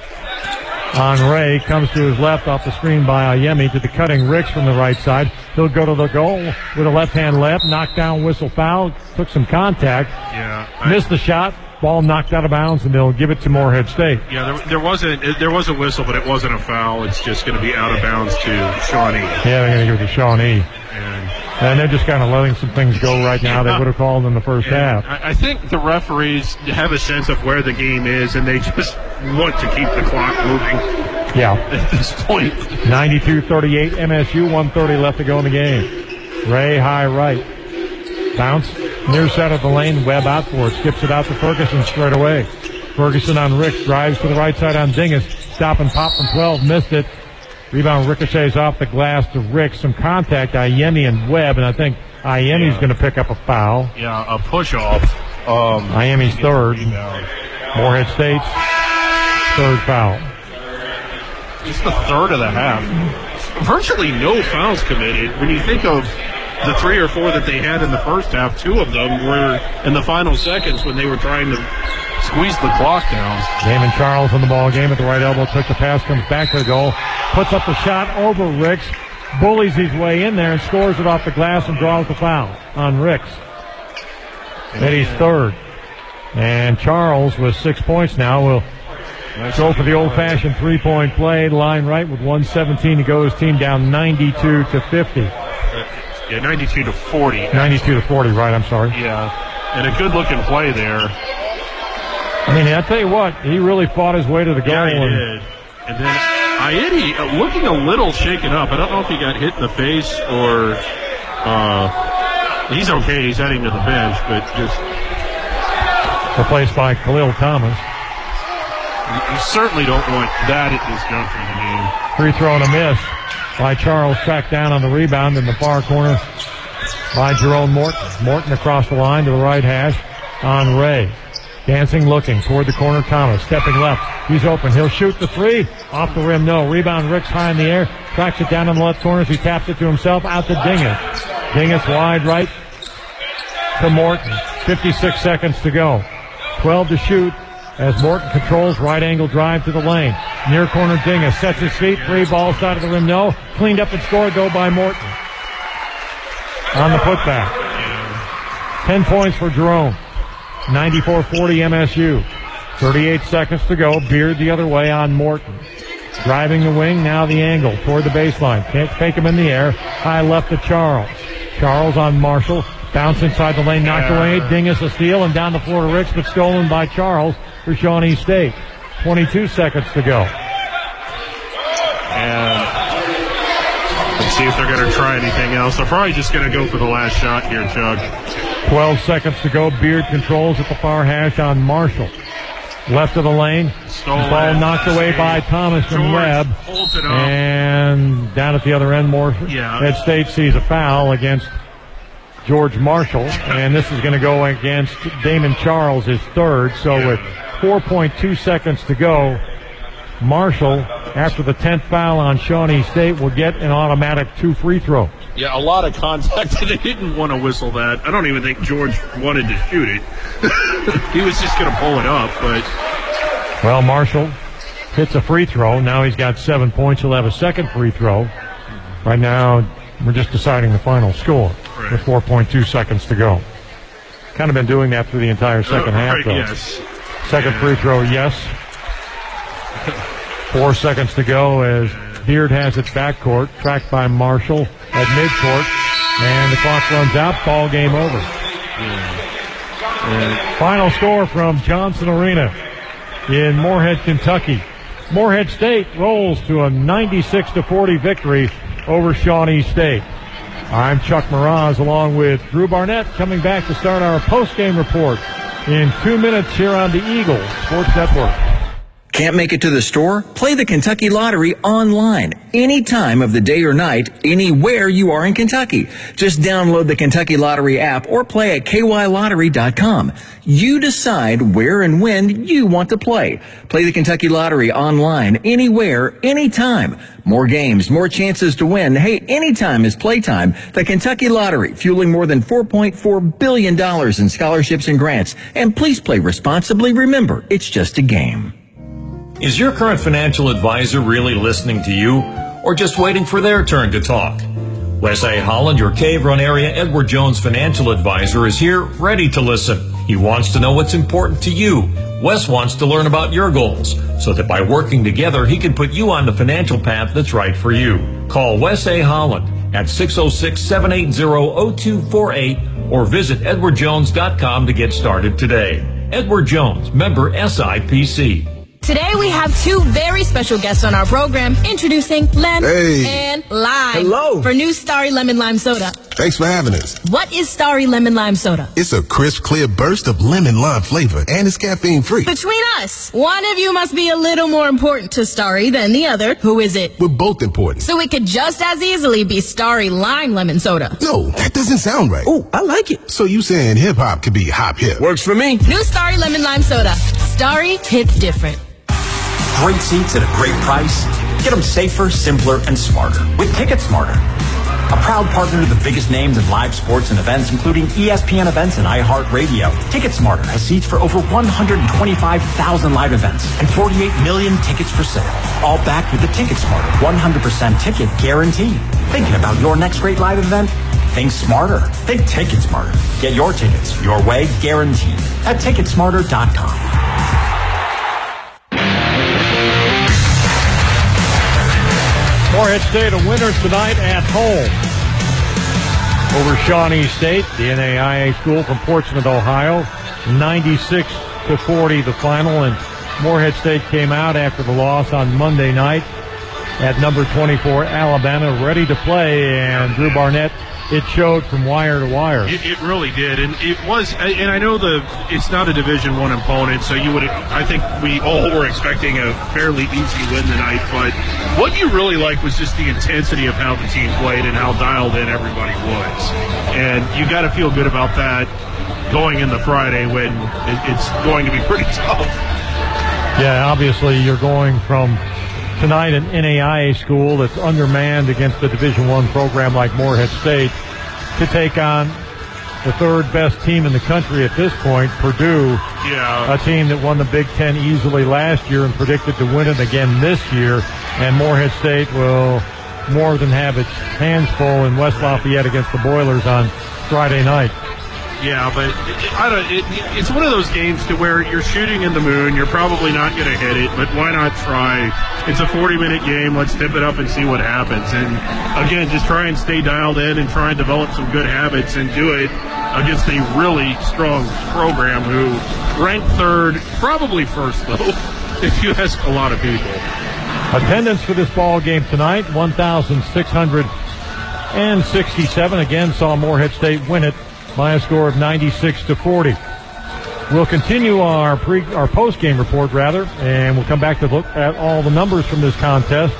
On Ray. Comes to his left off the screen by Ayemi to the cutting Ricks from the right side. He'll go to the goal with a left-hand left. Knockdown whistle foul. Took some contact. Yeah. Missed the shot. Ball knocked out of bounds, and they'll give it to Morehead State. Yeah, there was a whistle, but it wasn't a foul. It's just going to be out of bounds to Shawnee. Yeah, they're going to give it to Shawnee. And they're just kind of letting some things go right now they would have called in the first half. I think the referees have a sense of where the game is, and they just want to keep the clock moving. Yeah. At this point. 92-38 MSU, 1:30 left to go in the game. Ray high right. Bounce. Near side of the lane. Webb out for it. Skips it out to Ferguson straight away. Ferguson on Ricks. Drives to the right side on Dingus. Stop and pop from 12. Missed it. Rebound ricochets off the glass to Ricks. Some contact. Ayemi and Webb. And I think Ayemi's going to pick up a foul. Yeah, a push-off. Ayemi's third. Morehead State's third foul. It's the third of the half. Virtually no fouls committed. When you think of the 3 or 4 that they had in the first half, 2 of them were in the final seconds when they were trying to squeeze the clock down. Damon Charles in the ball game at the right elbow. Took the pass, comes back to the goal. Puts up the shot over Ricks. Bullies his way in there and scores it off the glass and draws the foul on Ricks. Eddie's third. And Charles with 6 points now will go for the old-fashioned three-point play. Line right with 1:17 to go. His team down 92-50. Yeah, 92-40. 92-40, right, I'm sorry. Yeah, and a good-looking play there. I mean, I'll tell you what, he really fought his way to the goal. Yeah, he did. And then Ayeti looking a little shaken up. I don't know if he got hit in the face or he's okay. He's heading to the bench, but just... Replaced by Khalil Thomas. You certainly don't want that at this juncture of the game. Free throw and a miss by Charles, tracked down on the rebound in the far corner by Jerome Morton. Morton across the line to the right hash on Ray. Dancing, looking toward the corner. Thomas stepping left. He's open. He'll shoot the three. Off the rim, no. Rebound, Ricks high in the air. Tracks it down in the left corner as he taps it to himself. Out to Dingus. Dingus wide right to Morton. 56 seconds to go. 12 to shoot as Morton controls right angle drive to the lane. Near corner Dingus sets his feet. Free ball side of the rim, no. Cleaned up and scored though by Morton. On the putback. 10 points for Jerome. 94-40 MSU. 38 seconds to go. Beard the other way on Morton. Driving the wing, now the angle toward the baseline. Can't take him in the air. High left to Charles. Charles on Marshall. Bounce inside the lane, knocked away. Dingus a steal and down the floor to Ricks, but stolen by Charles for Shawnee State. 22 seconds to go. And let's see if they're going to try anything else. They're probably just going to go for the last shot here, Chuck. 12 seconds to go. Beard controls at the far hash on Marshall. Left of the lane. Stolen. Ball knocked away by Thomas and Webb. Holds it up. And down at the other end, Morehead State sees a foul against George Marshall. And this is going to go against Damon Charles, his third. So with 4.2 seconds to go, Marshall, after the 10th foul on Shawnee State, will get an automatic 2 free throws. Yeah, a lot of contact. They didn't want to whistle that. I don't even think George wanted to shoot it. He was just going to pull it up, but... Well, Marshall hits a free throw. Now he's got 7 points. He'll have a second free throw. Right now, we're just deciding the final score with 4.2 seconds to go. Kind of been doing that through the entire second half, though. Yes. Second free throw, yes. 4 seconds to go as Beard has it backcourt, tracked by Marshall at midcourt, and the clock runs out. Ball game over. Final score from Johnson Arena in Morehead, Kentucky. Morehead State rolls to a 96-40 victory over Shawnee State. I'm Chuck Mraz along with Drew Barnett, coming back to start our post-game report in 2 minutes here on the Eagles Sports Network. Can't make it to the store? Play the Kentucky Lottery online, any time of the day or night, anywhere you are in Kentucky. Just download the Kentucky Lottery app or play at kylottery.com. You decide where and when you want to play. Play the Kentucky Lottery online, anywhere, anytime. More games, more chances to win. Hey, anytime is playtime. The Kentucky Lottery, fueling more than $4.4 billion in scholarships and grants. And please play responsibly. Remember, it's just a game. Is your current financial advisor really listening to you, or just waiting for their turn to talk? Wes A. Holland, your Cave Run area Edward Jones financial advisor, is here ready to listen. He wants to know what's important to you. Wes wants to learn about your goals, so that by working together, he can put you on the financial path that's right for you. Call Wes A. Holland at 606-780-0248 or visit edwardjones.com to get started today. Edward Jones, member SIPC. Today we have two very special guests on our program, introducing Lem and Lime. Hello. For new Starry Lemon Lime Soda. Thanks for having us. What is Starry Lemon Lime Soda? It's a crisp, clear burst of lemon lime flavor, and it's caffeine-free. Between us, one of you must be a little more important to Starry than the other. Who is it? We're both important. So it could just as easily be Starry Lime Lemon Soda. No, that doesn't sound right. Oh, I like it. So you saying hip-hop could be hop-hip? Works for me. New Starry Lemon Lime Soda. Starry hits different. Great seats at a great price. Get them safer, simpler, and smarter with Ticket Smarter. A proud partner to the biggest names in live sports and events, including ESPN events and iHeartRadio. Ticket Smarter has seats for over 125,000 live events and 48 million tickets for sale. All backed with the Ticket Smarter 100% ticket guarantee. Thinking about your next great live event? Think smarter. Think Ticket Smarter. Get your tickets your way, guaranteed, at Ticketsmarter.com. Morehead State a winner tonight at home over Shawnee State, the NAIA school from Portsmouth, Ohio. 96-40 the final, and Morehead State came out after the loss on Monday night at number 24 Alabama, ready to play, and Drew Barnett, it showed from wire to wire. It really did, and it was. And I know it's not a Division I opponent, so I think we all were expecting a fairly easy win tonight. But what you really like was just the intensity of how the team played and how dialed in everybody was. And you got to feel good about that going into Friday when it's going to be pretty tough. Yeah, obviously you're going from tonight an NAIA school that's undermanned against a Division I program like Morehead State to take on the third best team in the country at this point, Purdue, a team that won the Big Ten easily last year and predicted to win it again this year. And Morehead State will more than have its hands full in West Lafayette against the Boilers on Friday night. Yeah, but it's one of those games to where you're shooting in the moon. You're probably not going to hit it, but why not try? It's a 40-minute game. Let's tip it up and see what happens. And, again, just try and stay dialed in and try and develop some good habits and do it against a really strong program who ranked third, probably first, though, if you ask a lot of people. Attendance for this ball game tonight, 1,667. Again, saw Morehead State win it by a score of 96-40. We'll continue our post-game report, and we'll come back to look at all the numbers from this contest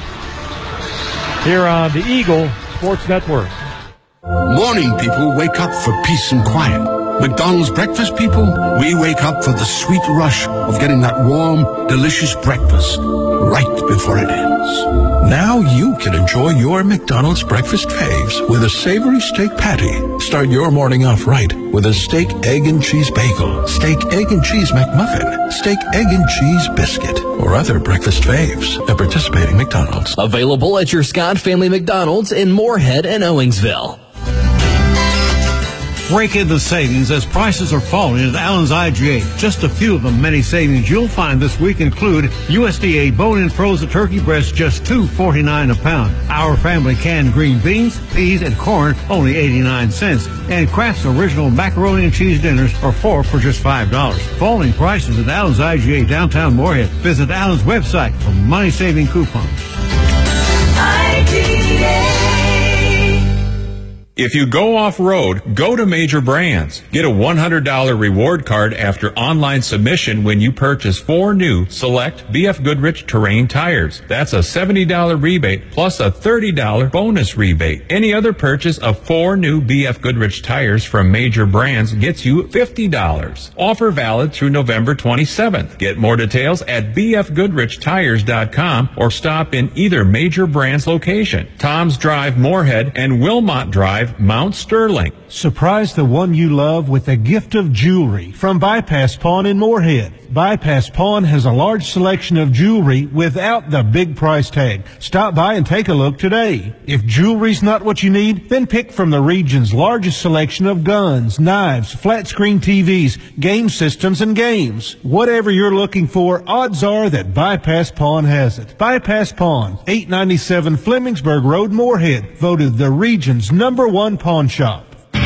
here on the Eagle Sports Network. Morning people wake up for peace and quiet. McDonald's breakfast people, we wake up for the sweet rush of getting that warm, delicious breakfast right before it ends. Now you can enjoy your McDonald's breakfast faves with a savory steak patty. Start your morning off right with a steak, egg, and cheese bagel, steak, egg, and cheese McMuffin, steak, egg, and cheese biscuit, or other breakfast faves at participating McDonald's. Available at your Scott Family McDonald's in Morehead and Owensville. Break into savings as prices are falling at Allen's IGA. Just a few of the many savings you'll find this week include USDA bone-in frozen turkey breast, just $2.49 a pound. Our Family canned green beans, peas, and corn, only 89 cents. And Kraft's original macaroni and cheese dinners are 4 for just $5. Falling prices at Allen's IGA downtown Morehead. Visit Allen's website for money-saving coupons. IGA. If you go off-road, go to Major Brands. Get a $100 reward card after online submission when you purchase 4 new select BF Goodrich Terrain tires. That's a $70 rebate plus a $30 bonus rebate. Any other purchase of 4 new BF Goodrich tires from Major Brands gets you $50. Offer valid through November 27th. Get more details at bfgoodrichtires.com or stop in either Major Brands location, Tom's Drive, Moorhead, and Wilmot Drive, Mount Sterling. Surprise the one you love with a gift of jewelry from Bypass Pawn in Moorhead. Bypass Pawn has a large selection of jewelry without the big price tag. Stop by and take a look today. If jewelry's not what you need, then pick from the region's largest selection of guns, knives, flat screen TVs, game systems, and games. Whatever you're looking for, odds are that Bypass Pawn has it. Bypass Pawn, 897 Flemingsburg Road, Moorhead, voted the region's #1 pawn shop.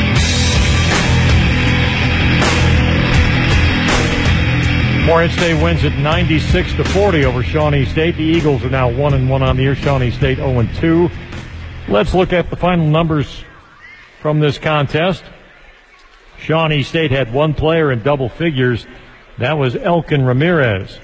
Moorhead State wins at 96-40 over Shawnee State. The Eagles are now 1-1 on the year. Shawnee State 0-2. Let's look at the final numbers from this contest. Shawnee State had one player in double figures. That was Elkin Ramirez.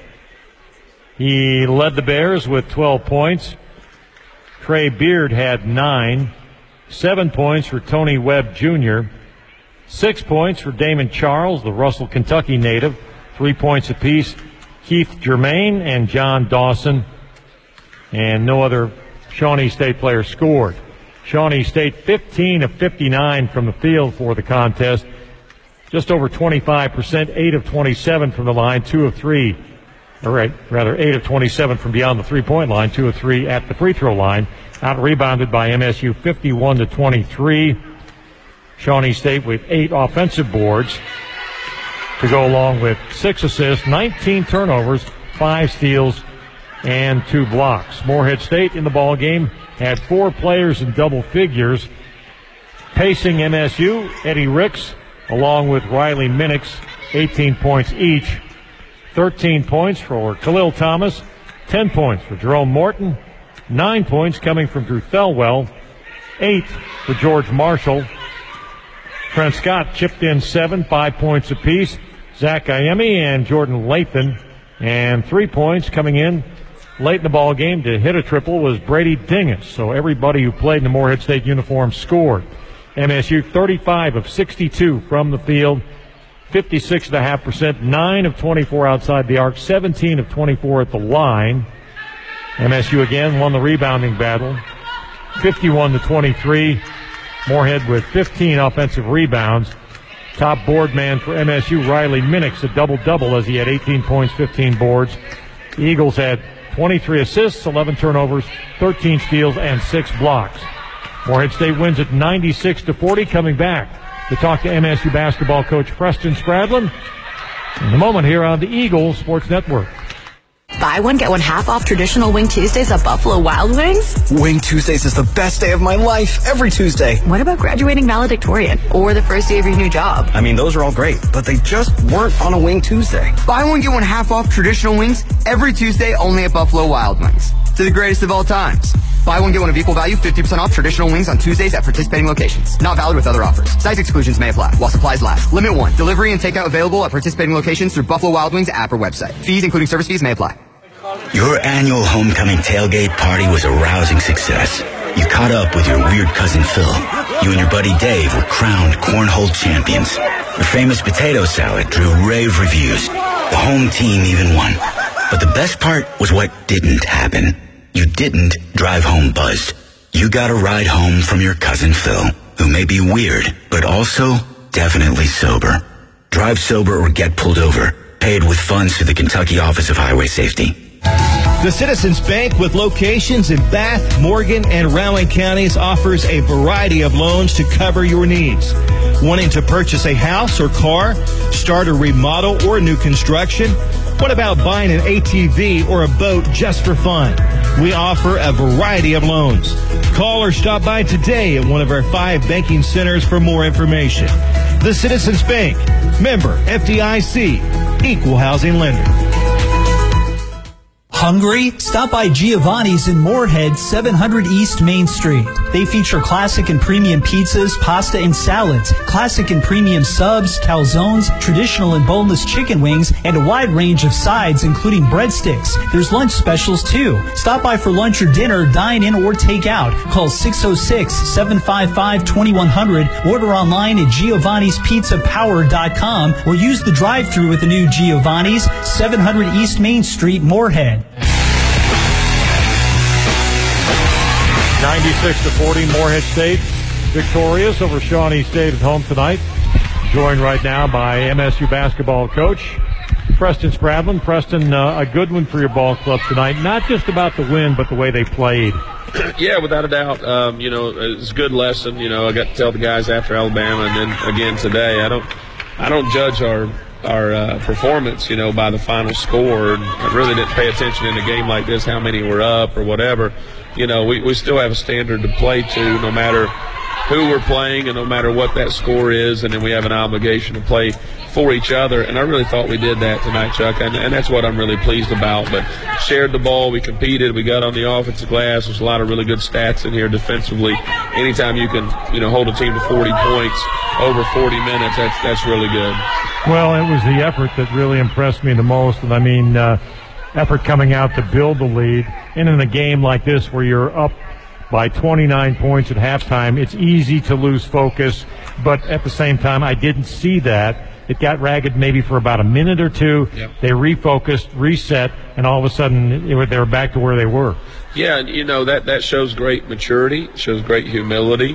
He led the Bears with 12 points. Trey Beard had 9. 7 points for Tony Webb Jr. 6 points for Damon Charles, the Russell, Kentucky native. 3 points apiece, Keith Germain and John Dawson. And no other Shawnee State player scored. Shawnee State 15 of 59 from the field for the contest. Just over 25%, 8 of 27 from the line, 2 of 3. All right, rather 8 of 27 from beyond the three-point line, 2 of 3 at the free throw line. Out-rebounded by MSU 51-23. Shawnee State with 8 offensive boards to go along with 6 assists, 19 turnovers, 5 steals, and 2 blocks. Moorhead State in the ball game had 4 players in double figures. Pacing MSU, Eddie Ricks, along with Riley Minix, 18 points each. 13 points for Khalil Thomas, 10 points for Jerome Morton, 9 points coming from Drew Thelwell, 8 for George Marshall. Trent Scott chipped in 7, 5 points apiece. Zach Iemi and Jordan Lathan. And 3 points coming in late in the ball game to hit a triple was Brady Dingus. So everybody who played in the Moorhead State uniform scored. MSU 35 of 62 from the field, 56.5%, 9 of 24 outside the arc, 17 of 24 at the line. MSU again won the rebounding battle, 51-23. Moorhead with 15 offensive rebounds. Top board man for MSU, Riley Minix, a double-double as he had 18 points, 15 boards. The Eagles had 23 assists, 11 turnovers, 13 steals, and 6 blocks. Moorhead State wins at 96-40. Coming back to talk to MSU basketball coach Preston Stradlin in a moment here on the Eagles Sports Network. Buy one, get one half off traditional Wing Tuesdays at Buffalo Wild Wings? Wing Tuesdays is the best day of my life, every Tuesday. What about graduating valedictorian or the first day of your new job? I mean, those are all great, but they just weren't on a Wing Tuesday. Buy one, get one half off traditional wings every Tuesday only at Buffalo Wild Wings. To the greatest of all times. Buy one, get one of equal value, 50% off traditional wings on Tuesdays at participating locations. Not valid with other offers. Size exclusions may apply while supplies last. Limit 1. Delivery and takeout available at participating locations through Buffalo Wild Wings app or website. Fees, including service fees, may apply. Your annual homecoming tailgate party was a rousing success. You caught up with your weird cousin Phil. You and your buddy Dave were crowned cornhole champions. Your famous potato salad drew rave reviews. The home team even won. But the best part was what didn't happen. You didn't drive home buzzed. You got a ride home from your cousin Phil, who may be weird, but also definitely sober. Drive sober or get pulled over. Paid with funds through the Kentucky Office of Highway Safety. The Citizens Bank, with locations in Bath, Morgan, and Rowan counties, offers a variety of loans to cover your needs. Wanting to purchase a house or car, start a remodel or new construction? What about buying an ATV or a boat just for fun? We offer a variety of loans. Call or stop by today at one of our 5 banking centers for more information. The Citizens Bank, member FDIC, equal housing lender. Hungry? Stop by Giovanni's in Moorhead, 700 East Main Street. They feature classic and premium pizzas, pasta, and salads, classic and premium subs, calzones, traditional and boneless chicken wings, and a wide range of sides, including breadsticks. There's lunch specials, too. Stop by for lunch or dinner, dine in, or take out. Call 606-755-2100. Order online at Giovanni'sPizzaPower.com or use the drive-thru at the new Giovanni's, 700 East Main Street, Moorhead. 96-40, Moorhead State victorious over Shawnee State at home tonight. Joined right now by MSU basketball coach Preston Spradlin. Preston, a good one for your ball club tonight. Not just about the win, but the way they played. Yeah, without a doubt. It's a good lesson. I got to tell the guys after Alabama, and then again today. I don't judge our performance, by the final score. I really didn't pay attention in a game like this how many were up or whatever. We still have a standard to play to, no matter who we're playing and no matter what that score is, and then we have an obligation to play for each other. And I really thought we did that tonight, Chuck, and that's what I'm really pleased about. But shared the ball, we competed, we got on the offensive glass. There's a lot of really good stats in here defensively. Anytime you can, hold a team to 40 points over 40 minutes, that's really good. Well, it was the effort that really impressed me the most, and effort coming out to build the lead. And in a game like this where you're up by 29 points at halftime, it's easy to lose focus, but at the same time, I didn't see that. It got ragged maybe for about a minute or two. Yep. They refocused, reset, and all of a sudden they were back to where they were. Yeah, that shows great maturity, shows great humility,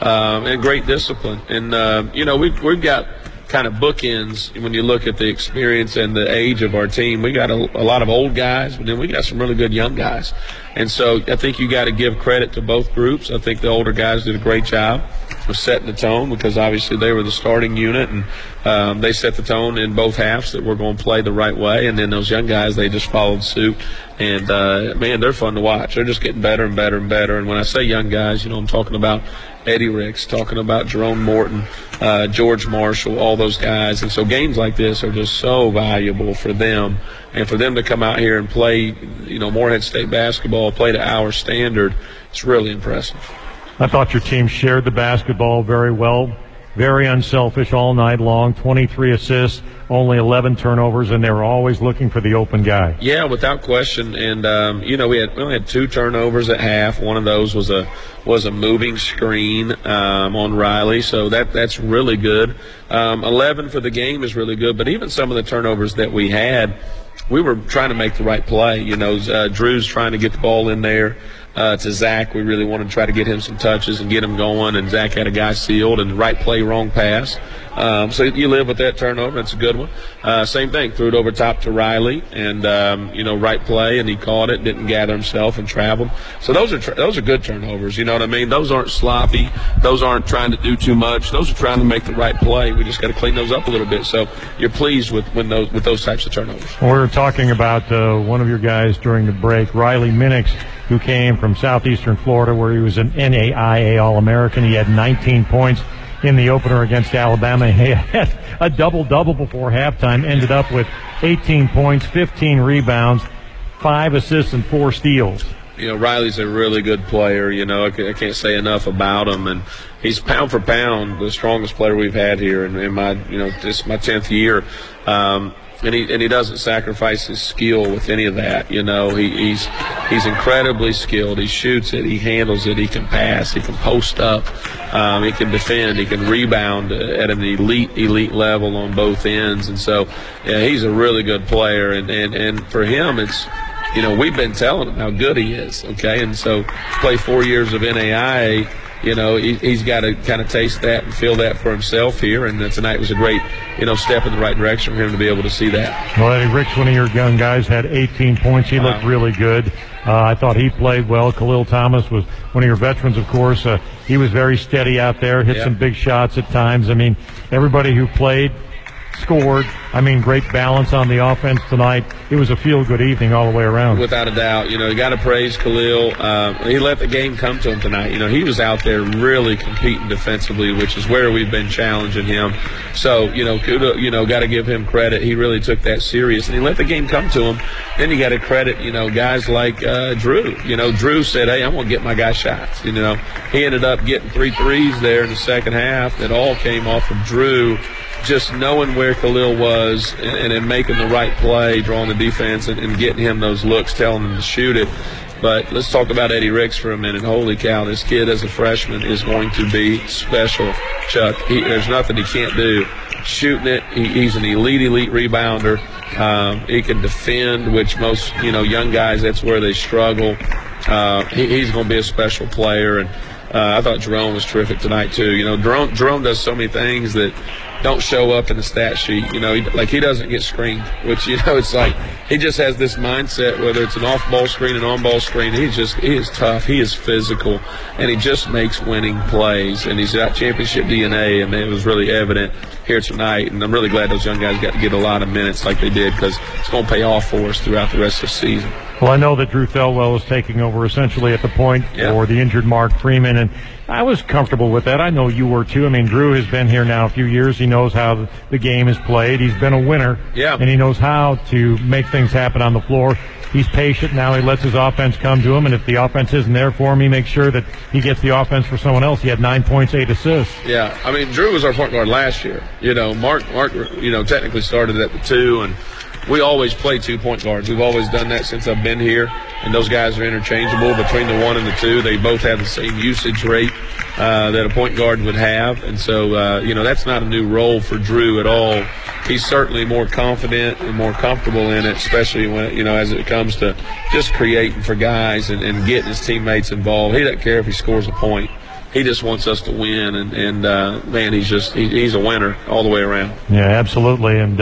and great discipline. And, we've got kind of bookends when you look at the experience and the age of our team. We got a lot of old guys, but then we got some really good young guys. And so I think you got to give credit to both groups. I think the older guys did a great job of setting the tone, because obviously they were the starting unit, and they set the tone in both halves that we're going to play the right way. And then those young guys, they just followed suit. And, man, they're fun to watch. They're just getting better and better and better. And when I say young guys, I'm talking about Eddie Ricks, talking about Jerome Morton, George Marshall, all those guys. And so games like this are just so valuable for them. And for them to come out here and play, Moorhead State basketball, play to our standard, it's really impressive. I thought your team shared the basketball very well. Very unselfish all night long, 23 assists, only 11 turnovers, and they were always looking for the open guy. Yeah, without question. And, we only had 2 turnovers at half. One of those was a moving screen on Riley, so that's really good. 11 for the game is really good, but even some of the turnovers that we had, we were trying to make the right play. Drew's trying to get the ball in there. To Zach, we really wanted to try to get him some touches and get him going, and Zach had a guy sealed, and right play, wrong pass. So you live with that turnover. It's a good one. Same thing, threw it over top to Riley, and right play, and he caught it, didn't gather himself, and traveled. So those are good turnovers. You know what I mean? Those aren't sloppy. Those aren't trying to do too much. Those are trying to make the right play. We just got to clean those up a little bit. So you're pleased with those types of turnovers. We were talking about one of your guys during the break, Riley Minix, who came from southeastern Florida, where he was an NAIA All-American. He had 19 points in the opener against Alabama. He had a double-double before halftime, ended up with 18 points, 15 rebounds, 5 assists, and 4 steals. Riley's a really good player. I can't say enough about him, and he's pound for pound the strongest player we've had here in my, this is my 10th year. And he doesn't sacrifice his skill with any of that. He's incredibly skilled. He shoots it. He handles it. He can pass. He can post up. He can defend. He can rebound at an elite level on both ends. And so, yeah, he's a really good player. And for him, it's, we've been telling him how good he is. Okay, and so play 4 years of NAIA. He's got to kind of taste that and feel that for himself here. And tonight was a great, step in the right direction for him to be able to see that. Well, Eddie Ricks, one of your young guys, had 18 points. He looked really good. I thought he played well. Khalil Thomas was one of your veterans, of course. He was very steady out there, hit some big shots at times. I mean, everybody who played scored. I mean, great balance on the offense tonight. It was a feel-good evening all the way around. Without a doubt. You got to praise Khalil. He let the game come to him tonight. He was out there really competing defensively, which is where we've been challenging him. So, kudos, got to give him credit. He really took that serious, and he let the game come to him. Then you got to credit, guys like Drew. Drew said, hey, I'm going to get my guy shots. He ended up getting 3 threes there in the second half that all came off of Drew. Just knowing where Khalil was and then making the right play, drawing the defense and getting him those looks, telling him to shoot it. But let's talk about Eddie Ricks for a minute. Holy cow, this kid as a freshman is going to be special, Chuck. There's nothing he can't do. Shooting it, he's an elite rebounder. He can defend, which most, young guys, that's where they struggle. He's going to be a special player. And I thought Jerome was terrific tonight, too. Jerome does so many things that don't show up in the stat sheet. He doesn't get screened, which, it's like he just has this mindset, whether it's an off-ball screen, an on-ball screen. He is tough. He is physical, and he just makes winning plays. And he's got championship DNA, and it was really evident here tonight. And I'm really glad those young guys got to get a lot of minutes like they did, because it's going to pay off for us throughout the rest of the season. Well, I know that Drew Thelwell is taking over essentially at the point for the injured Mark Freeman, and I was comfortable with that. I know you were too. I mean, Drew has been here now a few years. He knows how the game is played. He's been a winner, and he knows how to make things happen on the floor. He's patient now. He lets his offense come to him, and if the offense isn't there for him, he makes sure that he gets the offense for someone else. He had 9 points, 8 assists. Yeah, I mean, Drew was our point guard last year. Mark, technically started at the 2, and we always play 2 point guards. We've always done that since I've been here, and those guys are interchangeable between the 1 and the 2. They both have the same usage rate that a point guard would have, and so, that's not a new role for Drew at all. He's certainly more confident and more comfortable in it, especially when, as it comes to just creating for guys and getting his teammates involved. He doesn't care if he scores a point. He just wants us to win, and man, he's a winner all the way around. Yeah, absolutely, and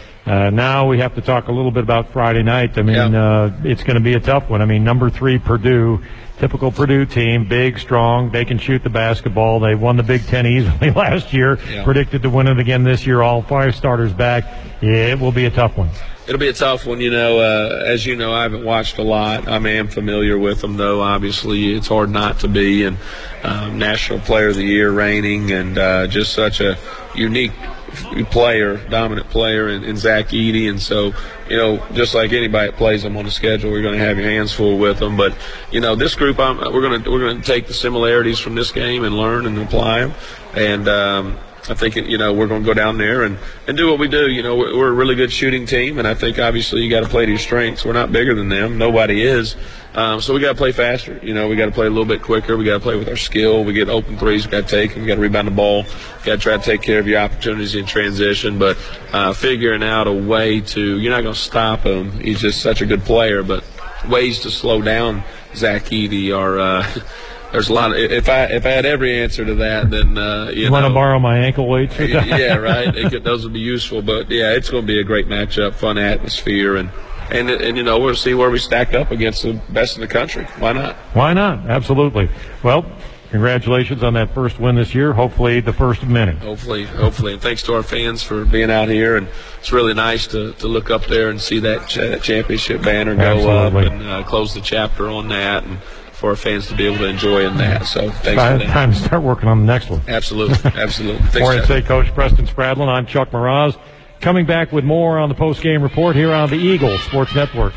now we have to talk a little bit about Friday night. I mean, it's going to be a tough one. I mean, number 3, Purdue, typical Purdue team, big, strong. They can shoot the basketball. They won the Big Ten easily last year, predicted to win it again this year, all 5 starters back. It will be a tough one. It'll be a tough one. As you know, I haven't watched a lot. I am familiar with them, though. Obviously, it's hard not to be. And National Player of the Year reigning, and just such a unique player, dominant player in Zach Edey. And so, just like anybody that plays them on the schedule, we're going to have your hands full with them. But, this group, we're going to take the similarities from this game and learn and apply them. And I think, we're going to go down there and do what we do. We're a really good shooting team, and I think obviously you got to play to your strengths. We're not bigger than them. Nobody is. So we got to play faster. We got to play a little bit quicker. We got to play with our skill. We get open threes. We got to take them. We got to rebound the ball. Got to try to take care of your opportunities in transition. But figuring out a way to, you're not going to stop him. He's just such a good player. But ways to slow down Zach Edey are. There's a lot of, if I had every answer to that, then you want to borrow my ankle weights? Yeah, right. Those would be useful. But yeah, it's going to be a great matchup, fun atmosphere, and we'll see where we stack up against the best in the country. Why not? Why not? Absolutely. Well, congratulations on that first win this year. Hopefully the first of many. Hopefully. And thanks to our fans for being out here. And it's really nice to look up there and see that championship banner go up and close the chapter on that, and for our fans to be able to enjoy in that. So thanks for that. Time to start working on the next one. Absolutely. Thanks, Morehead State Coach Preston Spradlin. I'm Chuck Mraz. Coming back with more on the post-game report here on the Eagles Sports Network.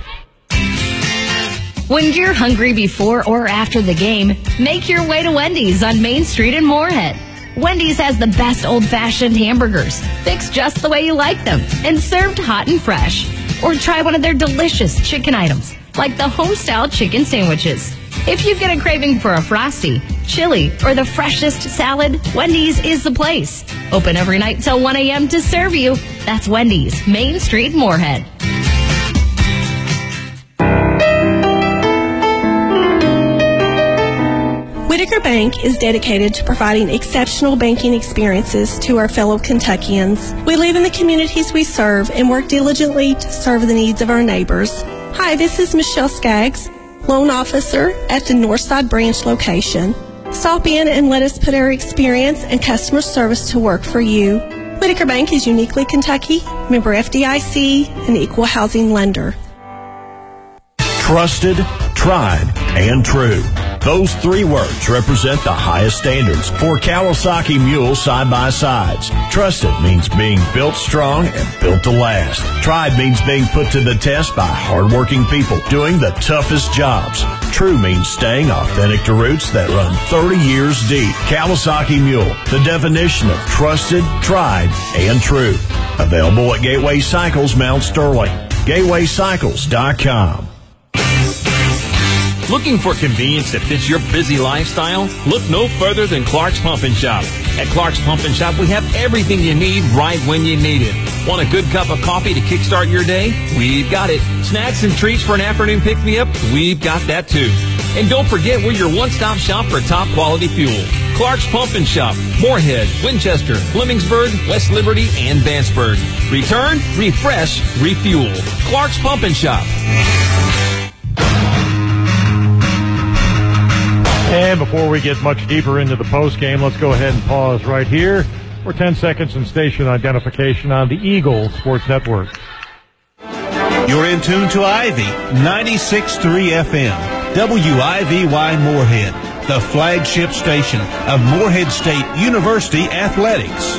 When you're hungry before or after the game, make your way to Wendy's on Main Street in Morehead. Wendy's has the best old-fashioned hamburgers, fixed just the way you like them, and served hot and fresh. Or try one of their delicious chicken items, like the home-style chicken sandwiches. If you get a craving for a Frosty, chili, or the freshest salad, Wendy's is the place. Open every night till 1 a.m. to serve you. That's Wendy's, Main Street, Morehead. Whitaker Bank is dedicated to providing exceptional banking experiences to our fellow Kentuckians. We live in the communities we serve and work diligently to serve the needs of our neighbors. Hi, this is Michelle Skaggs, loan officer at the Northside branch location. Stop in and let us put our experience and customer service to work for you. Whitaker Bank is uniquely Kentucky, member FDIC, an equal housing lender. Trusted, tried, and true. Those three words represent the highest standards for Kawasaki Mule side-by-sides. Trusted means being built strong and built to last. Tried means being put to the test by hardworking people doing the toughest jobs. True means staying authentic to roots that run 30 years deep. Kawasaki Mule, the definition of trusted, tried, and true. Available at Gateway Cycles, Mount Sterling. GatewayCycles.com. Looking for convenience that fits your busy lifestyle? Look no further than Clark's Pump and Shop. At Clark's Pump and Shop, we have everything you need right when you need it. Want a good cup of coffee to kickstart your day? We've got it. Snacks and treats for an afternoon pick-me-up? We've got that too. And don't forget, we're your one-stop shop for top-quality fuel. Clark's Pump and Shop, Moorhead, Winchester, Flemingsburg, West Liberty, and Vanceburg. Return, refresh, refuel. Clark's Pump and Shop. And before we get much deeper into the postgame, let's go ahead and pause right here for 10 seconds and station identification on the Eagle Sports Network. You're in tune to Ivy 96.3 FM, WIVY Moorhead, the flagship station of Moorhead State University Athletics.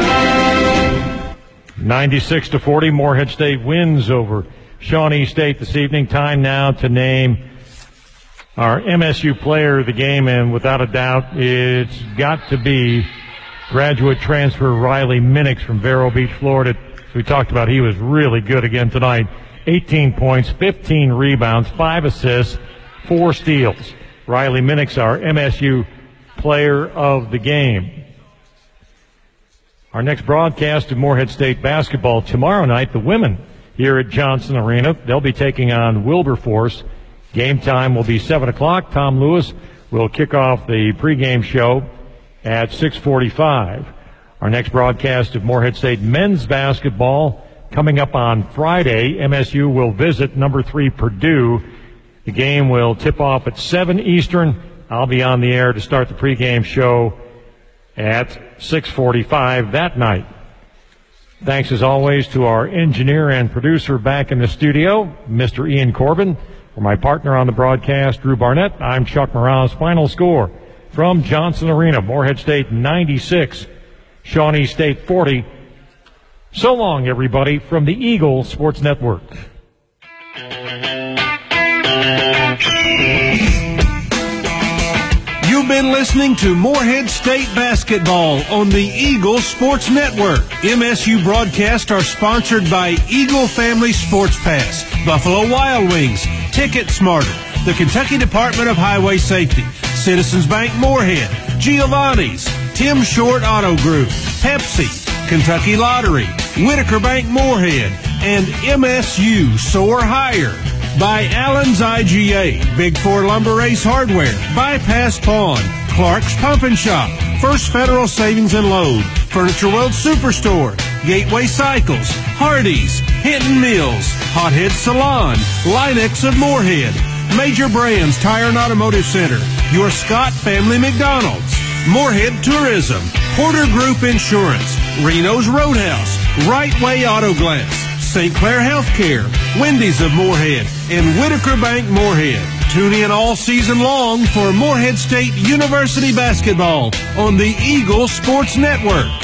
96-40, Moorhead State wins over Shawnee State this evening. Time now to name our MSU player of the game, and without a doubt, it's got to be graduate transfer Riley Minix from Vero Beach, Florida. We talked about he was really good again tonight. 18 points, 15 rebounds, 5 assists, 4 steals. Riley Minix, our MSU player of the game. Our next broadcast of Moorhead State basketball tomorrow night, the women here at Johnson Arena. They'll be taking on Wilberforce. Game time will be 7 o'clock. Tom Lewis will kick off the pregame show at 6:45. Our next broadcast of Moorhead State men's basketball coming up on Friday. MSU will visit number 3 Purdue. The game will tip off at 7 Eastern. I'll be on the air to start the pregame show at 6:45 that night. Thanks as always to our engineer and producer back in the studio, Mr. Ian Corbin. For my partner on the broadcast, Drew Barnett, I'm Chuck Morales. Final score from Johnson Arena, Moorhead State 96, Shawnee State 40. So long, everybody, from the Eagle Sports Network. You've been listening to Moorhead State basketball on the Eagle Sports Network. MSU broadcasts are sponsored by Eagle Family Sports Pass, Buffalo Wild Wings, Ticket Smarter, the Kentucky Department of Highway Safety, Citizens Bank Moorhead, Giovanni's, Tim Short Auto Group, Pepsi, Kentucky Lottery, Whitaker Bank Moorhead, and MSU Soar Higher. By Allen's IGA, Big Four Lumber Ace Hardware, Bypass Pawn, Clark's Pump and Shop, First Federal Savings and Loan, Furniture World Superstore, Gateway Cycles, Hardee's, Hinton Mills, Hothead Salon, Linex of Moorhead, Major Brands Tire and Automotive Center, your Scott Family McDonald's, Moorhead Tourism, Porter Group Insurance, Reno's Roadhouse, Right Way Auto Glass, St. Clair Healthcare, Wendy's of Moorhead, and Whitaker Bank Moorhead. Tune in all season long for Moorhead State University basketball on the Eagle Sports Network.